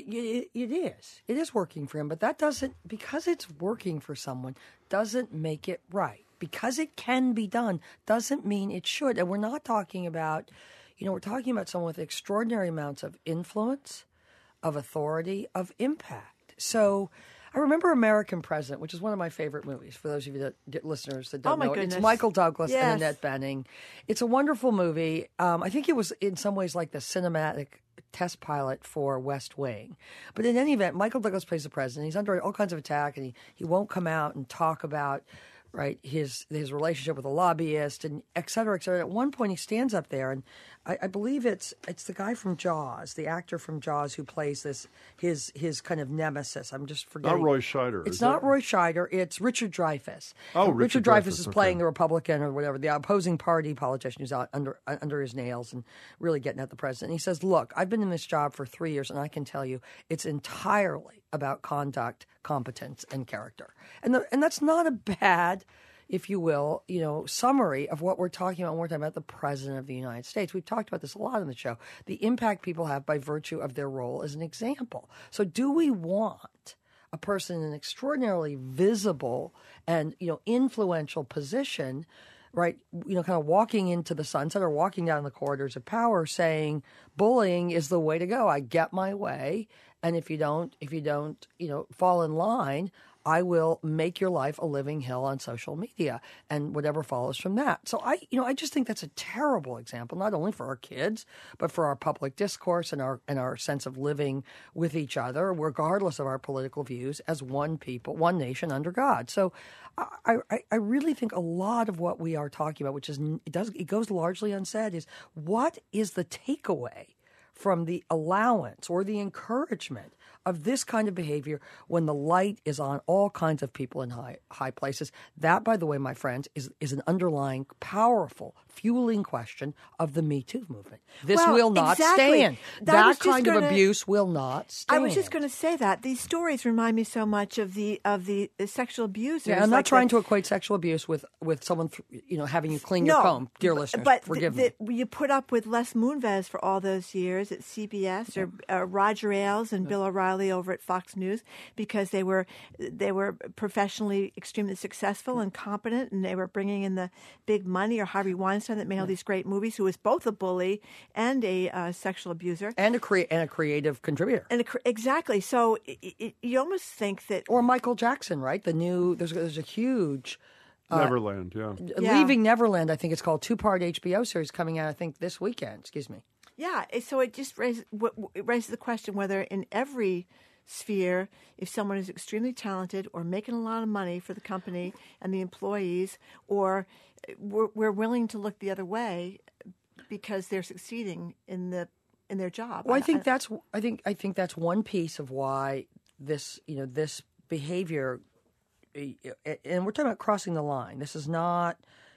it is. It is working for him, but that doesn't, because it's working for someone, doesn't make it right. Because it can be done doesn't mean it should. And we're not talking about, you know, we're talking about someone with extraordinary amounts of influence, of authority, of impact. So I remember American President, which is one of my favorite movies, for those of you that listeners that don't
oh my
know
goodness.
it. It's Michael Douglas
yes.
and Annette Bening. It's a wonderful movie. Um, I think it was in some ways like the cinematic test pilot for West Wing. But in any event, Michael Douglas plays the president. He's under all kinds of attack, and he, he won't come out and talk about right his his relationship with a lobbyist and et cetera, et cetera. At one point, he stands up there, and I, I believe it's it's the guy from Jaws, the actor from Jaws, who plays this his his kind of nemesis. I'm just forgetting.
Not Roy Scheider.
It's
is
not
it?
Roy Scheider. It's Richard Dreyfuss.
Oh,
Richard,
Richard
Dreyfuss,
Dreyfuss
is
okay.
playing the Republican or whatever, the opposing party politician who's out under under his nails and really getting at the president. And he says, "Look, I've been in this job for three years, and I can tell you, it's entirely about conduct, competence, and character." And the, and that's not a bad, if you will, you know, summary of what we're talking about when we're talking about the President of the United States. We've talked about this a lot on the show, the impact people have by virtue of their role as an example. So do we want a person in an extraordinarily visible and, you know, influential position, right, you know, kind of walking into the sunset or walking down the corridors of power saying bullying is the way to go. I get my way, and if you don't, if you don't, you know, fall in line, I will make your life a living hell on social media and whatever follows from that. So I, you know, I just think that's a terrible example, not only for our kids, but for our public discourse and our and our sense of living with each other, regardless of our political views, as one people, one nation under God. So I, I, I really think a lot of what we are talking about, which is it does it goes largely unsaid, is what is the takeaway from the allowance or the encouragement of this kind of behavior when the light is on all kinds of people in high high places. That, by the way, my friends, is, is an underlying, powerful, fueling question of the Me Too movement. This
well,
will not
exactly.
stand.
That,
that
kind
gonna,
of
abuse will not stand.
I was just going to say that. These stories remind me so much of the of the sexual abusers.
Yeah, I'm not
like
trying
the,
to equate sexual abuse with, with someone, you know, having you clean
no,
your comb. Dear
but,
listeners,
but
forgive
the,
me.
The, you put up with Les Moonves for all those years at C B S, or uh, Roger Ailes and Bill O'Reilly over at Fox News, because they were they were professionally extremely successful and competent, and they were bringing in the big money. Or Harvey Weinstein, that made all these great movies, who was both a bully and a uh, sexual abuser
and a crea- and a creative contributor.
And a, exactly. So it, it, you almost think that,
or Michael Jackson, right? The new there's there's a huge. Uh,
Neverland, yeah.
yeah.
Leaving Neverland, I think it's called, two-part H B O series coming out, I think, this weekend. Excuse me.
Yeah, so it just raises, it raises the question whether in every sphere, if someone is extremely talented or making a lot of money for the company and the employees, or we're, we're willing to look the other way because they're succeeding in the in their job.
Well, I think that's I think I think that's one piece of why this you know this behavior. And we're talking about crossing the line. This is not,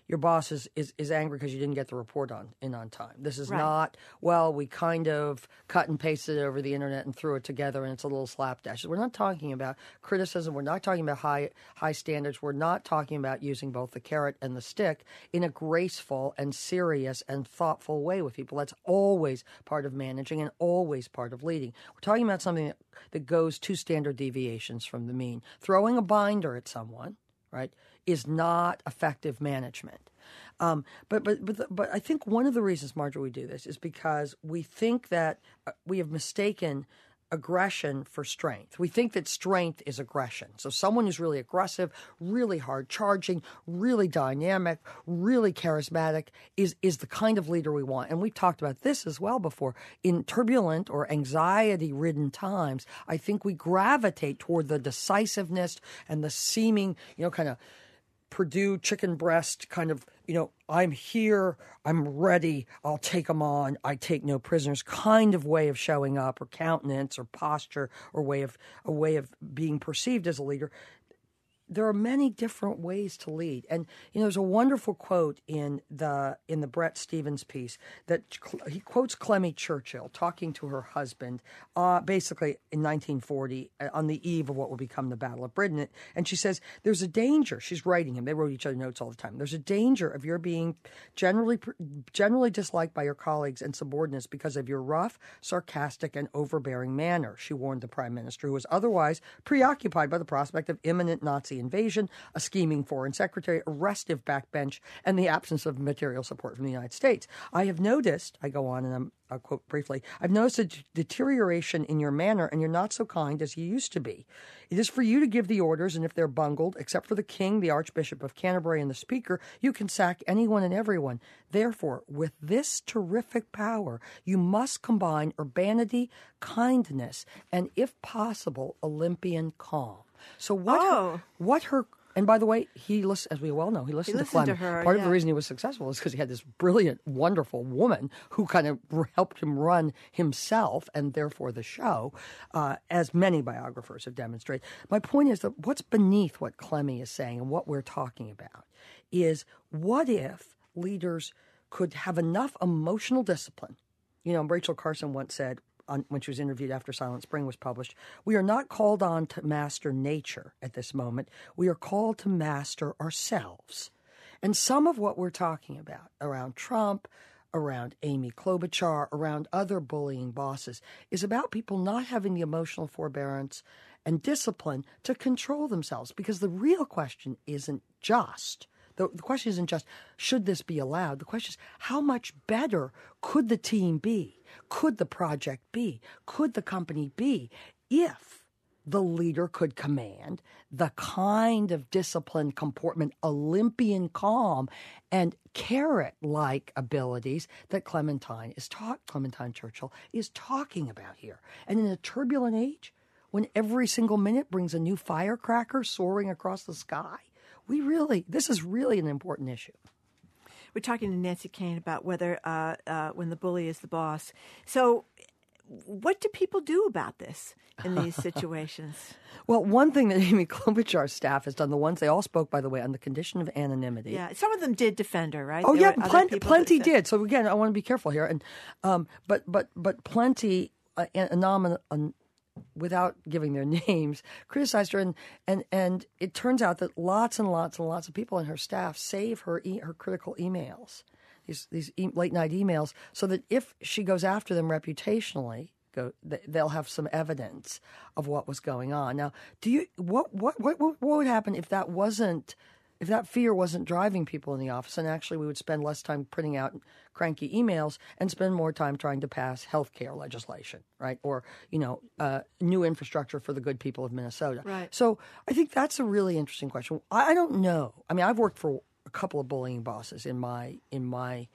your boss is, is, is angry because you didn't get the report on in on time. This is
Right.
not, well, we kind of cut and pasted it over the internet and threw it together and it's a little slapdash. We're not talking about criticism. We're not talking about high high standards. We're not talking about using both the carrot and the stick in a graceful and serious and thoughtful way with people. That's always part of managing and always part of leading. We're talking about something that, that goes two standard deviations from the mean. Throwing a binder at someone, right, is not effective management. Um, but but but but I think one of the reasons, Marjorie, we do this is because we think that uh, we have mistaken aggression for strength. We think that strength is aggression. So someone who's really aggressive, really hard charging, really dynamic, really charismatic is is the kind of leader we want. And we've talked about this as well before. In turbulent or anxiety-ridden times, I think we gravitate toward the decisiveness and the seeming, you know, kind of Purdue chicken breast kind of, you know, I'm here, I'm ready, I'll take them on, I take no prisoners kind of way of showing up, or countenance or posture or way of a way of being perceived as a leader. There are many different ways to lead. And, you know, there's a wonderful quote in the in the Bret Stephens piece that he quotes Clemmy Churchill talking to her husband, uh, basically in nineteen forty, uh, on the eve of what will become the Battle of Britain. And she says, there's a danger. She's writing him. They wrote each other notes all the time. There's a danger of your being generally generally disliked by your colleagues and subordinates because of your rough, sarcastic, and overbearing manner, she warned the prime minister, who was otherwise preoccupied by the prospect of imminent Nazi invasion, a scheming foreign secretary, a restive backbench, and the absence of material support from the United States. I have noticed, I go on and I'm, I'll quote briefly, I've noticed a d- deterioration in your manner and you're not so kind as you used to be. It is for you to give the orders, and if they're bungled, except for the king, the Archbishop of Canterbury, and the speaker, you can sack anyone and everyone. Therefore, with this terrific power, you must combine urbanity, kindness, and if possible, Olympian calm. So what
Oh.
her, what her and by the way, he listened, as we well know, he listened,
He
to
listened
Clemmy.
to her,
Part of the
yeah.
reason he was successful is because he had this brilliant, wonderful woman who kind of r- helped him run himself and therefore the show, uh, as many biographers have demonstrated. My point is that what's beneath what Clemmy is saying and what we're talking about is, what if leaders could have enough emotional discipline? You know, Rachel Carson once said, on, when she was interviewed after Silent Spring was published, we are not called on to master nature at this moment. We are called to master ourselves. And some of what we're talking about around Trump, around Amy Klobuchar, around other bullying bosses, is about people not having the emotional forbearance and discipline to control themselves. Because the real question isn't just The, the question isn't just, should this be allowed? The question is, how much better could the team be? Could the project be? Could the company be if the leader could command the kind of disciplined comportment, Olympian calm, and carrot-like abilities that Clementine is taught, Clementine Churchill is talking about here? And in a turbulent age, when every single minute brings a new firecracker soaring across the sky, We really, this is really an important issue.
We're talking to Nancy Kane about whether uh, uh, when the bully is the boss. So what do people do about this in these situations?
Well, one thing that Amy Klobuchar's staff has done, the ones they all spoke, by the way, on the condition of anonymity.
Yeah, some of them did defend her, right?
Oh,
There
yeah,
were other
plenty,
people
plenty
that said-
did. So, again, I want to be careful here. And um, But but but plenty, uh, anom- an, without giving their names, criticized her. And, and, and it turns out that lots and lots and lots of people in her staff save her e- her critical emails, these, these e- late-night emails, so that if she goes after them reputationally, go, they'll have some evidence of what was going on. Now, do you what what what what would happen if that wasn't if that fear wasn't driving people in the office, and actually we would spend less time printing out cranky emails and spend more time trying to pass health care legislation, right? Or, you know, uh, new infrastructure for the good people of Minnesota.
Right.
So I think that's a really interesting question. I, I don't know. I mean, I've worked for a couple of bullying bosses in my in my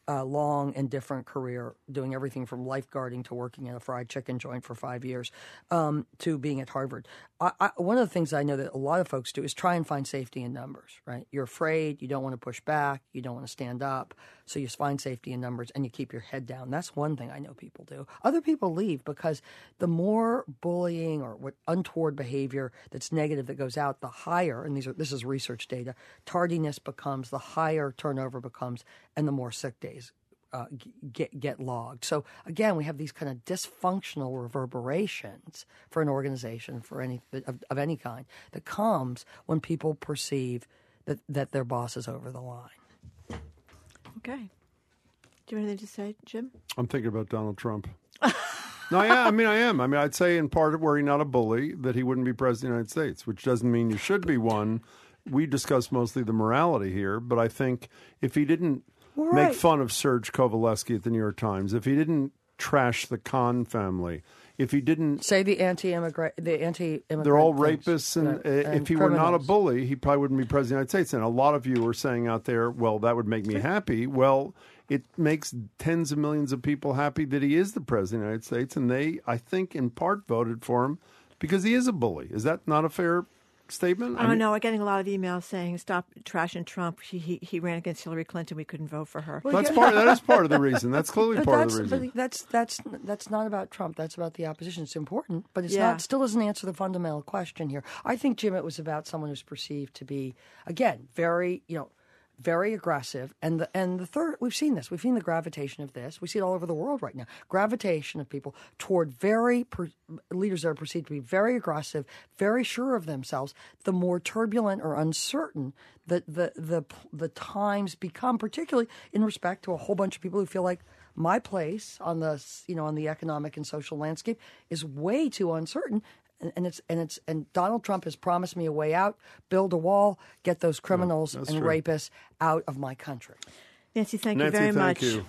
uh, long and different career, doing everything from lifeguarding to working at a fried chicken joint for five years um, to being at Harvard. I, I, one of the things I know that a lot of folks do is try and find safety in numbers, right? You're afraid, you don't want to push back, you don't want to stand up, so you find safety in numbers and you keep your head down. That's one thing I know people do. Other people leave because the more bullying or what untoward behavior that's negative that goes out, the higher, and these are this is research data, tardiness becomes, the higher turnover becomes, and the more sick days uh, get get logged. So again, we have these kind of dysfunctional reverberations for an organization, for any of, of any kind, that comes when people perceive that, that their boss is over the line.
Okay. Do you have anything to say, Jim?
I'm thinking about Donald Trump. No, yeah, I mean, I am. I mean, I'd say in part were he not a bully, that he wouldn't be president of the United States, which doesn't mean you should be one. We discuss mostly the morality here, but I think if he didn't
right.
make fun of Serge Kovaleski at the New York Times, if he didn't trash the Khan family, if he didn't
say the anti-immigrant, the anti-immigrant,
they're all
things,
rapists, and,
yeah,
uh,
and
if he
criminals.
were not a bully, he probably wouldn't be president of the United States. And a lot of you are saying out there, well, that would make me happy. Well, it makes tens of millions of people happy that he is the president of the United States, and they, I think, in part voted for him because he is a bully. Is that not a fair statement?
I don't know. We're getting a lot of emails saying, stop trashing Trump. He, he, he ran against Hillary Clinton. We couldn't vote for her.
Well,
that's
yeah.
part. That is part of the reason. That's clearly
But
part
that's,
of the reason.
But that's that's that's not about Trump. That's about the opposition. It's important, but it's
Yeah.
not. Still doesn't answer the fundamental question here. I think, Jim, it was about someone who's perceived to be, again, very you know, very aggressive. And the and the third, we've seen this. We've seen the gravitation of this. We see it all over the world right now. Gravitation of people toward very per, leaders that are perceived to be very aggressive, very sure of themselves. The more turbulent or uncertain the the the the times become, particularly in respect to a whole bunch of people who feel like my place on the you know on the economic and social landscape is way too uncertain. And, and it's and it's and Donald Trump has promised me a way out, build a wall, get those criminals
Yeah,
and
that's true.
rapists out of my country.
Nancy, thank
Nancy,
you very
thank
much.
you.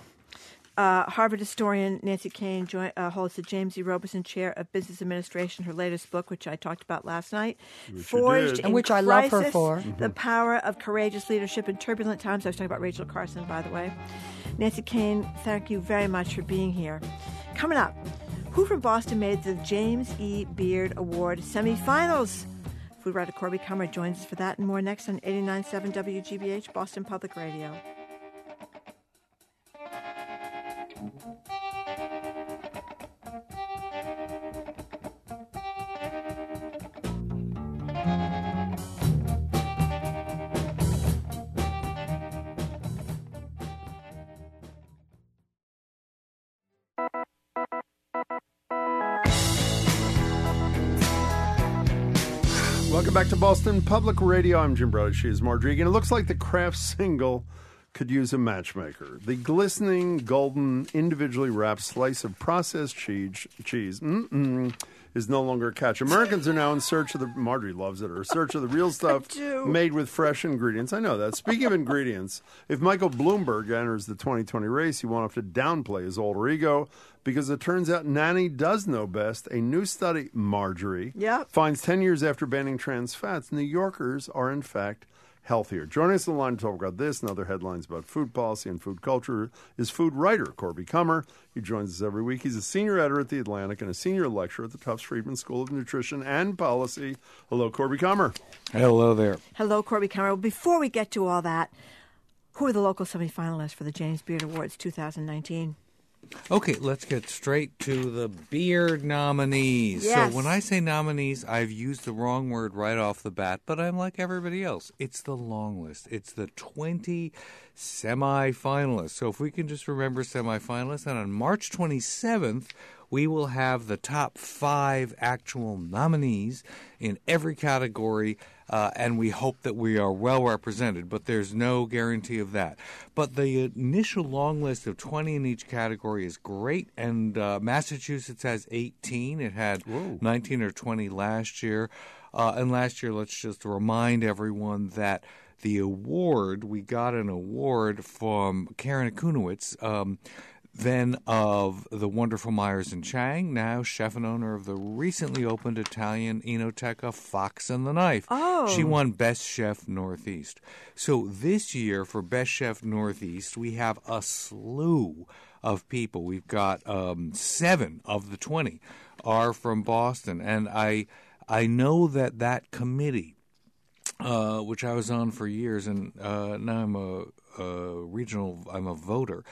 Uh, Harvard historian Nancy Kane join, uh, holds the James E. Robeson Chair of Business Administration. Her latest book, which I talked about last night,
Which you
Forged
did.
in
And which I love her
Crisis,
for.
The Power of Courageous Leadership in Turbulent Times. I was talking about Rachel Carson, by the way. Nancy Kane, thank you very much for being here. Coming up, who from Boston made the James E. Beard Award semifinals? Food writer Corby Kummer joins us for that and more next on eighty-nine point seven W G B H, Boston Public Radio.
Welcome back to Boston Public Radio. I'm Jim Brody. She is Margery. And it looks like the Kraft single could use a matchmaker. The glistening, golden, individually wrapped slice of processed cheese, cheese mm-mm, is no longer a catch. Americans are now in search of the, Margery loves it, or in search of the real stuff made with fresh ingredients. I know that. Speaking of ingredients, if Michael Bloomberg enters the twenty twenty race, he won't have to downplay his alter ego, because it turns out Nanny does know best. A new study, Margery,
Yep.
finds ten years after banning trans fats, New Yorkers are in fact healthier. Joining us on the line to talk about this and other headlines about food policy and food culture is food writer Corby Kummer. He joins us every week. He's a senior editor at The Atlantic and a senior lecturer at the Tufts Friedman School of Nutrition and Policy. Hello, Corby Kummer.
Hello there.
Hello, Corby Kummer. Well, before we get to all that, who are the local semifinalists for the James Beard Awards twenty nineteen?
Okay, let's get straight to the Beard nominees.
Yes.
So when I say nominees, I've used the wrong word right off the bat, but I'm like everybody else. It's the long list. It's the twenty semifinalists. So if we can just remember semifinalists, and on March twenty-seventh, we will have the top five actual nominees in every category, uh, and we hope that we are well represented, but there's no guarantee of that. But the initial long list of twenty in each category is great, and uh, Massachusetts has eighteen. It had
Whoa.
nineteen or twenty last year. Uh, and last year, let's just remind everyone that the award, we got an award from Karen Akunowitz, um, then of the wonderful Myers and Chang, now chef and owner of the recently opened Italian Enoteca Fox and the Knife.
Oh.
She won Best Chef Northeast. So this year for Best Chef Northeast, we have a slew of people. We've got um, seven of the twenty are from Boston. And I, I know that that committee, uh, which I was on for years, and uh, now I'm a, a regional, I'm a voter,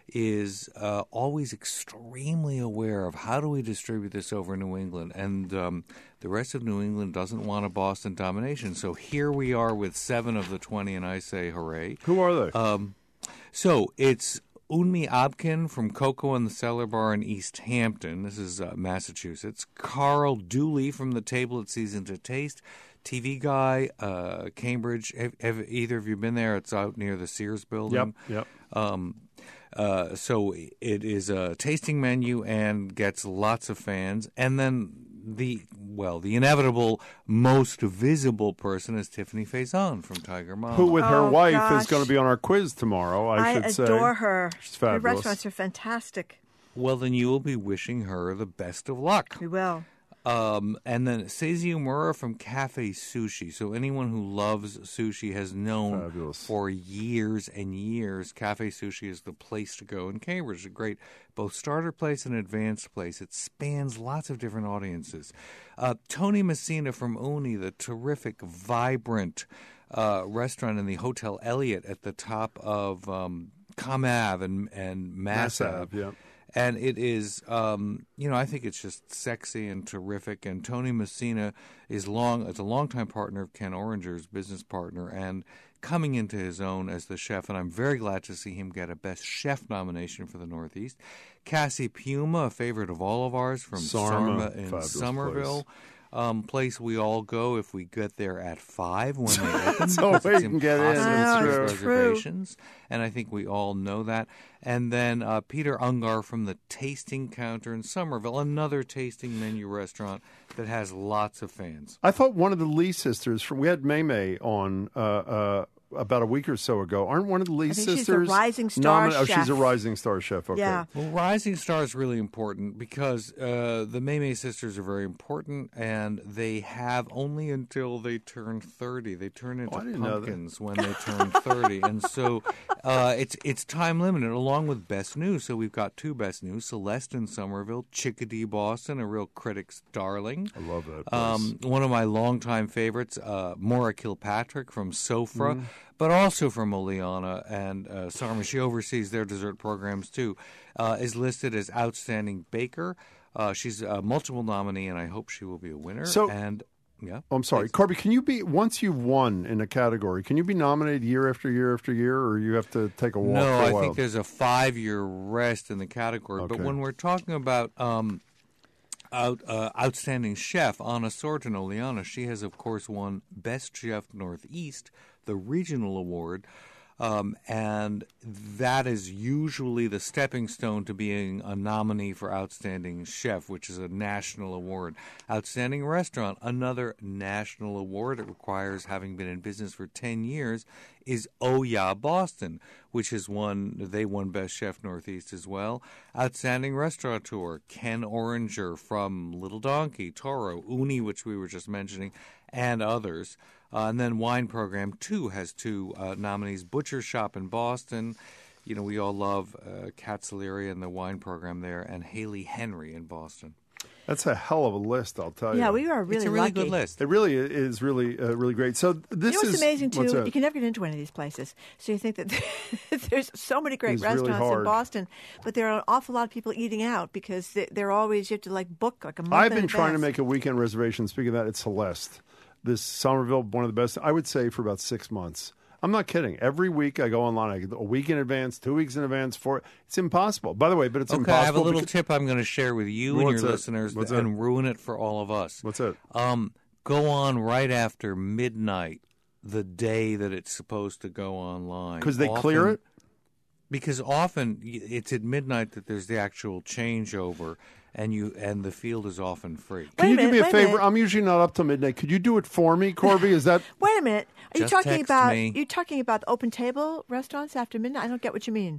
is uh, always extremely aware of how do we distribute this over New England. And um, the rest of New England doesn't want a Boston domination. So here we are with seven of the twenty, and I say hooray.
Who are they?
Um, so it's Unmi Abkin from Cocoa and the Cellar Bar in East Hampton. This is uh, Massachusetts. Carl Dooley from the Table at Season to Taste. T V guy, uh, Cambridge. Have, have either of you been there? It's out near the Sears building.
Yep, yep.
Um, uh, so it is a tasting menu and gets lots of fans. And then the, well, the inevitable most visible person is Tiffany Faison from Tiger Mom.
Who, with her
Oh,
wife,
gosh.
is going to be on our quiz tomorrow, I,
I
should say.
adore her.
She's
Her
fabulous.
restaurants are fantastic.
Well, then you will be wishing her the best of luck.
We will.
Um, and then Seizi Umura from Cafe Sushi. So anyone who loves sushi has known
Fabulous.
for years and years Cafe Sushi is the place to go in Cambridge. It's a great both starter place and advanced place. It spans lots of different audiences. Uh, Tony Messina from Uni, the terrific, vibrant uh, restaurant in the Hotel Elliott at the top of um, Com Ave and, and Mass,
Mass
Ave.
Ave, yeah.
And it is, um, you know, I think it's just sexy and terrific. And Tony Messina is long, is a longtime partner of Ken Oranger's business partner, and coming into his own as the chef. And I'm very glad to see him get a Best Chef nomination for the Northeast. Cassie Puma, a favorite of all of ours from
Sarma,
Sarma in
fabulous
Somerville.
place.
Um, place we all go if we get there at five when they open.
That's the way
because it's
you can get in.
impossible
It's
to
true.
get reservations, and I think we all know that. And then uh, Peter Ungar from the Tasting Counter in Somerville, another tasting menu restaurant that has lots of fans.
I thought one of the Lee sisters from we had May May on uh, uh, about a week or so ago. Aren't one of the Lee
I think she's a
sisters
rising star
nomin- Oh, she's
chef.
a rising star chef. Okay.
Yeah.
Well, Rising Star is really important because uh, the May May sisters are very important, and they have only until they turn thirty. They turn into
Oh, I didn't know that.
pumpkins when they turn thirty, and so uh, it's it's time limited. Along with Best News, so we've got two Best News: Celeste in Somerville, Chickadee, Boston, a real critic's darling.
I love that place.
Um, one of my longtime favorites, uh, Maura Kilpatrick from Sofra.
Mm.
But also from Oleana and uh, Sarma. She oversees their dessert programs, too. Uh, is listed as Outstanding Baker. Uh, she's a multiple nominee, and I hope she will be a winner.
So-
and yeah,
Oh, I'm sorry, Corby. Can you be once you've won in a category? Can you be nominated year after year after year, or you have to take a walk?
no,
for a
I
while?
think there's a five-year rest in the category. But
Okay.
when we're talking about um, out, uh, Outstanding Chef, Anna Sorton Oleana, she has, of course, won Best Chef Northeast, the regional award. Um, and that is usually the stepping stone to being a nominee for Outstanding Chef, which is a national award. Outstanding Restaurant, another national award. It requires having been in business for ten years, is Oh Ya Boston, which has won, they won Best Chef Northeast as well. Outstanding Restaurateur, Ken Oranger from Little Donkey, Toro, Uni, which we were just mentioning, and others. Uh, and then Wine Program, too, has two uh, nominees. Butcher Shop in Boston. You know, we all love uh, Kat Saleria and the Wine Program there, and Haley Henry in Boston.
That's a hell of a list, I'll tell you.
Yeah, we are really
It's a really
lucky.
good list.
It really is really uh, really great. So this
you know what's
is
amazing
what's
too?
that?
You can never get into one of these places, so you think that there's so many great
It's really
restaurants in
hard.
Boston, but there are an awful lot of people eating out because they- they're always you have to like book like a month.
I've
in
been trying to
advance.
make a weekend reservation. Speaking of that, it's Celeste. This Somerville, one of the best, I would say, for about six months. I'm not kidding. Every week I go online. I get a week in advance, two weeks in advance. For it's impossible. By the way, but it's
Okay,
impossible.
I have a little
because-
tip I'm going to share with you and
What's
your
that?
listeners
What's
and
that?
ruin it for all of us.
What's that?
Um, go on right after midnight, the day that it's supposed to go online.
'Cause they clear
Often-
it?
Because often y- it's at midnight that there's the actual changeover, and you and the field is often free.
Can
Wait a
you do
minute,
me a
wait a
favor?
minute.
I'm usually not up till midnight. Could you do it for me, Corby? Is that
Wait a minute. Are you
Just
talking
text
about
me.
you talking about open table restaurants after midnight? I don't get what you mean.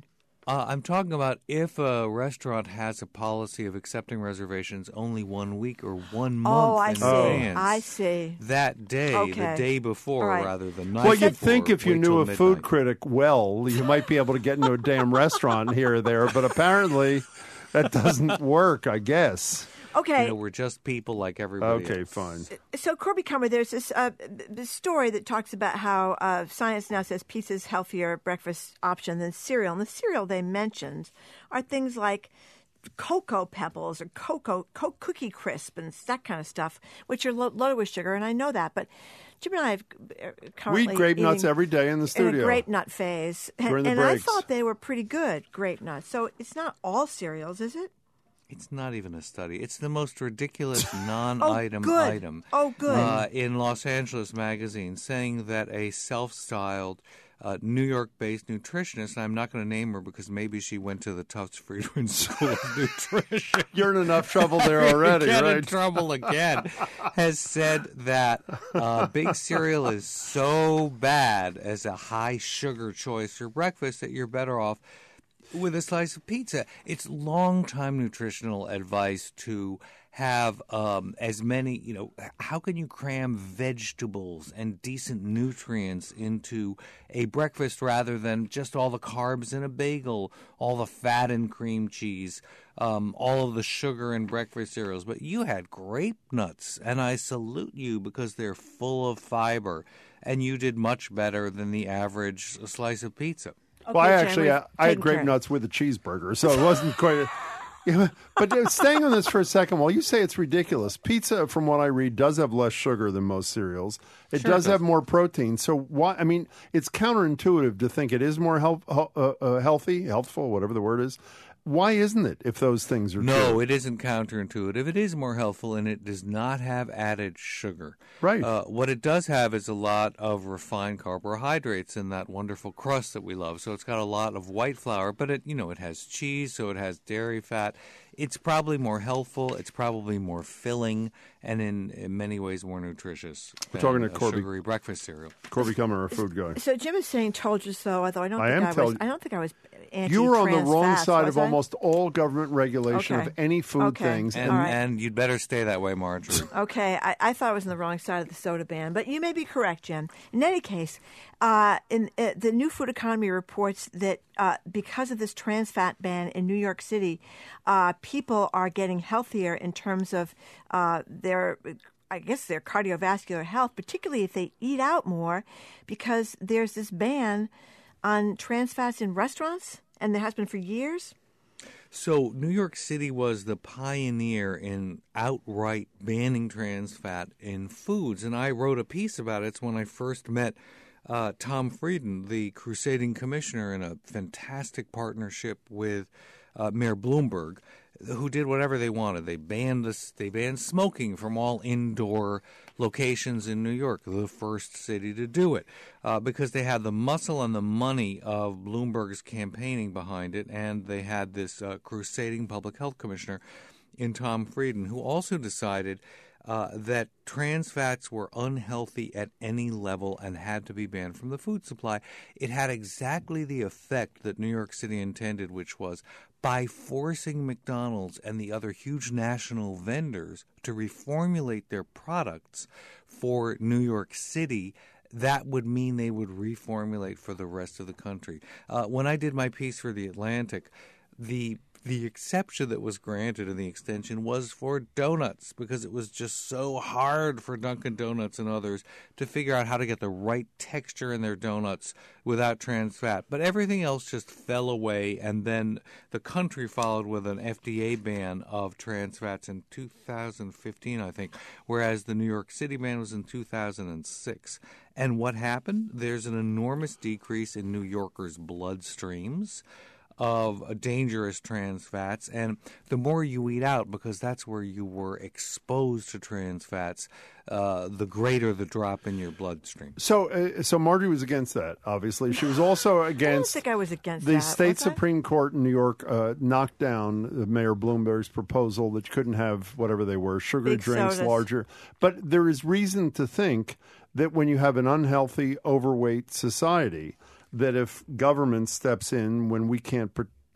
Uh, I'm talking about if a restaurant has a policy of accepting reservations only one week or one month
Oh, I
in
see.
advance.
I see.
That day,
Okay.
the day before,
All right.
rather than night
Well,
before.
you'd think if you
wait
knew
till
a
midnight.
food critic well, you might be able to get into a damn restaurant here or there, but apparently that doesn't work, I guess.
Okay.
You know, we're just people like everybody
Okay,
else.
fine.
So, Corby Kummer, there's this, uh, this story that talks about how uh, science now says pizza's healthier breakfast option than cereal. And the cereal they mentioned are things like cocoa pebbles or cocoa co- cookie crisp and that kind of stuff, which are lo- loaded with sugar, and I know that. But Jim and I have uh, currently
We eat grape nuts
eating
every day in the
in
studio.
a grape nut phase, and,
During the
and I
breaks.
thought they were pretty good grape nuts. So it's not all cereals, is it?
It's not even a study. It's the most ridiculous non-item
good.
item.
Oh, good.
Uh, in Los Angeles Magazine, saying that a self-styled uh, New York-based nutritionist, and I'm not going to name her because maybe she went to the Tufts Friedman School of Nutrition.
You're in enough trouble there already,
Get
right?
in trouble again. Has said that uh, big cereal is so bad as a high-sugar choice for breakfast that you're better off with a slice of pizza. It's long-time nutritional advice to have um, as many, you know, how can you cram vegetables and decent nutrients into a breakfast rather than just all the carbs in a bagel, all the fat in cream cheese, um, all of the sugar in breakfast cereals? But you had grape nuts, and I salute you because they're full of fiber, and you did much better than the average slice of pizza.
Well, I
Okay, Jen,
actually,
we've
I, I had
taken
grape
care.
nuts with a cheeseburger, so it wasn't quite. A, yeah, but uh, staying on this for a second, while you say it's ridiculous, pizza, from what I read, does have less sugar than most cereals. It
Sure
does
it does.
have more protein. So why? I mean, it's counterintuitive to think it is more health, uh, uh, healthy, healthful, whatever the word is. Why isn't it? If those things are
No,
true?
it isn't counterintuitive. It is more helpful, and it does not have added sugar.
Right.
Uh, what it does have is a lot of refined carbohydrates in that wonderful crust that we love. So it's got a lot of white flour, but it, you know, it has cheese, so it has dairy fat. It's probably more healthful. It's probably more filling, and in, in many ways more nutritious.
We're
than
talking to
a
Corby.
sugary breakfast cereal.
Corby Kummer, our food guy.
So Jim is saying "told you so," although I don't
I
think
am
I was.
telling-
I don't think I was anti.
You were on the
trans
wrong
fats,
side
was
of
I?
almost all government regulation
Okay.
of any food
Okay.
things.
And,
All right.
and you'd better stay that way, Marjorie.
Okay, I, I thought I was on the wrong side of the soda ban, but you may be correct, Jim. In any case, uh, in uh, the New Food Economy reports that uh, because of this trans fat ban in New York City, uh, people are getting healthier in terms of uh, their, I guess, their cardiovascular health, particularly if they eat out more, because there's this ban on trans fats in restaurants, and there has been for years.
So New York City was the pioneer in outright banning trans fat in foods, and I wrote a piece about it. It's when I first met uh, Tom Frieden, the crusading commissioner, in a fantastic partnership with uh, Mayor Bloomberg, who did whatever they wanted. They banned this. They banned smoking from all indoor locations in New York, the first city to do it, uh, because they had the muscle and the money of Bloomberg's campaigning behind it, and they had this uh, crusading public health commissioner in Tom Frieden, who also decided uh, that trans fats were unhealthy at any level and had to be banned from the food supply. It had exactly the effect that New York City intended, which was by forcing McDonald's and the other huge national vendors to reformulate their products for New York City, that would mean they would reformulate for the rest of the country. Uh, when I did my piece for The Atlantic, the the exception that was granted in the extension was for donuts, because it was just so hard for Dunkin' Donuts and others to figure out how to get the right texture in their donuts without trans fat. But everything else just fell away, and then the country followed with an F D A ban of trans fats in two thousand fifteen, I think, whereas the New York City ban was in two thousand six. And what happened? There's an enormous decrease in New Yorkers' bloodstreams of dangerous trans fats, and the more you eat out, because that's where you were exposed to trans fats, uh, the greater the drop in your bloodstream.
So, uh, so Marjorie was against that. Obviously, she was also
I don't
against.
think I was against
The
that.
state
was I?
Supreme Court in New York uh, knocked down uh, Mayor Bloomberg's proposal that you couldn't have whatever they were, sugar
Big
drinks,
sodas.
larger. But there is reason to think that when you have an unhealthy, overweight society, that if government steps in when we can't pr-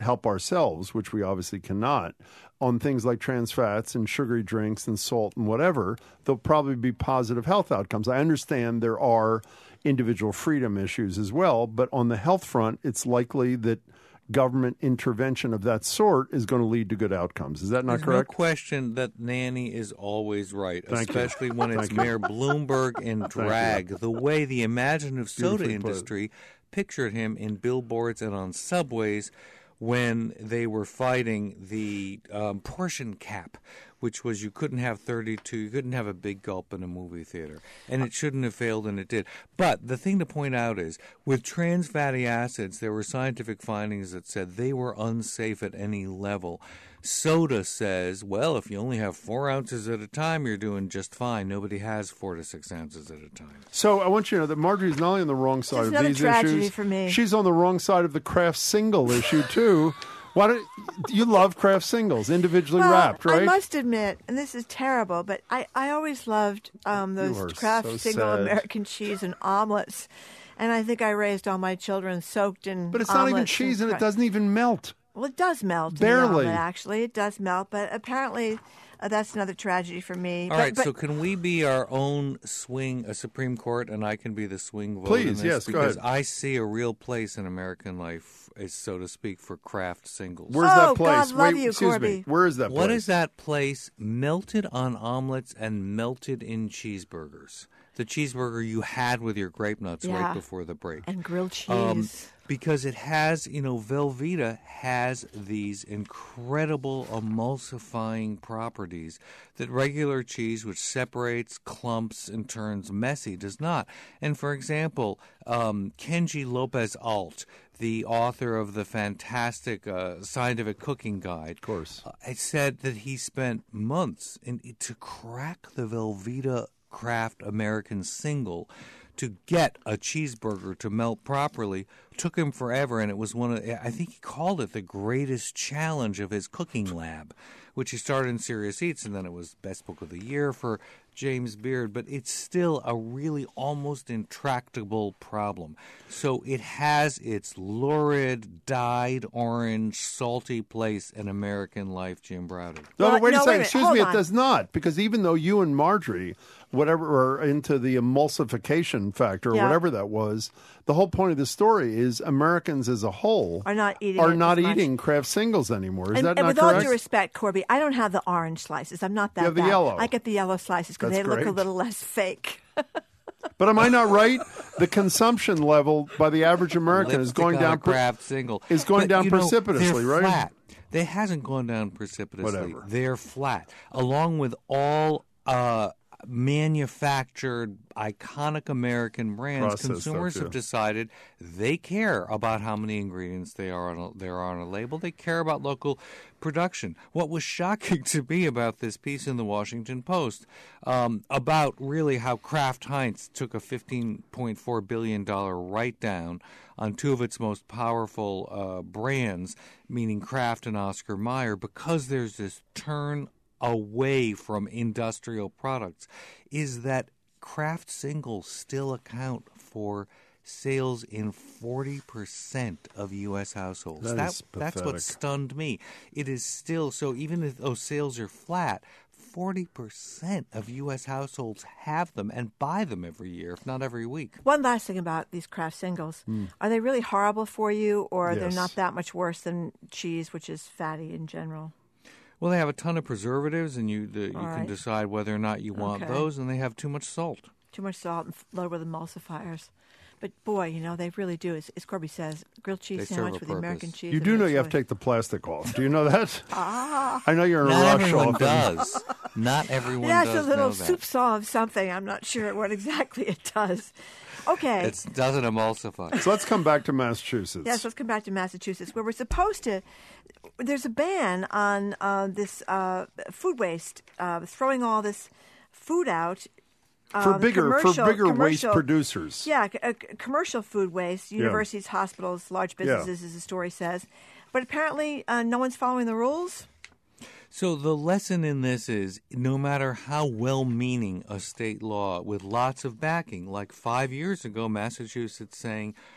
help ourselves, which we obviously cannot, on things like trans fats and sugary drinks and salt and whatever, there'll probably be positive health outcomes. I understand there are individual freedom issues as well, but on the health front, it's likely that government intervention of that sort is going to lead to good outcomes. Is that not
There's
correct?
no question that Nanny is always right,
Thank
especially
you.
when it's
Thank you.
Mayor Bloomberg in drag. The way the imaginative soda
Beautifully put.
industry pictured him in billboards and on subways when they were fighting the um, portion cap, which was you couldn't have thirty-two, you couldn't have a big gulp in a movie theater. And it shouldn't have failed, and it did. But the thing to point out is, with trans fatty acids, there were scientific findings that said they were unsafe at any level. Soda says, well, if you only have four ounces at a time, you're doing just fine. Nobody has four to six ounces at a time.
So I want you to know that Marjorie's not only on the wrong side
It's
of
another
these
tragedy
issues,
for me.
she's on the wrong side of the Kraft single issue too. Why do you love Kraft singles, individually
well,
wrapped, right?
I must admit, and this is terrible, but I, I always loved um,
You are
those Kraft
so
single
sad.
American cheese and omelets. And I think I raised all my children soaked in
But it's not even
omelets
cheese, and it
cra-
doesn't even melt.
Well, it does melt.
Barely.
In the omelet, actually, it does melt. But apparently, uh, that's another tragedy for me.
All
but,
right,
but,
so can we be our own swing, a Supreme Court, and I can be the swing vote
Please,
in this?
yes, go
because
ahead.
I see a real place in American life, is, so to speak, for Kraft singles.
Where's
Oh,
that place?
God love
Wait,
you,
excuse
Corby.
me. Where is that place?
What is that place melted on omelets and melted in cheeseburgers? The cheeseburger you had with your grape nuts
Yeah.
right before the break.
and grilled cheese.
Um, because it has, you know, Velveeta has these incredible emulsifying properties that regular cheese, which separates, clumps, and turns messy, does not. And for example, um, Kenji Lopez Alt, the author of the fantastic uh, scientific cooking guide, of
course,
uh, said that he spent months in, to crack the Velveeta Kraft American single to get a cheeseburger to melt properly. Took him forever, and it was one of, I think he called it the greatest challenge of his cooking lab, which he started in Serious Eats, and then it was Best Book of the Year for James Beard, but it's still a really almost intractable problem. So it has its lurid, dyed orange, salty place in American life, Jim Browder.
No,
Well,
wait
no,
a
wait a
second.
minute.
Excuse
Hold
me,
on.
it does not. Because even though you and Marjorie, whatever, are into the emulsification factor or
Yeah.
whatever that was, the whole point of the story is Americans as a whole
Are not eating
are
it
not
as much.
eating Kraft singles anymore. Is
and,
that
and
not
with all
correct?
due respect, Corby, I don't have the orange slices. I'm not that
You have the
bad.
yellow.
I get the yellow slices because
That's
they look a
great.
little less fake.
But am I not right? The consumption level by the average American is
Lipstick
going
on
down
a Kraft single.
is going
But,
down
you know,
precipitously,
they're
right?
Flat. They hasn't gone down precipitously.
Whatever.
They're flat, along with all uh, manufactured iconic American brands.
Processed
Consumers
stuff, yeah.
have decided they care about how many ingredients they are on a, they are on a label. They care about local production. What was shocking to me about this piece in the Washington Post um, about really how Kraft Heinz took a fifteen point four billion dollars write-down on two of its most powerful uh, brands, meaning Kraft and Oscar Mayer, because there's this turn away from industrial products, is that Kraft singles still account for sales in forty percent of U S households.
That
That-
is
that's what
pathetic.
stunned me. It is still, so even if those sales are flat, forty percent of U S households have them and buy them every year, if not every week.
One last thing about these Kraft singles.
Mm.
Are they really horrible for you, or they're
Yes.
not that much worse than cheese, which is fatty in general?
Well, they have a ton of preservatives, and you the, you
All
can
right.
decide whether or not you want
Okay.
those, and they have too much salt.
Too much salt and f- loaded with emulsifiers. But boy, you know, they really do. As, as Corby says, grilled cheese
They serve
sandwich
a
with the American
purpose.
cheese.
You
and
do know
mixed
you have
with-
to take the plastic off. Do you know that?
Ah.
I know you're in a
Not
rush
everyone
often.
does. Not everyone
Yeah,
does
it's a little
know that.
soup saw of something. I'm not sure what exactly it does. Okay.
It doesn't emulsify.
So let's come back to Massachusetts.
Yes, let's come back to Massachusetts, where we're supposed to. There's a ban on uh, this uh, food waste, uh, throwing all this food out.
For
um,
bigger- for
commercial-
bigger waste
commercial-
producers.
Yeah, c- uh, c- commercial food waste,
Yeah.
universities, hospitals, large
Yeah.
businesses, as the story says. But apparently, uh, no one's following the rules.
So the lesson in this is, no matter how well-meaning a state law with lots of backing, like five years ago, Massachusetts saying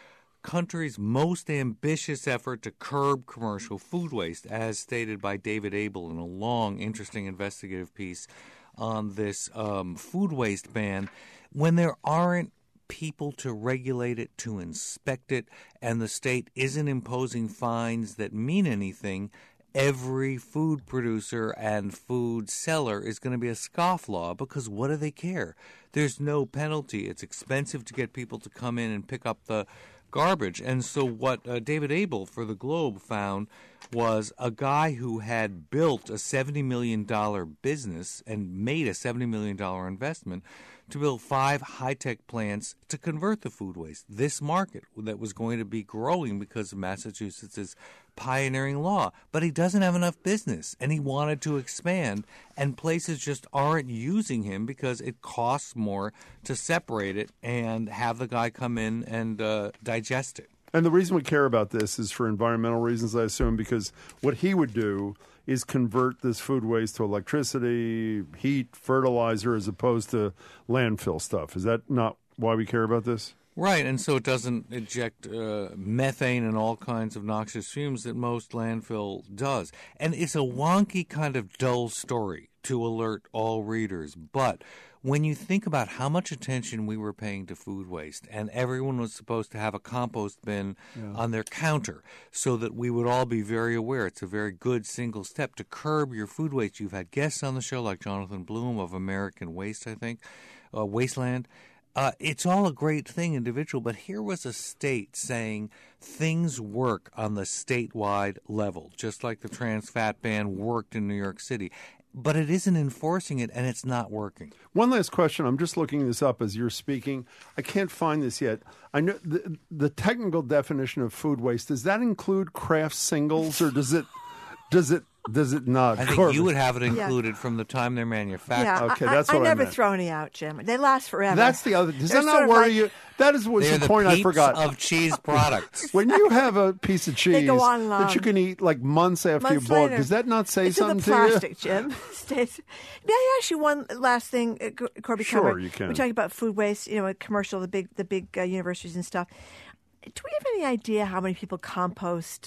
country's most ambitious effort to curb commercial food waste, as stated by David Abel in a long, interesting investigative piece on this um, food waste ban, when there aren't people to regulate it, to inspect it, and the state isn't imposing fines that mean anything, every food producer and food seller is going to be a scofflaw, because what do they care? There's no penalty. It's expensive to get people to come in and pick up the garbage. And so what uh, David Abel for the Globe found was a guy who had built a seventy million dollars business and made a seventy million dollars investment to build five high-tech plants to convert the food waste. This market that was going to be growing because of Massachusetts' pioneering law. But he doesn't have enough business, and he wanted to expand, and places just aren't using him because it costs more to separate it and have the guy come in and uh, digest it.
And the reason we care about this is for environmental reasons, I assume, because what he would do is convert this food waste to electricity, heat, fertilizer, as opposed to landfill stuff. Is that not why we care about this?
Right, and so it doesn't eject uh, methane and all kinds of noxious fumes that most landfill does. And it's a wonky kind of dull story to alert all readers, but when you think about how much attention we were paying to food waste, and everyone was supposed to have a compost bin yeah. on their counter so that we would all be very aware. It's a very good single step to curb your food waste. You've had guests on the show like Jonathan Bloom of American Waste, I think, uh, Wasteland. Uh, it's all a great thing individual, but here was a state saying things work on the statewide level, just like the trans fat ban worked in New York City. But it isn't enforcing it, and it's not working.
One last question. I'm just looking this up as you're speaking. I can't find this yet. I know the, the technical definition of food waste, does that include Kraft singles, or does it does it does it not?
I think
Corbin?
you would have it included yeah. from the time they're manufactured.
Yeah,
okay,
I,
that's
I,
what
I
I
never
meant.
throw any out, Jim. They last forever.
That's the other. Does
They're
that not
sort of
worry
like,
you? That is was
They're
the
the
point I
peeps
forgot.
of cheese products.
When you have a piece of cheese
go on long.
that you can eat like months after
Months
you bought,
later.
does that not say
it's
something
in the plastic,
to you?
Jim. Stays. May I ask you one last thing, uh, Corby?
Sure,
Comer?
you can.
We're talking about food waste, you know, a commercial, the big, the big uh, universities and stuff. Do we have any idea how many people compost?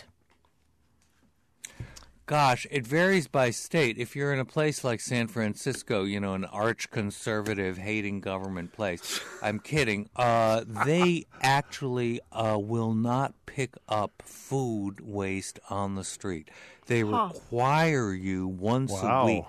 Gosh, it varies by state. If you're in a place like San Francisco, you know, an arch-conservative, hating government place, I'm kidding, uh, they actually uh, will not pick up food waste on the street. They
Huh.
require you once
Wow.
a week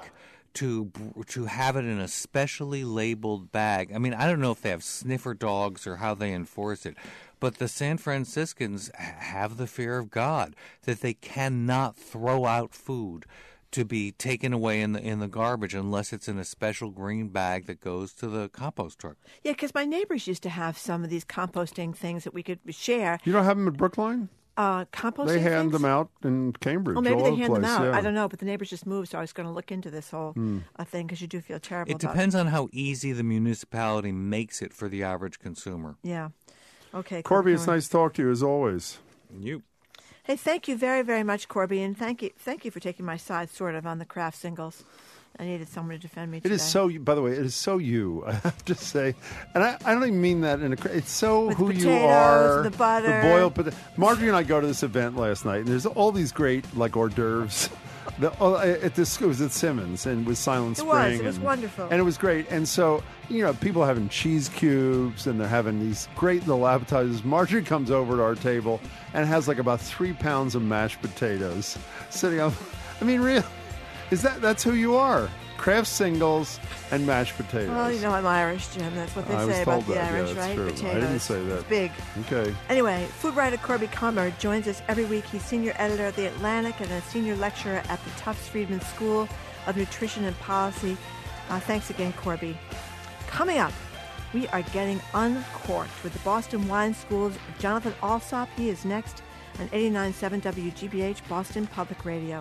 to to have it in a specially labeled bag. I mean, I don't know if they have sniffer dogs or how they enforce it, but the San Franciscans have the fear of God that they cannot throw out food to be taken away in the in the garbage unless it's in a special green bag that goes to the compost truck.
Yeah, because my neighbors used to have some of these composting things that we could share.
You don't have them at Brookline?
Uh, composting
They hand
things?
them out in Cambridge.
Oh, maybe
all
they
over the
hand them
place,
out.
yeah.
I don't know, but the neighbors just moved, so I was going to look into this whole
Hmm.
uh, thing because you do feel terrible
It
about
depends on how easy the municipality makes it for the average consumer.
Yeah. Okay.
Corby, it's
Comer.
nice to talk to you as always.
You.
Hey, thank you very, very much, Corby, and thank you, thank you for taking my side, sort of, on the Kraft singles. I needed someone to defend me
It
today.
is so, by the way, it is so you, I have to say. And I, I don't even mean that in a, cra- it's so
With
who you
potatoes,
are.
the butter.
The boiled potato. Marjorie and I go to this event last night, and there's all these great, like, hors d'oeuvres. The, oh, at this, it was at Simmons, and with Silent
It
Spring.
was. It was
and,
wonderful.
And it was great. And so, you know, people having cheese cubes, and they're having these great little appetizers. Marjorie comes over to our table and has, like, about three pounds of mashed potatoes sitting on. I mean, real. Is that, that's who you are. Kraft singles and mashed potatoes.
Well, you know I'm Irish, Jim. That's what they
I
say
was
about
told
the
that.
Irish,
yeah, that's
right?
true.
Potatoes.
I didn't say that.
It's big.
Okay.
Anyway, food writer Corby Comer joins us every week. He's senior editor at The Atlantic and a senior lecturer at the Tufts Friedman School of Nutrition and Policy. Uh, thanks again, Corby. Coming up, we are getting uncorked with the Boston Wine School's Jonathan Alsop. He is next on eighty-nine point seven W G B H Boston Public Radio.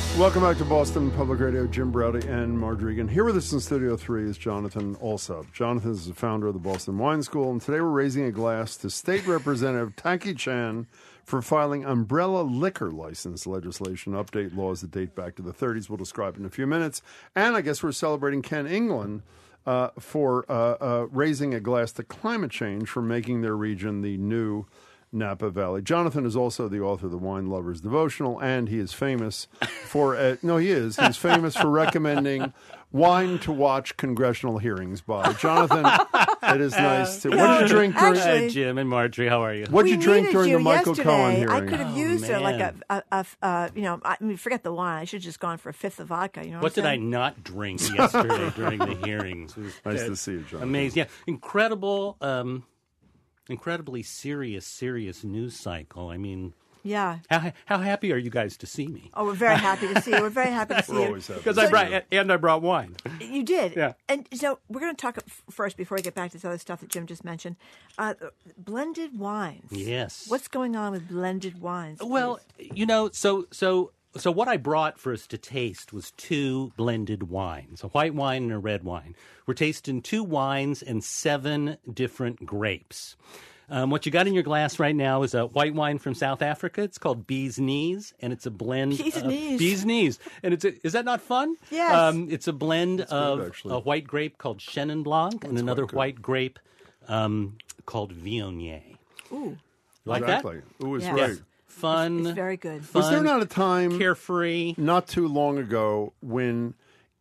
Welcome back to Boston Public Radio. Jim Browdy and Marge Regan. Here with us in Studio three is Jonathan Alsop. Jonathan is the founder of the Boston Wine School, and today we're raising a glass to State Representative Taki Chan for filing umbrella liquor license legislation, update laws that date back to the thirties. We'll describe in a few minutes. And I guess we're celebrating Ken England uh, for uh, uh, raising a glass to climate change for making their region the new Napa Valley. Jonathan is also the author of the Wine Lover's Devotional, and he is famous for uh, no, he is. He's famous for recommending wine to watch congressional hearings by. Jonathan, it is nice to.
Uh,
What did you drink during?
Actually, uh, Jim and Marjorie, how are you?
What did you drink during
you
the Michael
yesterday.
Cohen hearing?
I could have
Oh,
used it like a,
man.
a, a, a you know, I mean, forget the wine. I should have just gone for a fifth of vodka. You know what,
What
I'm
did I
saying?
not drink yesterday during the hearings? It was,
Nice
uh,
to see you, Jonathan.
Amazing. Yeah, incredible, um, incredibly serious, serious news cycle. I mean,
Yeah.
how how happy are you guys to see me?
Oh, we're very happy to see you. We're very happy to see
We're
you.
always happy.
Because
to
I
see
brought
you.
and I brought wine.
You did.
Yeah.
And so we're going to talk f- first before we get back to this other stuff that Jim just mentioned. Uh, blended wines.
Yes.
What's going on with blended wines?
Well, you know, so so so what I brought for us to taste was two blended wines, a white wine and a red wine. We're tasting two wines and seven different grapes. Um, what you got in your glass right now is a white wine from South Africa. It's called Bee's Knees, and it's a blend.
Bee's
of,
Knees.
Bee's Knees, and it's a, is that not fun?
Yes.
Um, it's a blend
good,
of
actually.
a white grape called Chenin Blanc and another
quite good.
white grape um, called Viognier.
Ooh.
You like
exactly.
that?
It was
Yes.
great.
Fun.
It's very good.
Fun,
Was there not a time
carefree?
not too long ago when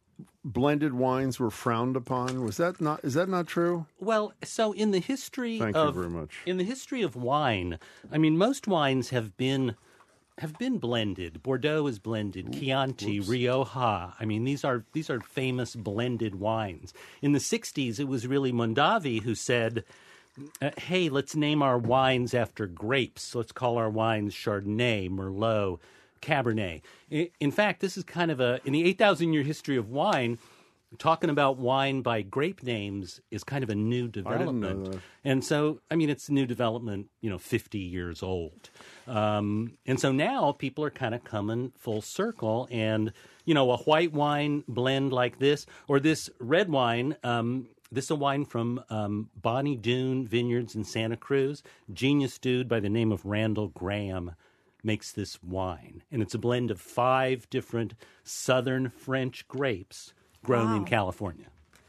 blended wines were frowned upon? Was that not? Is that not true?
Well, so in the history
Thank you
of
very much.
in the history of wine, I mean, most wines have been have been blended. Bordeaux is blended. Chianti, Rioja. I mean, these are these are famous blended wines. In the sixties, it was really Mondavi who said, uh, "Hey, let's name our wines after grapes. Let's call our wines Chardonnay, Merlot, Cabernet." I- In fact, this is kind of a in the eight thousand year history of wine. Talking about wine by grape names is kind of a new development.
I didn't know that.
And so, I mean, it's a new development, you know, fifty years old. Um, and so now people are kind of coming full circle. And, you know, a white wine blend like this, or this red wine, um, this is a wine from um, Bonnie Doon Vineyards in Santa Cruz. Genius dude by the name of Randall Graham makes this wine. And it's a blend of five different southern French grapes grown in
Wow.
California.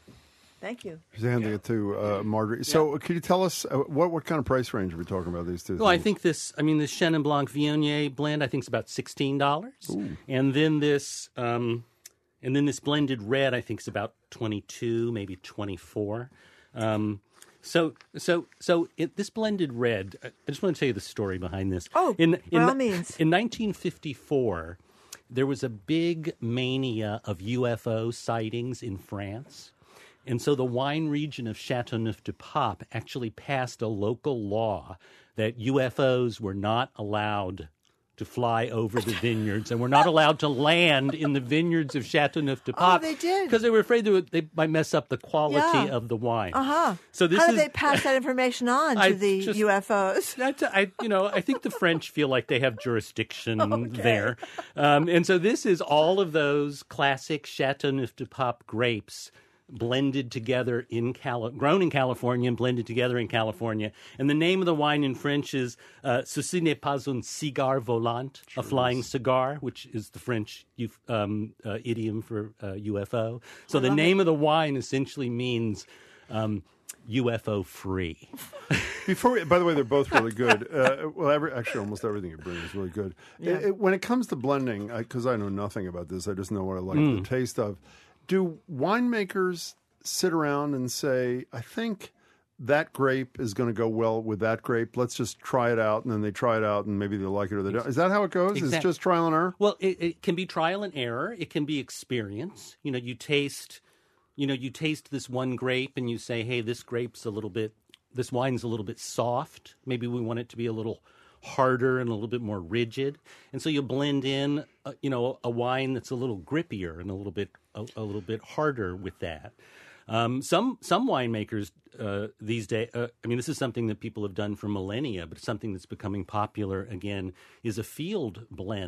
Thank you.
Just handing it to uh, Marjorie. So, could you tell us uh, what what kind of price range are we talking about these two?
Well, I
things?
think this, I mean, this Chenin Blanc Viognier blend, I think is about sixteen dollars. And then this, um, and then this blended red, I think is about twenty-two, maybe twenty-four. Um, so, so, so it, this blended red, I I just want to tell you the story behind this.
Oh,
in,
by
in,
all means.
In nineteen fifty-four, there was a big mania of U F O sightings in France. And so the wine region of Châteauneuf-du-Pape actually passed a local law that U F Os were not allowed to fly over the vineyards and were not allowed to land in the vineyards of Châteauneuf-du-Pape.
Oh, they did.
Because they were afraid they, would, they might mess up the quality
Yeah.
of the wine.
Uh huh.
So this
How did
is-
they pass that information on to
I
the
just-
U F Os?
That's, I, you know, I think the French feel like they have jurisdiction there, um, and so this is all of those classic Châteauneuf-du-Pape grapes blended together in Cali- grown in California and blended together in California. And the name of the wine in French is uh, "Ceci n'est pas un cigare volant," a flying cigar, which is the French euf- um, uh, idiom for uh, U F O. So
I
the
love
name
it.
of the wine essentially means um, U F O free.
Before, we, by the way, they're both really good. Uh, well, every, actually, almost everything you bring is really good.
Yeah.
It- it- when it comes to blending, because I, I know nothing about this, I just know what I like
Mm.
the taste of. Do winemakers sit around and say, "I think that grape is going to go well with that grape. Let's just try it out," and then they try it out, and maybe they like it or they don't? Is that how it goes? It's
Exact-
just trial and error.
Well, it, it can be trial and error. It can be experience. You know, you taste, you know, you taste this one grape and you say, "Hey, this grape's a little bit, this wine's a little bit soft. Maybe we want it to be a little harder and a little bit more rigid." And so you blend in, uh, you know, a wine that's a little grippier and a little bit, a, a little bit harder with that. Um, some some winemakers uh, these days, uh, I mean, this is something that people have done for millennia, but it's something that's becoming popular again, is a field blend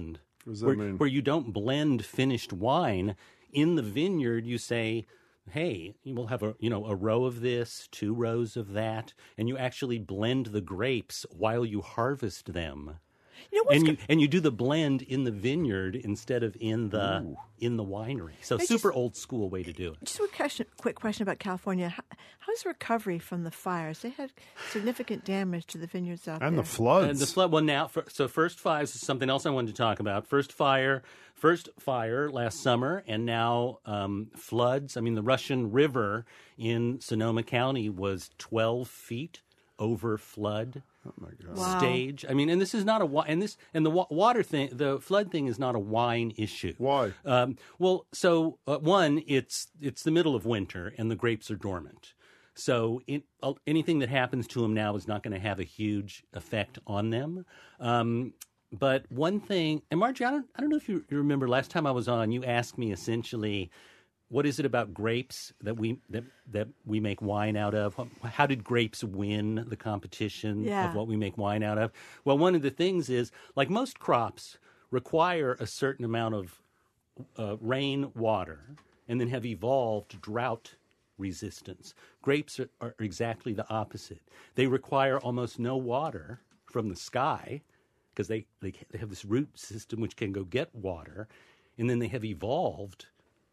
What does that
where,
mean?
where you don't blend finished wine in the vineyard. You say, hey, you will have a you know a row of this, two rows of that, and you actually blend the grapes while you harvest them.
You know what's
and you
go-
and you do the blend in the vineyard instead of in the
Ooh.
in the winery. So
I
super
just-
old school way to do it.
Just a question, quick question about California. How, how's the recovery from the fires? They had significant damage to the vineyards out
And
there.
the floods.
And the flood. Well, now, for, so first fires is something else I wanted to talk about. First fire, first fire last summer, and now um, floods. I mean, the Russian River in Sonoma County was twelve feet over flood.
Oh my God.
Wow.
Stage. I mean, and this is not a wi- and this and the wa- water thing, the flood thing is not a wine issue.
Why?
Um, well, so uh, one, it's it's the middle of winter and the grapes are dormant. So it, uh, anything that happens to them now is not going to have a huge effect on them. Um, but one thing, and Margie, I don't, I don't know if you, you remember last time I was on, you asked me essentially, what is it about grapes that we that that we make wine out of? How did grapes win the competition
Yeah.
of what we make wine out of? Well, one of the things is, like most crops, require a certain amount of uh, rain, water, and then have evolved drought resistance. Grapes are, are exactly the opposite. They require almost no water from the sky because they, they they have this root system which can go get water, and then they have evolved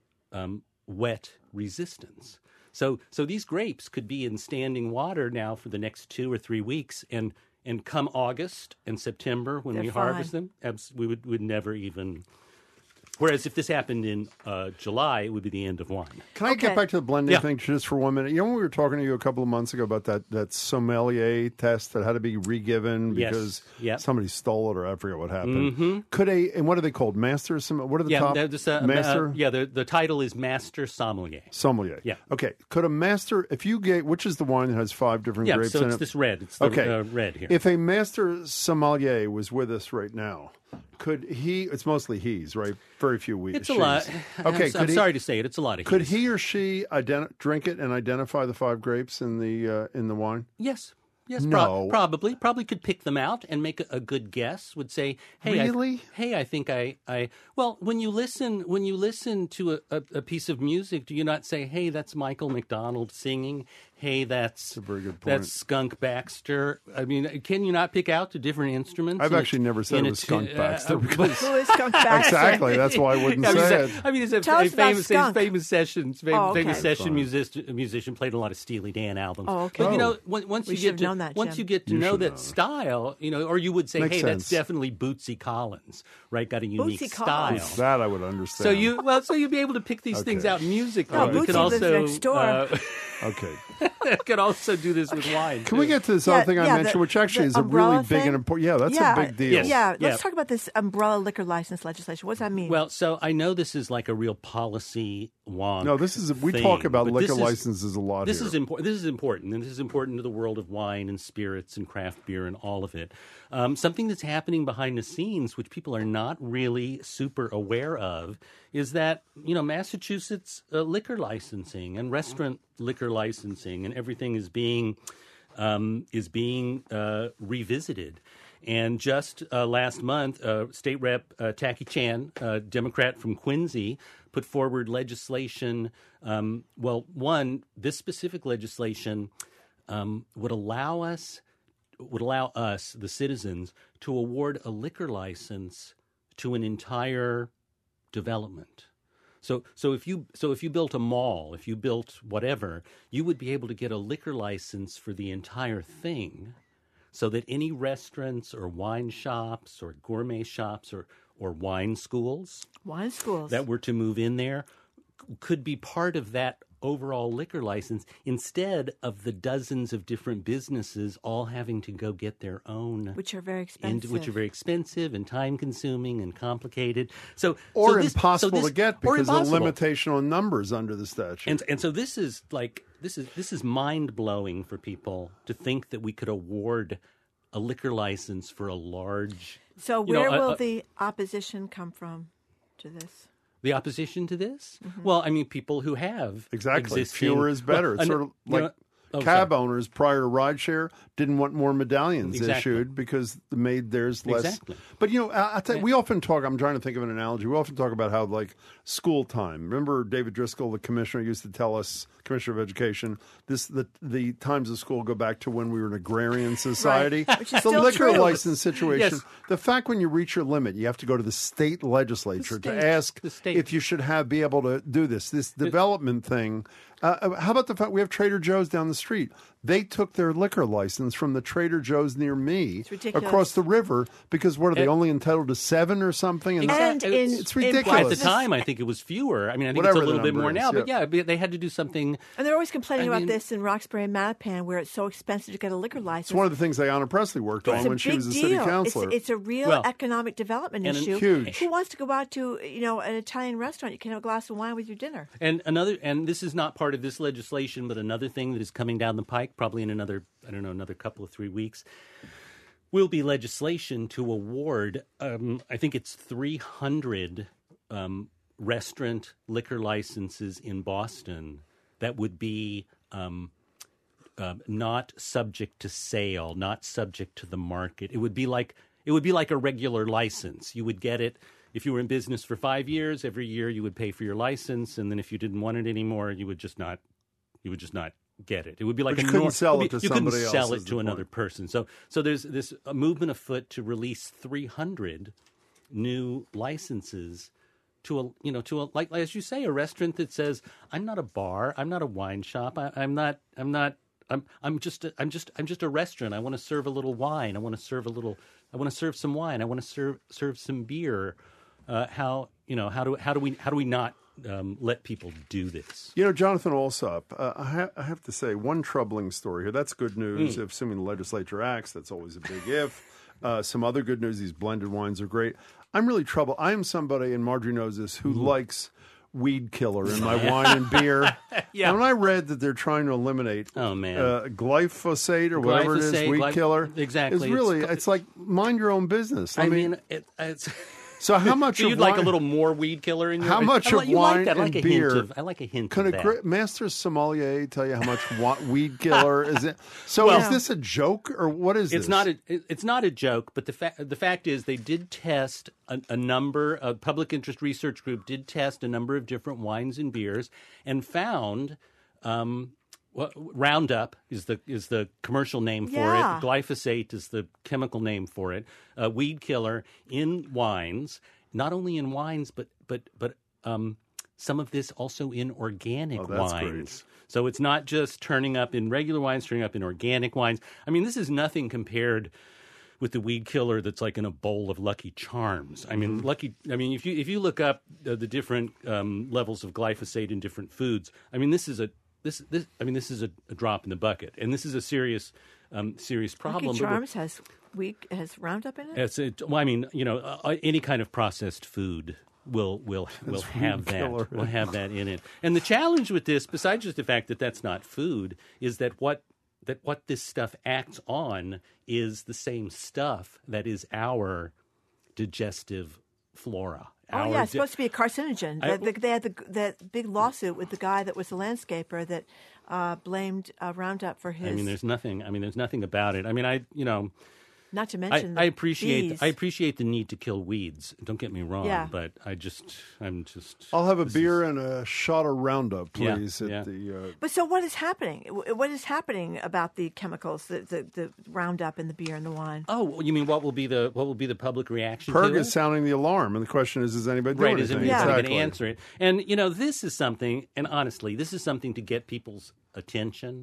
um, wet resistance. So so these grapes could be in standing water now for the next two or three weeks, and and come August and September when
They're
we
fine.
harvest them, abs- we would would never even. Whereas if this happened in uh, July, it would be the end of wine.
Can I
Okay.
get back to the blending
Yeah.
thing just for one minute? You know, when we were talking to you a couple of months ago about that, that sommelier test that had to be re-given
Yes.
because
Yep.
somebody stole it, or I forget what happened.
Mhm.
Could a and what are they called? Master? Som- What are the
Yeah,
top?
they're just, uh,
master
uh, yeah. The the title is Master Sommelier.
sommelier.
Yeah.
Okay. Could a master, if you get, which is the wine that has five different
Yeah,
grapes
so
in
it's
it?
this red. It's the
okay.
uh, red here.
If a master sommelier was with us right now, could he? It's mostly he's, right? Very few we.
It's a lot.
she's.
I'm
Okay.
s-
could
I'm
he-
sorry to say it. It's a lot of
Could
he's.
he or she identi- drink it and identify the five grapes in the uh, in the wine?
Yes. Yes,
No.
prob- probably. Probably could pick them out and make a, a good guess. Would say, "Hey,
Really?
I, hey, I think I, I." Well, when you listen, when you listen to a, a, a piece of music, do you not say, "Hey, that's Michael McDonald singing"? Hey, that's
a very good point.
That's Skunk Baxter. I mean, can you not pick out the different instruments?
I've
in a-
actually never said
in
it
a
was
t-
Skunk
uh,
Baxter
uh,
because-
Who is Skunk Baxter?
Exactly. That's why I wouldn't
I mean,
say
he's
it.
a- I mean, he's a,
Tell
a
us about
famous,
Skunk.
famous sessions, fam-
Oh, okay.
famous session
Fine.
musician, musician. Played a lot of Steely Dan albums.
Oh, okay.
But you
Oh.
know, when, once
We
you
should
get
have
to
known that,
once
Jim.
you get to
You
know
should
that
know.
style, you know, or you would say,
Makes
"Hey, that's
sense.
definitely Bootsy Collins, right? Got a unique
Bootsy
style."
Collins.
That I would understand.
So you well, so you'd be able to pick these things
Okay.
out in music.
No,
though. You
Bootsy
could
lives
also
next door.
uh,
Okay.
could also do this with wine.
Can we
too.
get to this
Yeah,
other thing I
yeah,
mentioned,
the-
which actually
the
is a
umbrella
really big
thing?
and important? Yeah, that's
yeah,
a big deal.
Yes.
Yeah,
Yeah.
let's talk about this umbrella liquor license legislation. What does that mean?
Well, so I know this is like a real policy wonk.
No, this is we
thing,
talk about
but
liquor
this is-
licenses a lot
This
here.
is important. This is important, and this is important to the world of wine and spirits and craft beer and all of it. Um, something that's happening behind the scenes, which people are not really super aware of, is that you know Massachusetts uh, liquor licensing and restaurant liquor licensing and everything is being um, is being uh, revisited. And just uh, last month, uh, State Rep uh, Tacky Chan, a Democrat from Quincy, put forward legislation. Um, well, one, this specific legislation um, would allow us, would allow us, the citizens, to award a liquor license to an entire development. So, so if you so if you built a mall, if you built whatever, you would be able to get a liquor license for the entire thing, so that any restaurants or wine shops or gourmet shops or or wine schools
wine schools
that were to move in there c- could be part of that overall liquor license instead of the dozens of different businesses all having to go get their own,
which are very
and
expensive.
which are very expensive and time consuming and complicated. So
or
so this,
impossible
so this,
to get
or
because of the
impossible.
limitation on numbers under the statute.
And and so this is like this is this is mind blowing for people to think that we could award a liquor license for a large.
So
you know,
where
a-
will
a-
the opposition come from to this?
The opposition to this?
Mm-hmm.
Well, I mean, people who have
Exactly.
existing-
Fewer is better.
Well,
It's
an-
sort of
you
like
know, Oh,
cab
sorry.
owners prior to rideshare didn't want more medallions
Exactly.
issued because they made theirs less.
Exactly.
But, you know, I, I tell you, we often talk, I'm trying to think of an analogy. We often talk about how, like, school time. Remember David Driscoll, the commissioner, used to tell us, Commissioner of Education, this the the times of school go back to when we were an agrarian society.
Right. Which is
the
still
liquor
true.
license situation,
Yes.
the fact when you reach your limit, you have to go to the state legislature
The state.
to ask
The state.
if you should have be able to do this. This development thing. Uh, how about the fact we have Trader Joe's down the street? They took their liquor license from the Trader Joe's near me
ridiculous.
across the river because what are they
And-
only entitled to seven or something? And,
And in-
it's
in
ridiculous.
Well, at the time, I think it was fewer. I mean, I think
Whatever
it's a
the
little bit
number
more
is,
now. But
yeah.
yeah, but they had to do something.
And they're always complaining
I
about
mean-
this in Roxbury and Mattapan, where it's so expensive to get a liquor license.
It's one of the things Ayanna Presley worked on
It's a
when she
big
was a
deal.
city
It's-
councilor.
It's, a real
Well,
economic development
and an-
issue.
Huge.
Who wants to go out to, you know, an Italian restaurant? You can have a glass of wine with your dinner.
And another, and this is not part of this legislation, but another thing that is coming down the pike, probably in another, I don't know, another couple of three weeks, will be legislation to award. Um, I think it's three hundred um, restaurant liquor licenses in Boston that would be um, uh, not subject to sale, not subject to the market. It would be like it would be like a regular license. You would get it. If you were in business for five years, every year you would pay for your license, and then if you didn't want it anymore, you would just not, you would just not get it. It would be like
But
a
you couldn't
nor-
sell
would
it
be-
to
you
somebody
couldn't
else,
sell
is
it
the
to another
point.
person. So, so there's this a movement afoot to release three hundred new licenses to a, you know, to a like as you say, a restaurant that says, "I'm not a bar, I'm not a wine shop, I, I'm not, I'm not." I'm I'm just a, I'm just I'm just a restaurant. I want to serve a little wine. I want to serve a little. I want to serve some wine. I want to serve serve some beer. Uh, how you know how do how do we how do we not um, let people do this?
You know, Jonathan Alsop, uh, I, ha- I have to say, one troubling story here. That's good news.
Mm.
Assuming the legislature acts, that's always a big if. Uh, some other good news, these blended wines are great. I'm really troubled. I am somebody, and Marjorie knows this, who
Mm-hmm.
likes weed killer in my wine and beer.
Yeah.
And when I read that they're trying to eliminate
Oh, man.
Uh, glyphosate or whatever it is,
Glyphosate,
weed
glyph-
killer,
exactly.
it's really,
It's-
it's, like, mind your own business.
I mean, it, it's.
So how much
So
of
you'd like a
wine-
little more weed killer in your?
How much
I like,
of
you
wine
like that. I like
and
a
beer?
hint of. I like a hint
Can
of
a
that.
great master sommelier tell you how much wa- weed killer is it? So
Well-
is this a joke or what is
It's
this?
not a it- it's not a joke, but the fact the fact is they did test a, a number. A public interest research group did test a number of different wines and beers and found. Um, well, Roundup is the is the commercial name for
Yeah.
it. Glyphosate is the chemical name for it. Uh, weed killer in wines, not only in wines, but but but um, some of this also in organic
Oh, that's
wines.
great.
So it's not just turning up in regular wines, turning up in organic wines. I mean, this is nothing compared with the weed killer that's like in a bowl of Lucky Charms. I mean, Lucky. I mean, if you if you look up uh, the different um, levels of glyphosate in different foods, I mean, this is a this this. I mean, this is a, a drop in the bucket, and this is a serious um, serious problem.
Lucky
but we're-
Charms has weed has Roundup in it.
It's a, well, I mean, you know, uh, any kind of processed food will will will
Has
have
weed
that
killer in
will
it.
have that in it. And the challenge with this, besides just the fact that that's not food, is that what that what this stuff acts on is the same stuff that is our digestive flora.
Oh
our
yeah, it's
di-
supposed to be a carcinogen.
I-
The- the- they had the, that big lawsuit with the guy that was the landscaper that uh, blamed uh, Roundup for his.
I mean, there's nothing. I mean, there's nothing about it. I mean, I you know.
not to
I,
mention.
I
the
appreciate
bees.
I appreciate the need to kill weeds. Don't get me wrong,
Yeah.
but I just I'm just
I'll have a
this
beer
is-
and a shot of Roundup,
Yeah,
please.
yeah.
At the uh,
But so what is happening? Wh- What is happening about the chemicals, the, the, the Roundup in the beer and the wine?
Oh, well, you mean what will be the what will be the public reaction?
Perg
to
is
it?
sounding the alarm, and the question is: Is anybody doing
Right, is
anything?
anybody
Exactly.
going to answer it? And you know, this is something. And honestly, this is something to get people's attention,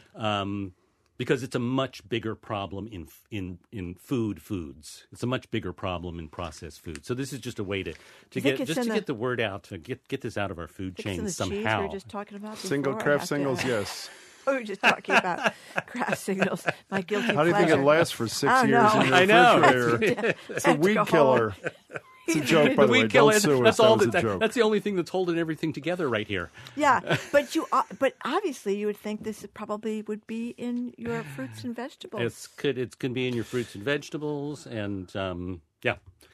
um, because it's a much bigger problem in in in food foods. It's a much bigger problem in processed food. So this is just a way to to
You think
get
it's
just to
in
get
the-
the word out to get get this out of our food
Think it's in
chain
the cheese we
somehow.
were just talking about before?
Single
I
craft
have to-
singles, yes.
We were just talking about craft signals. My guilty
How do you think
pleasure.
it lasts for six
I don't
years
know.
in your
I know.
refrigerator? It's a
Have to
weed
go
killer.
home.
It's a joke, by the way.
Weed killer,
Don't sue us.
that's
That
all
was
that,
a joke.
that's the only thing that's holding everything together right here.
Yeah, but you, uh, but obviously you would think this probably would be in your fruits and vegetables.
It's could it can be in your fruits and vegetables, and um, yeah.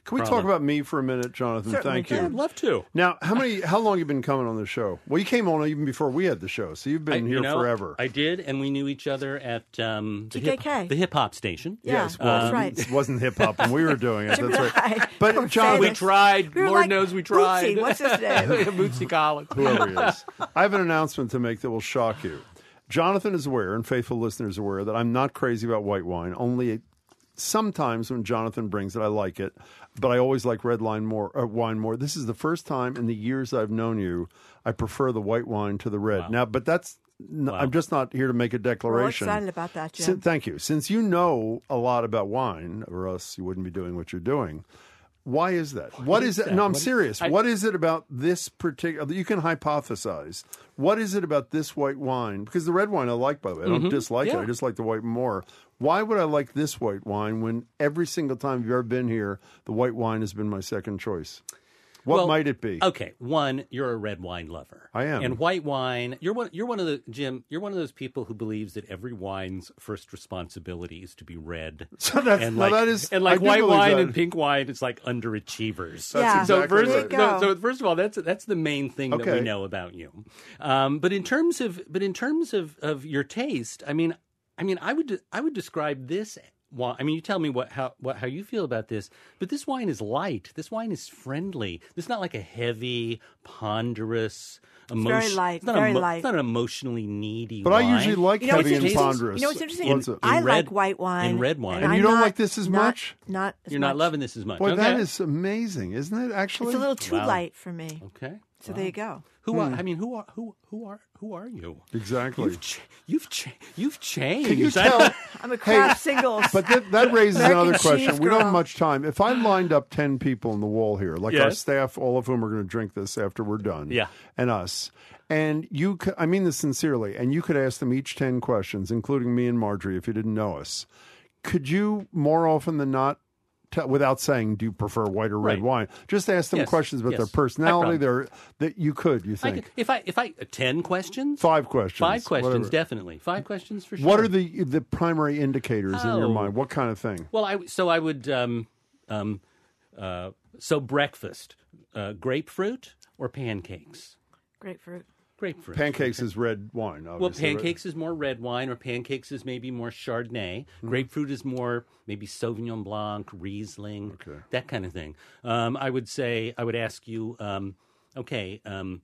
Can we
Probably.
talk about me for a minute, Jonathan?
Certainly
Thank you.
can. I'd love to.
Now, how many? How long have you been coming on the show? Well, you came on even before we had the show, so you've been
I-
here
you know,
forever.
I did, and we knew each other at um, the
T K K.
hip, the hip hop station.
Yes, well,
Um,
that's right. It wasn't hip hop when we were doing it. That's right.
Right.
But
We're
Jonathan,
we tried.
We were
Lord
like,
knows we tried.
Bootsy, what's his name?
Bootsy Collins.
whoever he is. I have an announcement to make that will shock you. Jonathan is aware, and faithful listeners are aware, that I'm not crazy about white wine. Only sometimes when Jonathan brings it, I like it, but I always like red wine more. Uh, wine more. This is the first time in the years I've known you, I prefer the white wine to the red.
Wow.
Now, but that's n-
Wow.
I'm just not here to make a
We're
declaration.
excited about that, Jim.
Sin- thank you. Since you know a lot about wine, or else you wouldn't be doing what you're doing. Why is that? What, what is, is it? No, I'm
What-
serious.
I-
what is it about this particular? You can hypothesize. What is it about this white wine? Because the red wine I like, by the way. I don't
Mhm.
dislike it.
Yeah.
I just like the white more. Why would I like this white wine when every single time you've ever been here, the white wine has been my second choice? What
Well,
might it be?
Okay, one, you're a red wine lover.
I am.
And white wine, you're one. You're one of the Jim. You're one of those people who believes that every wine's first responsibility is to be red.
So that's-
and
now
like,
that is-
and
I
like
do
white
believe
wine
that.
and pink wine, it's like underachievers.
That's Yeah.
so
exactly
first,
right.
so,
There you go.
so first of all, that's that's the main thing that
Okay.
we know about you. Um, but in terms of but in terms of, of your taste, I mean, I mean, I would I would describe this. Wine. I mean, you tell me what how what how you feel about this, but this wine is light. This wine is friendly. It's not like a heavy, ponderous, emotion.
very light,
It's not
very
emo-
light.
It's not an emotionally needy.
But I
wine.
usually like
You know what's
heavy and
interesting?
ponderous.
You know what's interesting?
What's it?
I
In red-
like white wine.
in red wine.
And
I'm
you don't
not-
like this as
not-
much?
Not as
You're
much.
not loving this as much.
Boy,
okay.
that is amazing, isn't it? Actually,
It's a little too
Wow.
light for me.
Okay.
So there you go.
Who are?
Hmm.
I mean, who are who who are who are you?
Exactly.
You've ch- you've ch- you've changed.
Can you
I-
tell?
I'm a craft singles.
But that, that raises
American
another question.
cheese
We don't have
girl.
much time. If I lined up ten people on the wall here, like our
Yes.
staff, all of whom are going to drink this after we're done,
Yeah.
and us, and you, c- I mean this sincerely, and you could ask them each ten questions, including me and Marjorie, if you didn't know us, could you more often than not, tell, without saying, do you prefer white or red
Right.
wine, just ask them
Yes,
questions about
yes.
their
No
personality,
problem.
their that you could, you
I
think?
could, if I if I ten questions,
Five questions.
five questions
whatever.
definitely, five questions for sure.
What are the the primary indicators in your
Oh.
mind? What kind of thing?
Well, I so I would um um uh so breakfast, uh, grapefruit or pancakes.
Grapefruit.
Grapefruit.
Pancakes is red wine.
Well,
Obviously, right?
pancakes is more red wine, or pancakes is maybe more Chardonnay.
Mm-hmm.
Grapefruit is more maybe Sauvignon Blanc, Riesling, that kind of thing. Um, I would say I would ask you, um, okay, um,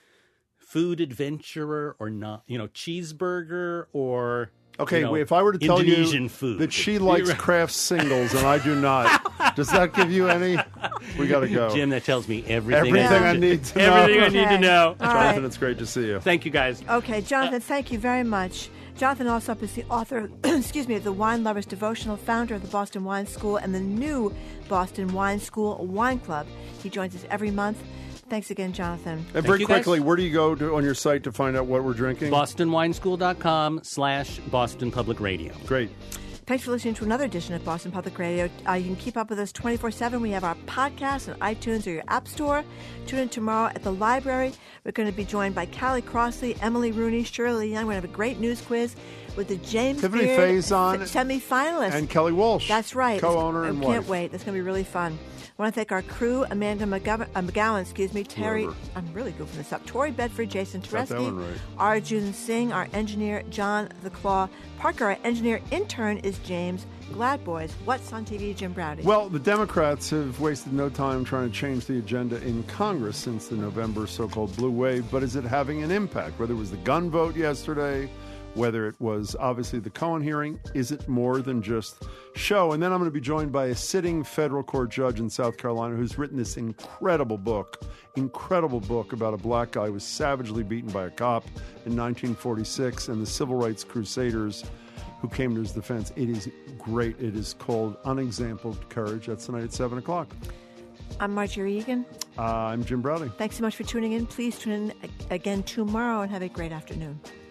food adventurer or not? You know, cheeseburger or
Okay,
you know,
wait, if I were to tell
Indonesian
you
food
that she likes Kraft singles and I do not, does that give you any? We got to go.
Jim, that tells me everything.
Everything
I,
I need to know.
everything I need to
Okay.
know.
All
Jonathan,
right.
it's great to see you.
Thank you, guys.
Okay, Jonathan, thank you very much. Jonathan Alsop is the author, excuse me, of the Wine Lovers Devotional, founder of the Boston Wine School and the new Boston Wine School Wine Club. He joins us every month. Thanks again, Jonathan.
And very
you, guys.
quickly, where do you go to, on your site to find out what we're drinking?
boston wine school dot com slash Boston Public Radio.
Great.
Thanks for listening to another edition of Boston Public Radio. Uh, you can keep up with us twenty-four seven. We have our podcast on iTunes or your app store. Tune in tomorrow at the library. We're going to be joined by Callie Crossley, Emily Rooney, Shirley Young. We're going to have a great news quiz with the James
Tiffany
Beard
Faison
s- semifinalist.
And Kelly Walsh.
That's right.
Co-owner
I
and
can't
wife.
wait. That's going to be really fun. I want to thank our crew, Amanda McGowan, uh, McGowan, excuse me, Terry,
Whoever.
I'm really goofing this up, Tori Bedford, Jason
Got that
Tereski,
one right.
Arjun Singh, our engineer, John the Claw Parker, our engineer intern is James. Glad Boys. What's on T V, Jim Browdy?
Well, the Democrats have wasted no time trying to change the agenda in Congress since the November so-called blue wave, but is it having an impact? Whether it was the gun vote yesterday, whether it was obviously the Cohen hearing, is it more than just show? And then I'm going to be joined by a sitting federal court judge in South Carolina who's written this incredible book, incredible book about a black guy who was savagely beaten by a cop in nineteen forty-six and the civil rights crusaders who came to his defense. It is great. It is called Unexampled Courage. That's tonight at seven o'clock.
I'm Marjorie Egan.
Uh, I'm Jim Browdy.
Thanks so much for tuning in. Please tune in again tomorrow and have a great afternoon.